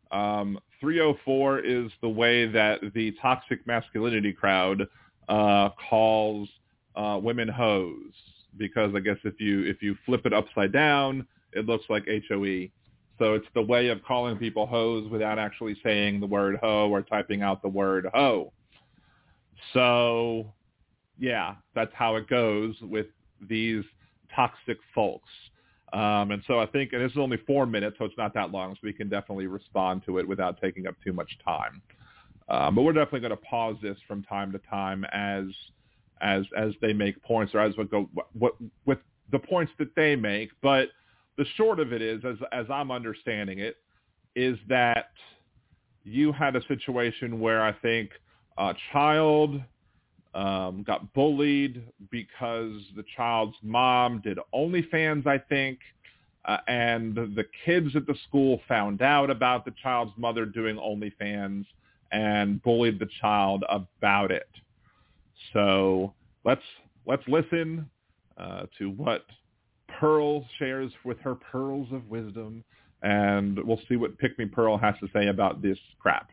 304 is the way that the toxic masculinity crowd calls women hoes, because I guess if you flip it upside down, it looks like HOE. So it's the way of calling people hoes without actually saying the word hoe or typing out the word hoe. So, yeah, that's how it goes with these toxic folks. And so I think, and this is only 4 minutes, so it's not that long, so we can definitely respond to it without taking up too much time. But we're definitely going to pause this from time to time as they make points, or as what with the points that they make. But the short of it is, as I'm understanding it, is that you had a situation where I think a child got bullied because the child's mom did OnlyFans, I think, and the kids at the school found out about the child's mother doing OnlyFans and bullied the child about it. So let's listen to what Pearl shares with her pearls of wisdom, and we'll see what Pick Me Pearl has to say about this crap.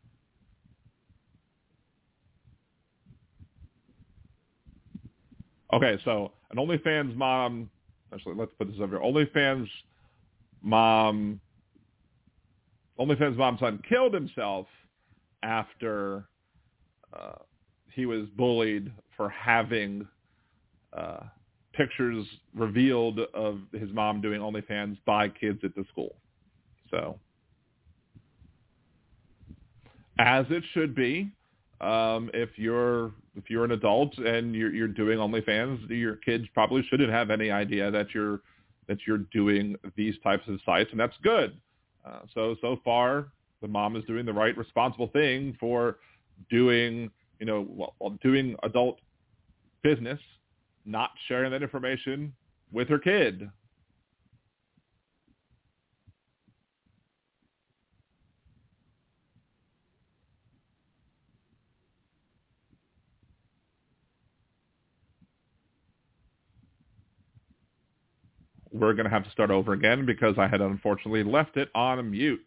Okay, so an OnlyFans mom, actually, let's put this over here. OnlyFans mom's son killed himself after he was bullied for having pictures revealed of his mom doing OnlyFans by kids at the school. So, as it should be, if you're an adult and you're doing OnlyFans, your kids probably shouldn't have any idea that you're doing these types of sites, and that's good. So far, the mom is doing the right, responsible thing for doing adult business, not sharing that information with her kid. We're going to have to start over again because I had unfortunately left it on mute.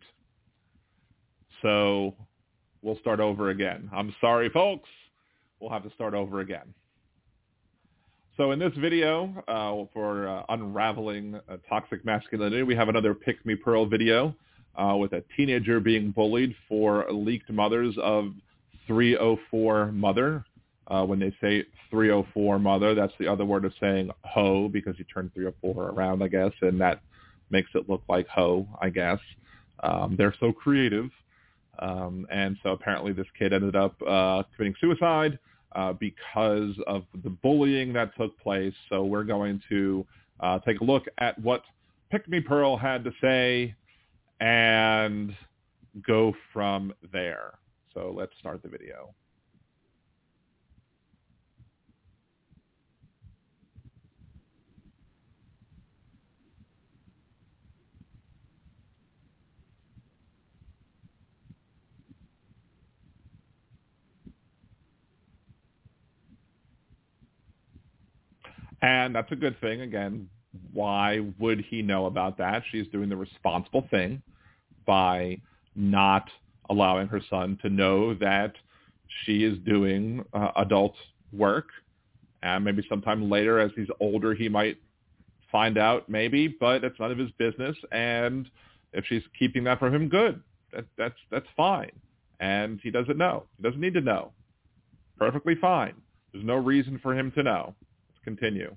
So we'll start over again. I'm sorry, folks. We'll have to start over again. So in this video, for unraveling toxic masculinity, we have another Pick Me Pearl video with a teenager being bullied for leaked mothers of 304 Mother. When they say 304 Mother, that's the other word of saying hoe, because you turn 304 around, I guess, and that makes it look like hoe, I guess. They're so creative. And so apparently this kid ended up committing suicide because of the bullying that took place. So we're going to take a look at what Pick Me Pearl had to say and go from there. So let's start the video. And that's a good thing. Again, why would he know about that? She's doing the responsible thing by not allowing her son to know that she is doing adult work. And maybe sometime later, as he's older, he might find out maybe, but it's none of his business. And if she's keeping that from him, good. That's fine. And he doesn't know. He doesn't need to know. Perfectly fine. There's no reason for him to know. Let's continue.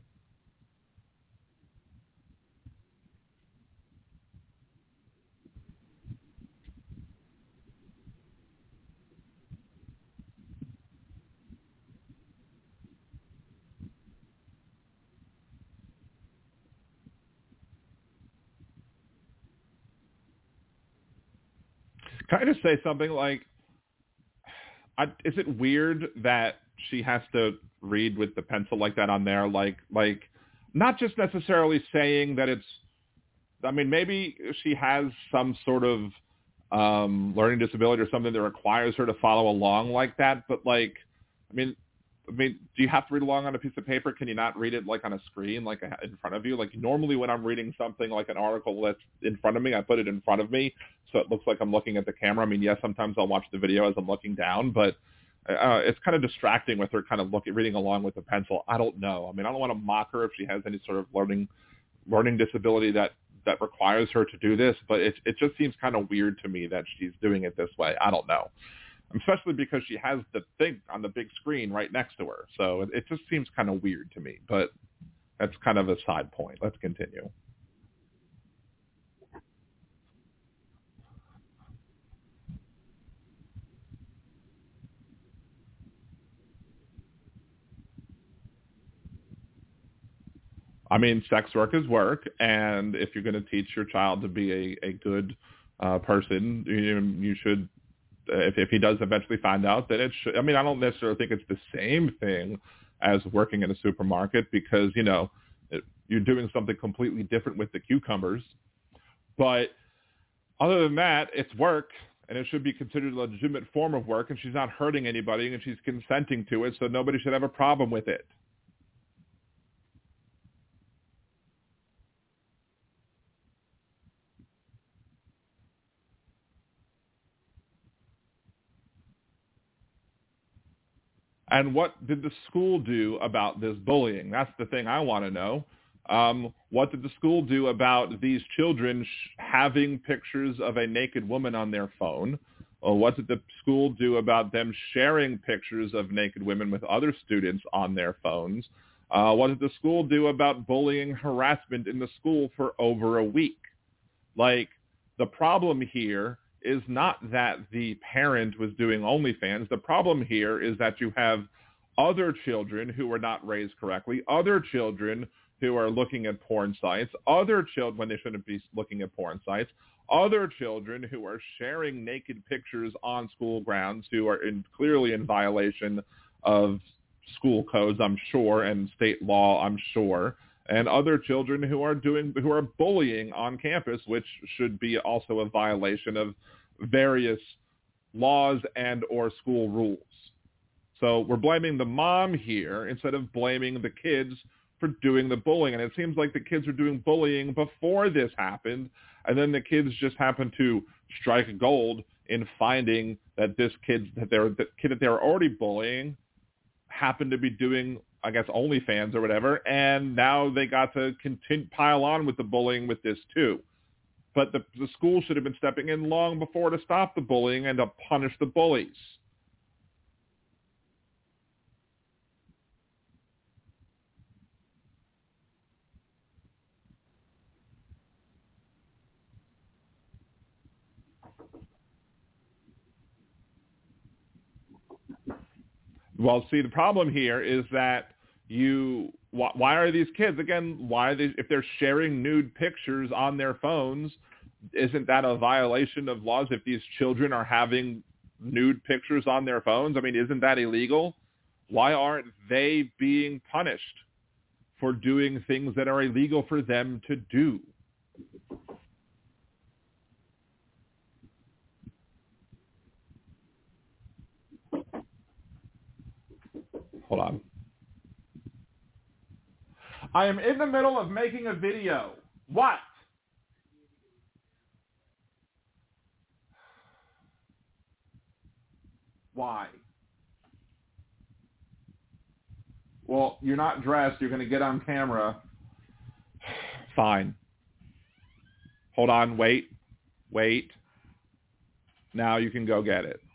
Can I just say something like, is it weird that she has to read with the pencil like that on there? Like not just necessarily saying that it's, I mean, maybe she has some sort of learning disability or something that requires her to follow along like that. But like, I mean, do you have to read along on a piece of paper? Can you not read it like on a screen, like in front of you? Like normally when I'm reading something like an article that's in front of me, I put it in front of me so it looks like I'm looking at the camera. I mean, yes, sometimes I'll watch the video as I'm looking down, but it's kind of distracting with her kind of reading along with the pencil. I don't know. I mean, I don't want to mock her if she has any sort of learning disability that requires her to do this, but it just seems kind of weird to me that she's doing it this way. I don't know. Especially because she has the thing on the big screen right next to her. So it just seems kind of weird to me, but that's kind of a side point. Let's continue. I mean, sex work is work, and if you're going to teach your child to be a good person, you should, if he does eventually find out that it should, I mean, I don't necessarily think it's the same thing as working in a supermarket because, you're doing something completely different with the cucumbers. But other than that, it's work, and it should be considered a legitimate form of work, and she's not hurting anybody, and she's consenting to it, so nobody should have a problem with it. And what did the school do about this bullying? That's the thing I want to know. What did the school do about these children having pictures of a naked woman on their phone? Or what did the school do about them sharing pictures of naked women with other students on their phones? What did the school do about bullying, harassment in the school for over a week? Like, the problem here is not that the parent was doing OnlyFans. The problem here is that you have other children who were not raised correctly, other children who are looking at porn sites, other children when they shouldn't be looking at porn sites, other children who are sharing naked pictures on school grounds who are clearly in violation of school codes, I'm sure, and state law, I'm sure, and other children who are bullying on campus, which should be also a violation of various laws and or school rules. So we're blaming the mom here instead of blaming the kids for doing the bullying. And it seems like the kids were doing bullying before this happened, and then the kids just happened to strike gold in finding that the kid that they were already bullying happened to be doing, I guess, OnlyFans or whatever, and now they got to pile on with the bullying with this too. But the school should have been stepping in long before to stop the bullying and to punish the bullies. Well, see, the problem here is that why are these kids, again, if they're sharing nude pictures on their phones, isn't that a violation of laws if these children are having nude pictures on their phones? I mean, isn't that illegal? Why aren't they being punished for doing things that are illegal for them to do? Hold on. I am in the middle of making a video. What? Why? Well, you're not dressed. You're going to get on camera. Fine. Hold on. Wait. Now you can go get it.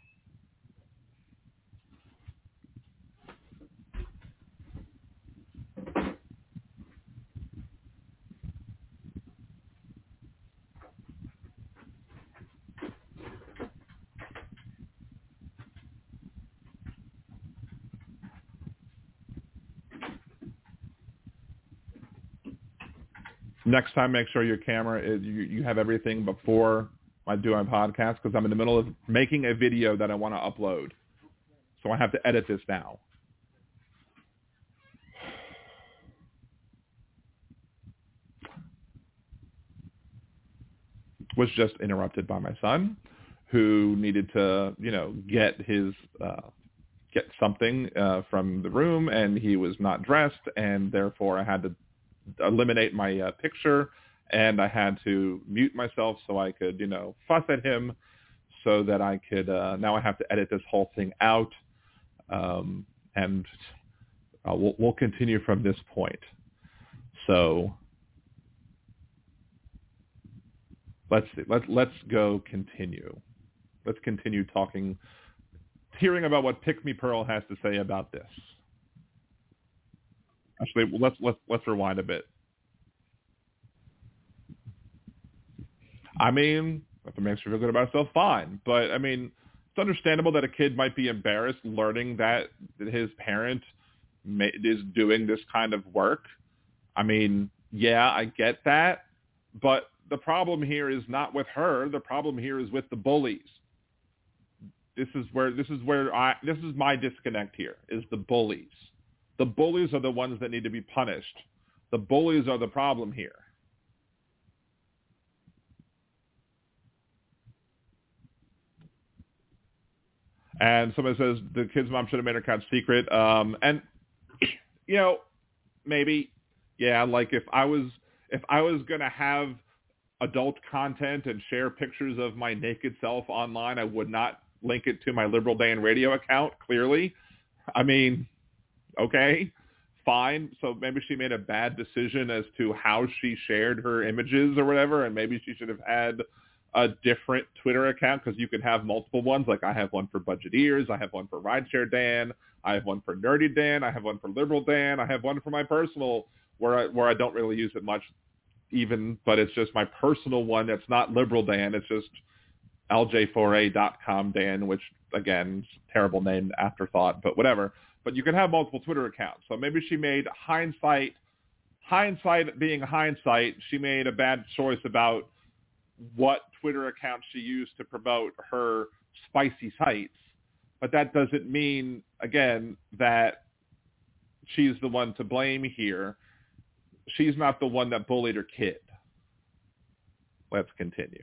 Next time, make sure your camera is you have everything before I do my podcast, because I'm in the middle of making a video that I want to upload. So I have to edit this now. Was just interrupted by my son, who needed to, get something from the room, and he was not dressed, and therefore I had to eliminate my picture, and I had to mute myself so I could, fuss at him, so that I could. Now I have to edit this whole thing out, and we'll continue from this point. So let's see. Let's go continue. Let's continue talking, hearing about what Pick Me Pearl has to say about this. Actually, let's rewind a bit. I mean, if it makes you feel good about yourself, fine. But I mean, it's understandable that a kid might be embarrassed learning that his parent is doing this kind of work. I mean, yeah, I get that, but the problem here is not with her. The problem here is with the bullies. This is my disconnect here, is the bullies. The bullies are the ones that need to be punished. The bullies are the problem here. And somebody says the kid's mom should have made her account secret. And maybe, yeah, like if I was gonna have adult content and share pictures of my naked self online, I would not link it to my Liberal Dan Radio account, clearly. I mean, okay, fine. So maybe she made a bad decision as to how she shared her images or whatever, and maybe she should have had a different Twitter account, because you can have multiple ones. Like I have one for Budgeteers, I have one for Rideshare Dan, I have one for Nerdy Dan, I have one for Liberal Dan, I have one for my personal where I don't really use it much even, but it's just my personal one that's not Liberal Dan. It's just LJ4A.com Dan, which again, terrible name, afterthought, but whatever. But you can have multiple Twitter accounts. So maybe she made hindsight being hindsight, she made a bad choice about what Twitter account she used to promote her spicy sites. But that doesn't mean, again, that she's the one to blame here. She's not the one that bullied her kid. Let's continue.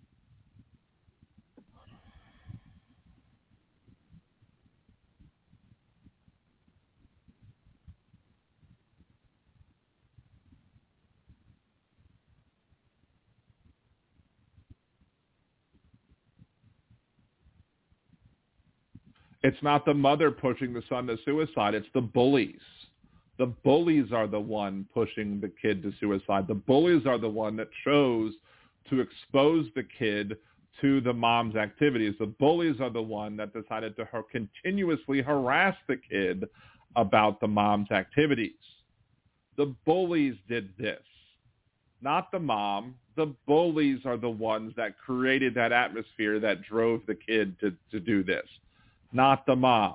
It's not the mother pushing the son to suicide. It's the bullies. The bullies are the one pushing the kid to suicide. The bullies are the one that chose to expose the kid to the mom's activities. The bullies are the one that decided to continuously harass the kid about the mom's activities. The bullies did this, not the mom. The bullies are the ones that created that atmosphere that drove the kid to do this, not the mom.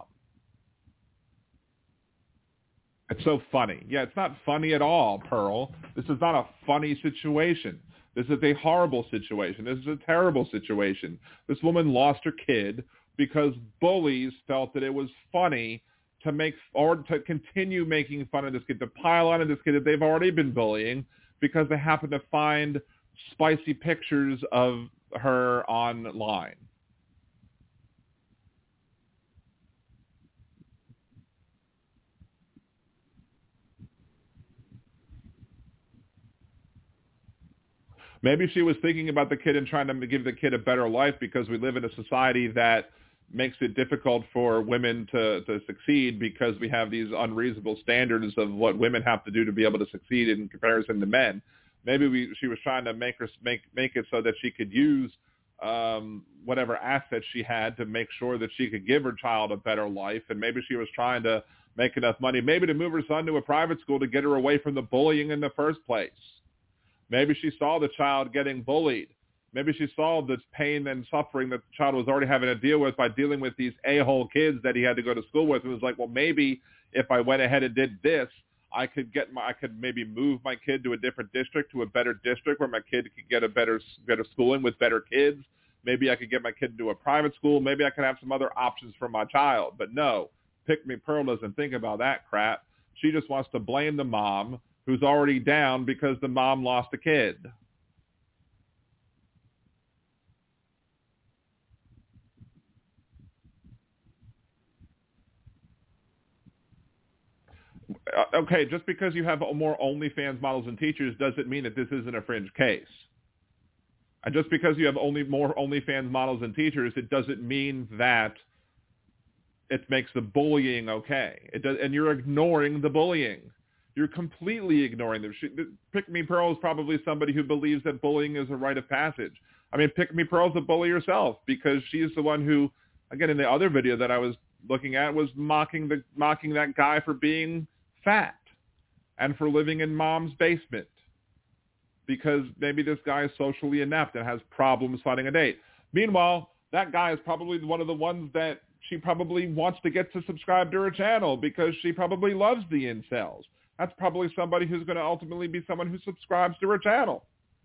It's so funny. Yeah, it's not funny at all, Pearl. This is not a funny situation. This is a horrible situation. This is a terrible situation. This woman lost her kid because bullies felt that it was funny to make or to continue making fun of this kid, to pile on this kid that they've already been bullying because they happen to find spicy pictures of her online. Maybe she was thinking about the kid and trying to give the kid a better life, because we live in a society that makes it difficult for women to succeed, because we have these unreasonable standards of what women have to do to be able to succeed in comparison to men. Maybe she was trying to make it so that she could use whatever assets she had to make sure that she could give her child a better life. And maybe she was trying to make enough money, maybe to move her son to a private school to get her away from the bullying in the first place. Maybe she saw the child getting bullied. Maybe she saw the pain and suffering that the child was already having to deal with by dealing with these a-hole kids that he had to go to school with. And was like, well, maybe if I went ahead and did this, I could maybe move my kid to a different district, to a better district where my kid could get a better schooling with better kids. Maybe I could get my kid into a private school. Maybe I could have some other options for my child. But no, Pick Me Pearl doesn't think about that crap. She just wants to blame the mom who's already down because the mom lost a kid. Okay, just because you have more OnlyFans models and teachers doesn't mean that this isn't a fringe case. And just because you have more OnlyFans models and teachers, it doesn't mean that it makes the bullying okay. It does, and you're ignoring the bullying. You're completely ignoring them. Pick Me Pearl is probably somebody who believes that bullying is a rite of passage. I mean, Pick Me Pearl's a bully herself because she's the one who, again, in the other video that I was looking at, was mocking that guy for being fat and for living in mom's basement because maybe this guy is socially inept and has problems finding a date. Meanwhile, that guy is probably one of the ones that she probably wants to get to subscribe to her channel because she probably loves the incels. That's probably somebody who's going to ultimately be someone who subscribes to her channel.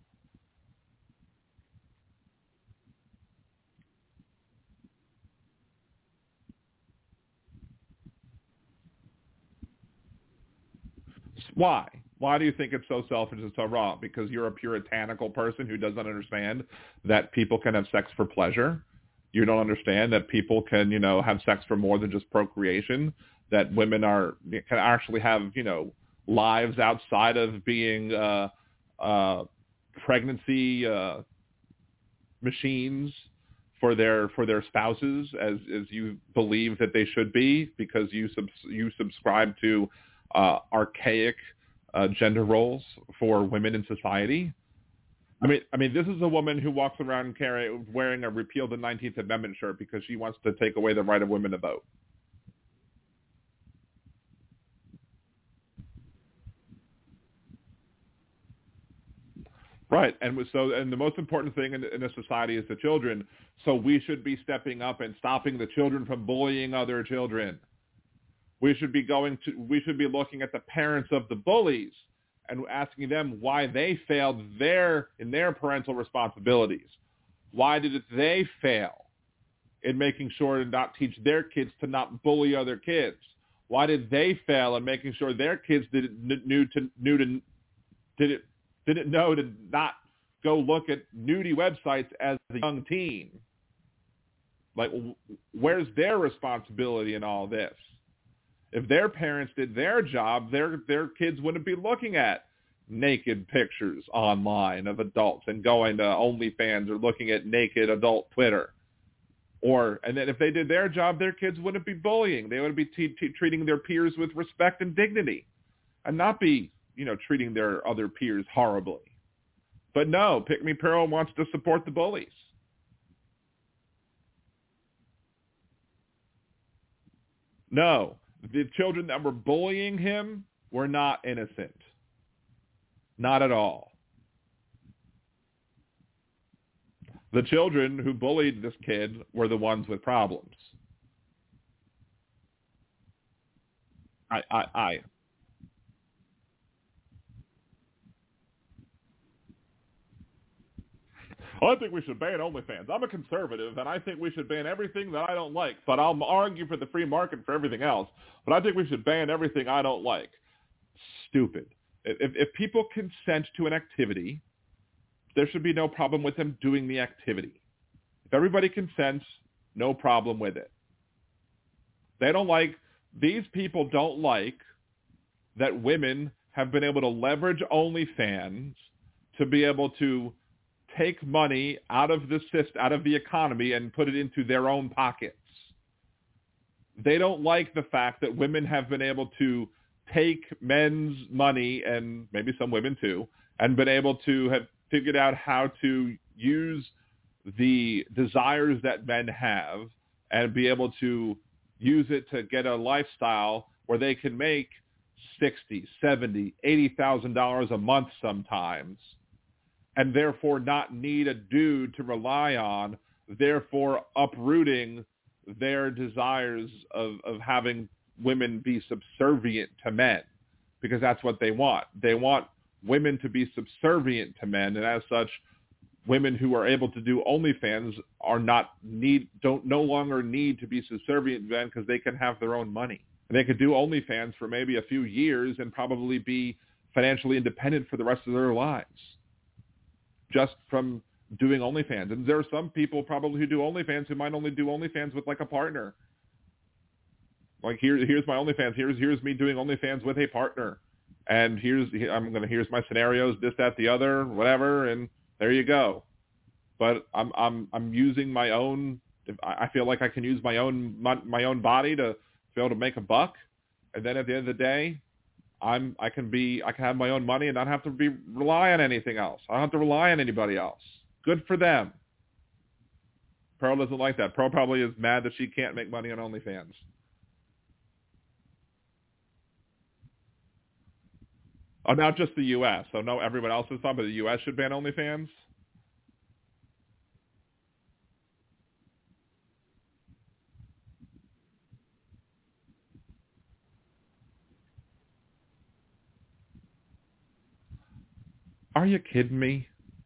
Why? Why do you think it's so selfish and so wrong? Because you're a puritanical person who doesn't understand that people can have sex for pleasure. You don't understand that people can, have sex for more than just procreation, that women can actually have, lives outside of being pregnancy machines for their spouses as you believe that they should be because you subscribe to archaic gender roles for women in society. I mean, this is a woman who walks around wearing a repeal the 19th Amendment shirt because she wants to take away the right of women to vote. Right, and the most important thing in a society is the children. So we should be stepping up and stopping the children from bullying other children. We should be looking at the parents of the bullies and asking them why they failed in their parental responsibilities. Why did they fail in making sure to not teach their kids to not bully other kids? Why did they fail in making sure their kids didn't know to not go look at nudie websites as a young teen? Like, where's their responsibility in all this? If their parents did their job, their kids wouldn't be looking at naked pictures online of adults and going to OnlyFans or looking at naked adult Twitter. And then if they did their job, their kids wouldn't be bullying. They would be treating their peers with respect and dignity and not be, treating their other peers horribly. But no, Pick Me Pearl wants to support the bullies. No. The children that were bullying him were not innocent. Not at all. The children who bullied this kid were the ones with problems. I think we should ban OnlyFans. I'm a conservative, and I think we should ban everything that I don't like. But I'll argue for the free market for everything else. But I think we should ban everything I don't like. Stupid. If people consent to an activity, there should be no problem with them doing the activity. If everybody consents, no problem with it. These people don't like that women have been able to leverage OnlyFans to be able to take money out of the economy and put it into their own pockets. They don't like the fact that women have been able to take men's money, and maybe some women too, and been able to have figured out how to use the desires that men have and be able to use it to get a lifestyle where they can make $60,000, $70,000, $80,000 a month sometimes, and therefore not need a dude to rely on, therefore uprooting their desires of having women be subservient to men, because that's what they want. They want women to be subservient to men, and as such, women who are able to do OnlyFans no longer need to be subservient to men because they can have their own money. And they could do OnlyFans for maybe a few years and probably be financially independent for the rest of their lives just from doing OnlyFans. And there are some people probably who do OnlyFans who might only do OnlyFans with like a partner. Like here's my OnlyFans. Here's me doing OnlyFans with a partner. And here's my scenarios, this, that, the other, whatever, and there you go. But I'm using my own. I feel like I can use my own body to be able to make a buck, and then at the end of the day, I can have my own money and not have to rely on anything else. I don't have to rely on anybody else. Good for them. Pearl doesn't like that. Pearl probably is mad that she can't make money on OnlyFans. Oh, not just the U.S. So no, everyone else is fine, but the U.S. should ban OnlyFans? Are you kidding me?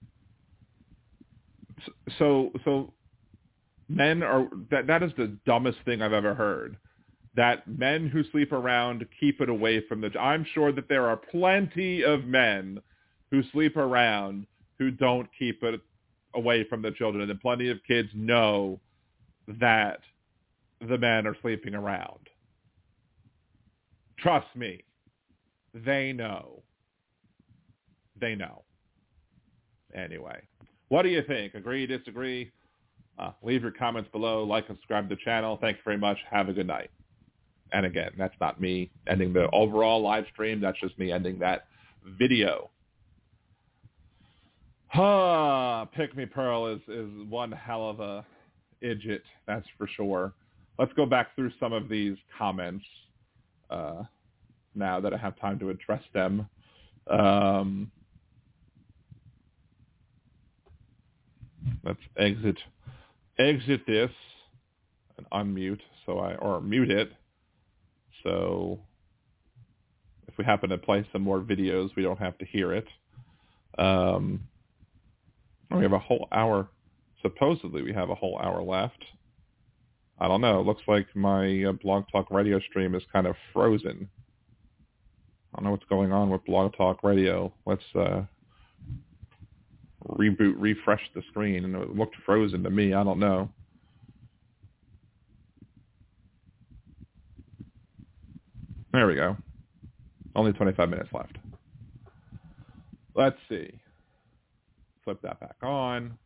So men are, that is the dumbest thing I've ever heard. That men who sleep around keep it away from the... I'm sure that there are plenty of men who sleep around who don't keep it away from the children, and plenty of kids know that the men are sleeping around. Trust me. They know. They know. Anyway, what do you think? Agree, disagree? Leave your comments below. Like and subscribe to the channel. Thank you very much. Have a good night. And again, that's not me ending the overall live stream. That's just me ending that video. Pick Me Pearl is one hell of a idiot, that's for sure. Let's go back through some of these comments now that I have time to address them. Let's exit this and unmute or mute it. So if we happen to play some more videos, we don't have to hear it. We have a whole hour. Supposedly we have a whole hour left. I don't know. It looks like my Blog Talk Radio stream is kind of frozen. I don't know what's going on with Blog Talk Radio. Let's refresh the screen, and it looked frozen to me. I don't know. There we go. Only 25 minutes left. Let's see. Flip that back on.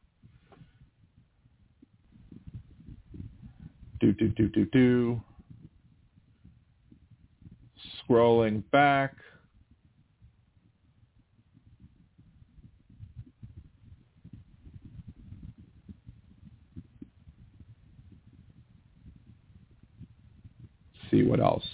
Scrolling back. See what else.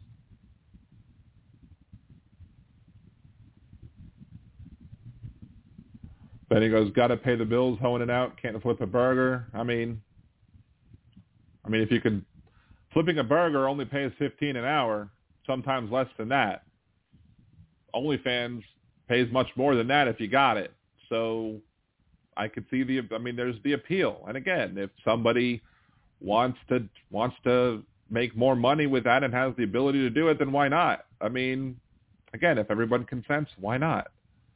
Benny goes, gotta pay the bills, hoeing it out, can't flip a burger. I mean, if you can, flipping a burger only pays $15 an hour, sometimes less than that. OnlyFans pays much more than that if you got it. So I could see there's the appeal. And again, if somebody wants to make more money with that and has the ability to do it, then why not? I mean, again, if everyone consents, why not?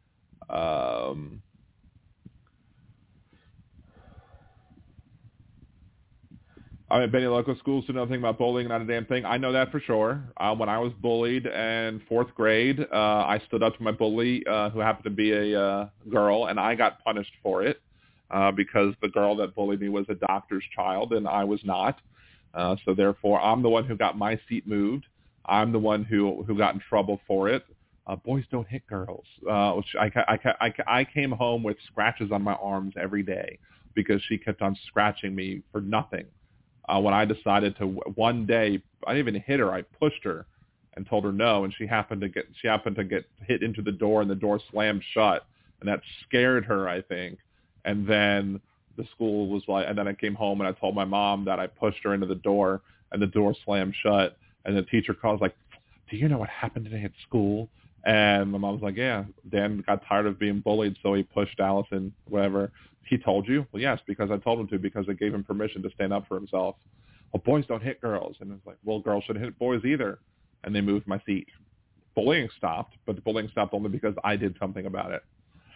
Benny, local schools do nothing about bullying, not a damn thing. I know that for sure. When I was bullied in fourth grade, I stood up to my bully, who happened to be a girl, and I got punished for it because the girl that bullied me was a doctor's child, and I was not. So therefore, I'm the one who got my seat moved. I'm the one who got in trouble for it. boys don't hit girls. Which I came home with scratches on my arms every day because she kept on scratching me for nothing. When I decided to one day, I didn't even hit her. I pushed her and told her no, and she happened to get hit into the door, and the door slammed shut, and that scared her, I think. And then the school was like, and then I came home and I told my mom that I pushed her into the door, and the door slammed shut. And the teacher calls like, "Do you know what happened today at school?" And my mom was like, "Yeah, Dan got tired of being bullied, so he pushed Allison, whatever." "He told you?" "Well, yes, because I told him to, because it gave him permission to stand up for himself." "Well, boys don't hit girls." And it's like, well, girls shouldn't hit boys either. And they moved my seat. Bullying stopped, but the bullying stopped only because I did something about it.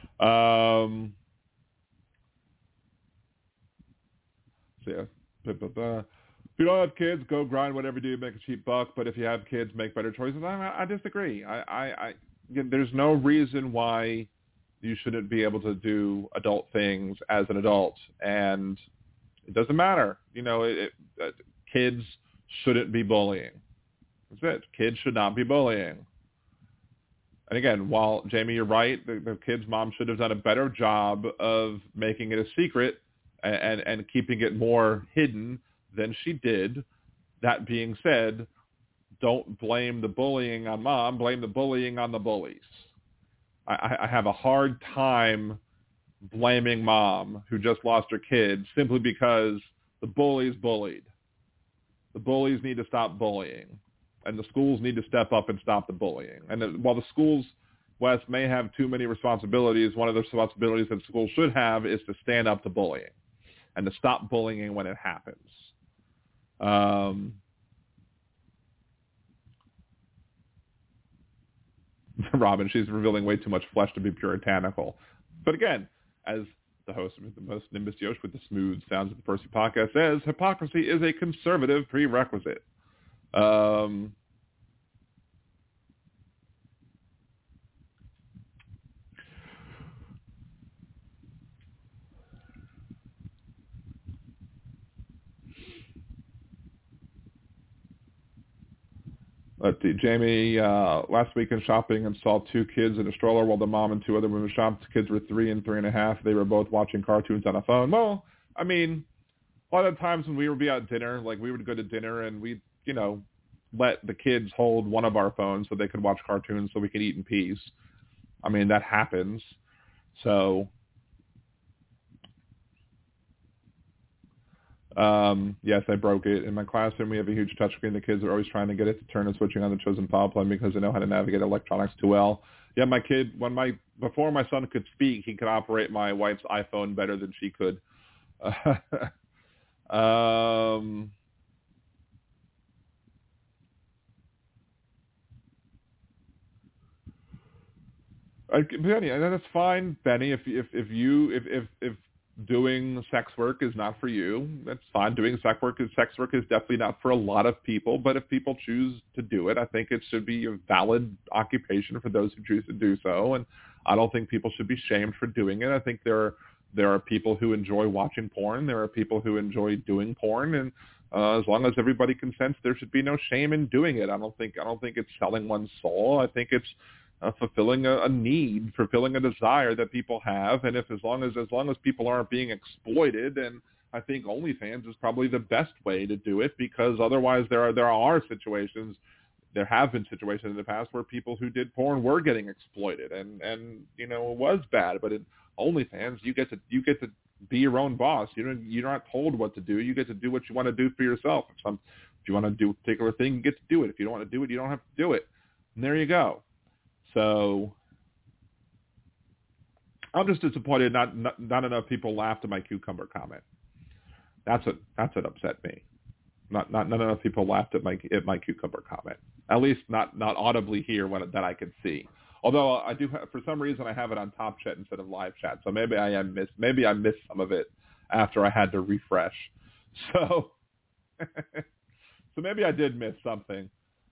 So yeah. If you don't have kids, go grind whatever you do, make a cheap buck. But if you have kids, make better choices. I disagree. There's no reason why you shouldn't be able to do adult things as an adult, and it doesn't matter. Kids shouldn't be bullying. That's it. Kids should not be bullying. And again, while Jamie, you're right, the kid's mom should have done a better job of making it a secret and keeping it more hidden than she did. That being said, don't blame the bullying on mom. Blame the bullying on the bullies. I have a hard time blaming mom who just lost her kid simply because the bullies bullied. The bullies need to stop bullying, and the schools need to step up and stop the bullying. And while the schools, West, may have too many responsibilities, one of the responsibilities that schools should have is to stand up to bullying and to stop bullying when it happens. Robin, she's revealing way too much flesh to be puritanical. But again, as the host of the most Nimbus Yosh with the smooth sounds of the Percy podcast says, hypocrisy is a conservative prerequisite. Let's see, Jamie, last weekend shopping and saw two kids in a stroller while the mom and two other women shopped. The kids were 3 and 3.5. They were both watching cartoons on a phone. Well, I mean, a lot of times when we would be at dinner, like we would go to dinner and we'd, let the kids hold one of our phones so they could watch cartoons so we could eat in peace. I mean, that happens. So, yes, I broke it. In my classroom, we have a huge touchscreen. The kids are always trying to get it to turn and switching on the chosen power plan because they know how to navigate electronics too well. Yeah, my kid, before my son could speak, he could operate my wife's iPhone better than she could. Benny, that's fine, Benny. If doing sex work is not for you, that's fine. Doing sex work is definitely not for a lot of people. But if people choose to do it, I think it should be a valid occupation for those who choose to do so. And I don't think people should be shamed for doing it. I think there are people who enjoy watching porn. There are people who enjoy doing porn, and as long as everybody consents, there should be no shame in doing it. I don't think it's selling one's soul. I think it's fulfilling a need, fulfilling a desire that people have, and as long as people aren't being exploited, and I think OnlyFans is probably the best way to do it, because otherwise there have been situations in the past where people who did porn were getting exploited, and it was bad. But in OnlyFans, you get to be your own boss. You're not told what to do. You get to do what you want to do for yourself. If you want to do a particular thing, you get to do it. If you don't want to do it, you don't have to do it. And there you go. So I'm just disappointed not enough people laughed at my cucumber comment. That's what upset me. Not enough people laughed at my cucumber comment. At least not audibly here that I could see. Although I do have, for some reason, I have it on Top Chat instead of Live Chat. So maybe I missed some of it after I had to refresh. So so maybe I did miss something.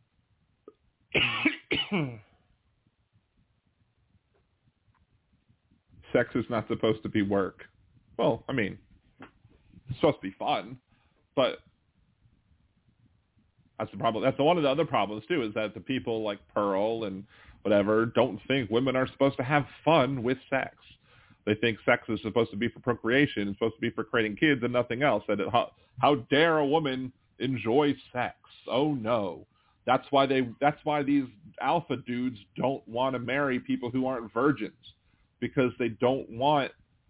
Sex is not supposed to be work. Well, I mean, it's supposed to be fun, but That's the problem. That's one of the other problems too, is that the people like Pearl and whatever don't think women are supposed to have fun with sex. They think sex is supposed to be for procreation, it's supposed to be for creating kids and nothing else. And how dare a woman enjoy sex? Oh no. That's why these alpha dudes don't want to marry people who aren't virgins, because they don't want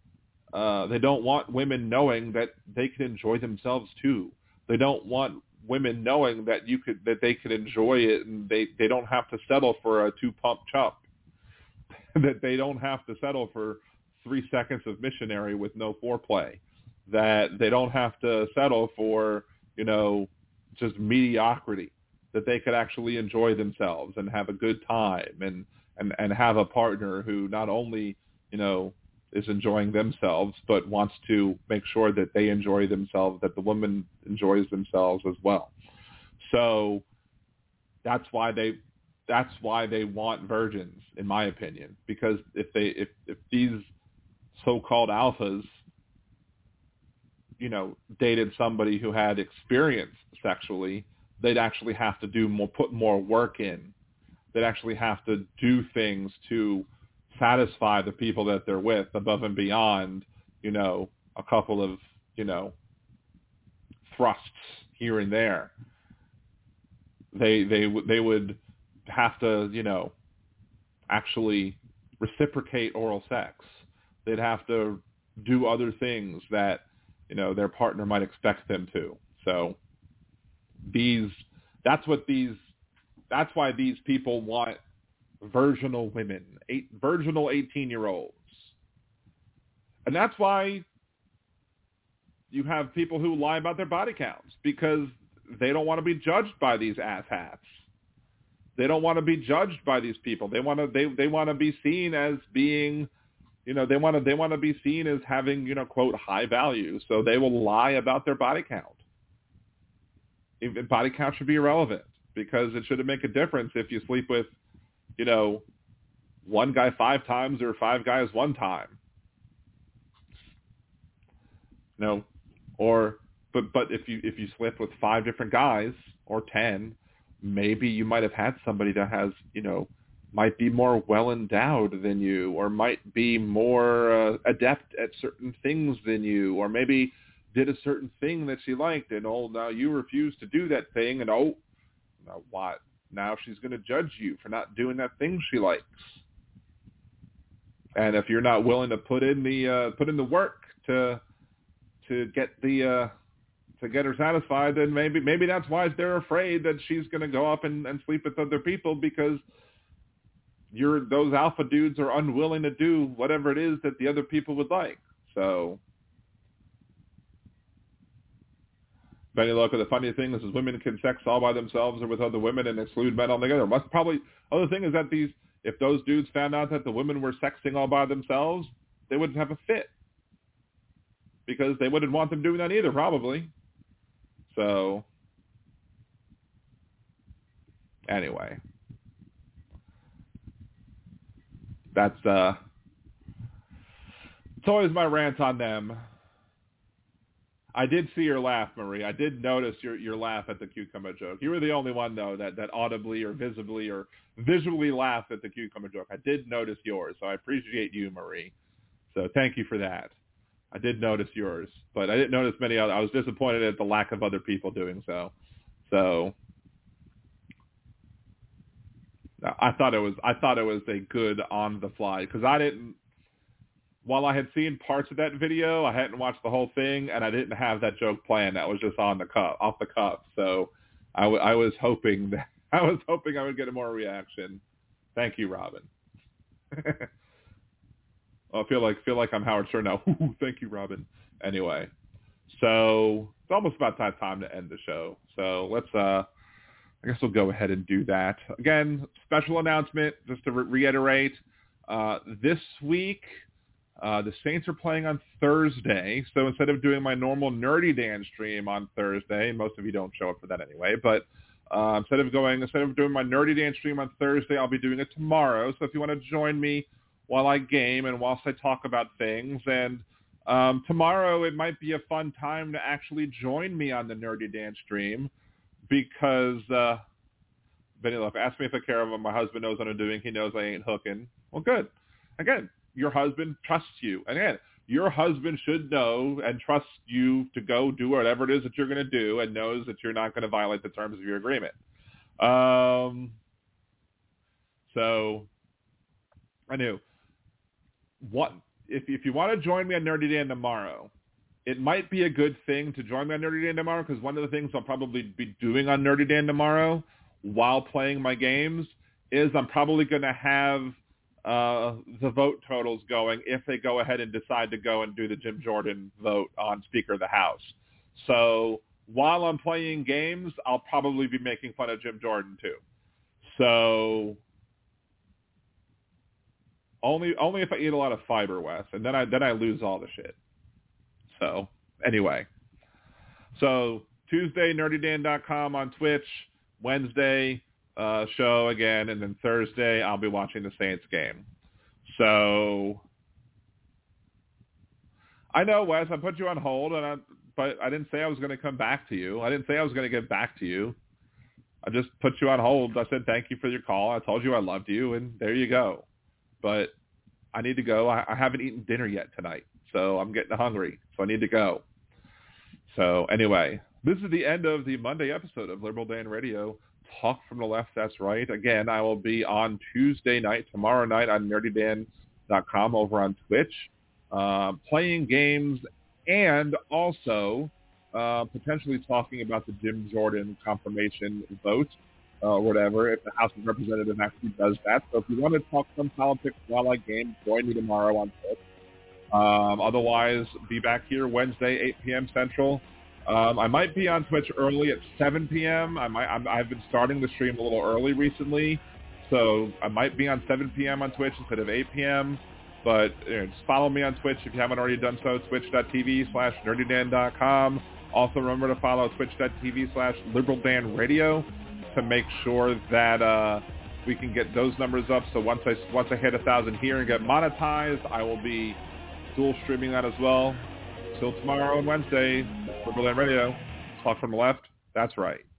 women knowing that they can enjoy themselves too. They don't want women knowing that they could enjoy it, and they don't have to settle for a 2-pump chump. That they don't have to settle for 3 seconds of missionary with no foreplay. That they don't have to settle for, just mediocrity. That they could actually enjoy themselves and have a good time and have a partner who not only, is enjoying themselves, but wants to make sure that they enjoy themselves, that the woman enjoys themselves as well. So that's why they want virgins, in my opinion, because if these so-called alphas, dated somebody who had experience sexually, they'd actually have to put more work in. They'd actually have to do things to satisfy the people that they're with above and beyond, a couple of, thrusts here and there. They would have to, actually reciprocate oral sex. They'd have to do other things that, their partner might expect them to. So that's why these people want virginal women, virginal 18-year-olds. And that's why you have people who lie about their body counts, because they don't want to be judged by these asshats. They don't want to be judged by these people. They want to be seen as being, they want to be seen as having, quote, high value. So they will lie about their body count. Body count should be irrelevant, because it shouldn't make a difference if you sleep with, one guy 5 times or 5 guys 1 time. But if you slept with 5 different guys or 10, maybe you might have had somebody that has, might be more well endowed than you, or might be more adept at certain things than you, or maybe did a certain thing that she liked, and now you refuse to do that thing, and now what? Now she's going to judge you for not doing that thing she likes. And if you're not willing to put in the work to get to get her satisfied, then maybe that's why they're afraid that she's going to go up and sleep with other people, because those alpha dudes are unwilling to do whatever it is that the other people would like. So, Benny Loco, the funny thing is women can sex all by themselves or with other women and exclude men altogether. Other thing is that if those dudes found out that the women were sexting all by themselves, they wouldn't have a fit, because they wouldn't want them doing that either, probably. So, anyway, that's it's always my rant on them. I did see your laugh, Marie. I did notice your laugh at the cucumber joke. You were the only one, though, that audibly or visibly or visually laughed at the cucumber joke. I did notice yours, so I appreciate you, Marie. So thank you for that. I did notice yours, but I didn't notice many other. I was disappointed at the lack of other people doing so. So I thought it was a good on the fly, because while I had seen parts of that video, I hadn't watched the whole thing, and I didn't have that joke planned. That was just off the cuff. So I was hoping I would get a more reaction. Thank you, Robin. I feel like I'm Howard Stern now. Thank you, Robin. Anyway, so it's almost about time to end the show. So let's, I guess we'll go ahead and do that. Again, special announcement, just to reiterate, this week, the Saints are playing on Thursday. So instead of doing my normal Nerdy Dan stream on Thursday, most of you don't show up for that anyway, but instead of doing my Nerdy Dan stream on Thursday, I'll be doing it tomorrow. So if you want to join me while I game and whilst I talk about things, and tomorrow it might be a fun time to actually join me on the Nerdy Dan stream, because Benny Love asked me if I care of him. My husband knows what I'm doing. He knows I ain't hooking. Well, good. Again, your husband trusts you. Again, your husband should know and trust you to go do whatever it is that you're going to do and knows that you're not going to violate the terms of your agreement. So I knew. If you want to join me on Nerdy Dan tomorrow, it might be a good thing to join me on Nerdy Dan tomorrow, because one of the things I'll probably be doing on Nerdy Dan tomorrow while playing my games is I'm probably going to have the vote totals going if they go ahead and decide to go and do the Jim Jordan vote on Speaker of the House. So while I'm playing games, I'll probably be making fun of Jim Jordan too. So only if I eat a lot of fiber, Wes, and then I lose all the shit. So anyway, so Tuesday, nerdydan.com on Twitch. Wednesday, show again, and then Thursday I'll be watching the Saints game. So I know, Wes, I put you on hold, but I didn't say I was going to come back to you. I didn't say I was going to get back to you. I just put you on hold. I said thank you for your call. I told you I loved you, and there you go. But I need to go. I haven't eaten dinner yet tonight, so I'm getting hungry, so I need to go. So anyway, this is the end of the Monday episode of Liberal Dan Radio. Talk from the left, that's right. Again, I will be on Tuesday night, tomorrow night on nerdydan.com over on Twitch, playing games and also potentially talking about the Jim Jordan confirmation vote or whatever, if the House of Representatives actually does that. So if you want to talk some politics while I game, join me tomorrow on Twitch. Otherwise, be back here Wednesday, 8 p.m. Central. I might be on Twitch early at 7 p.m. I've been starting the stream a little early recently, so I might be on 7 p.m. on Twitch instead of 8 p.m. But just follow me on Twitch if you haven't already done so, twitch.tv/nerdydan.com. Also remember to follow twitch.tv/liberaldanradio to make sure that we can get those numbers up. So once I hit 1,000 here and get monetized, I will be dual streaming that as well. Till tomorrow and Wednesday, Liberal Dan Radio. Talk from the left. That's right.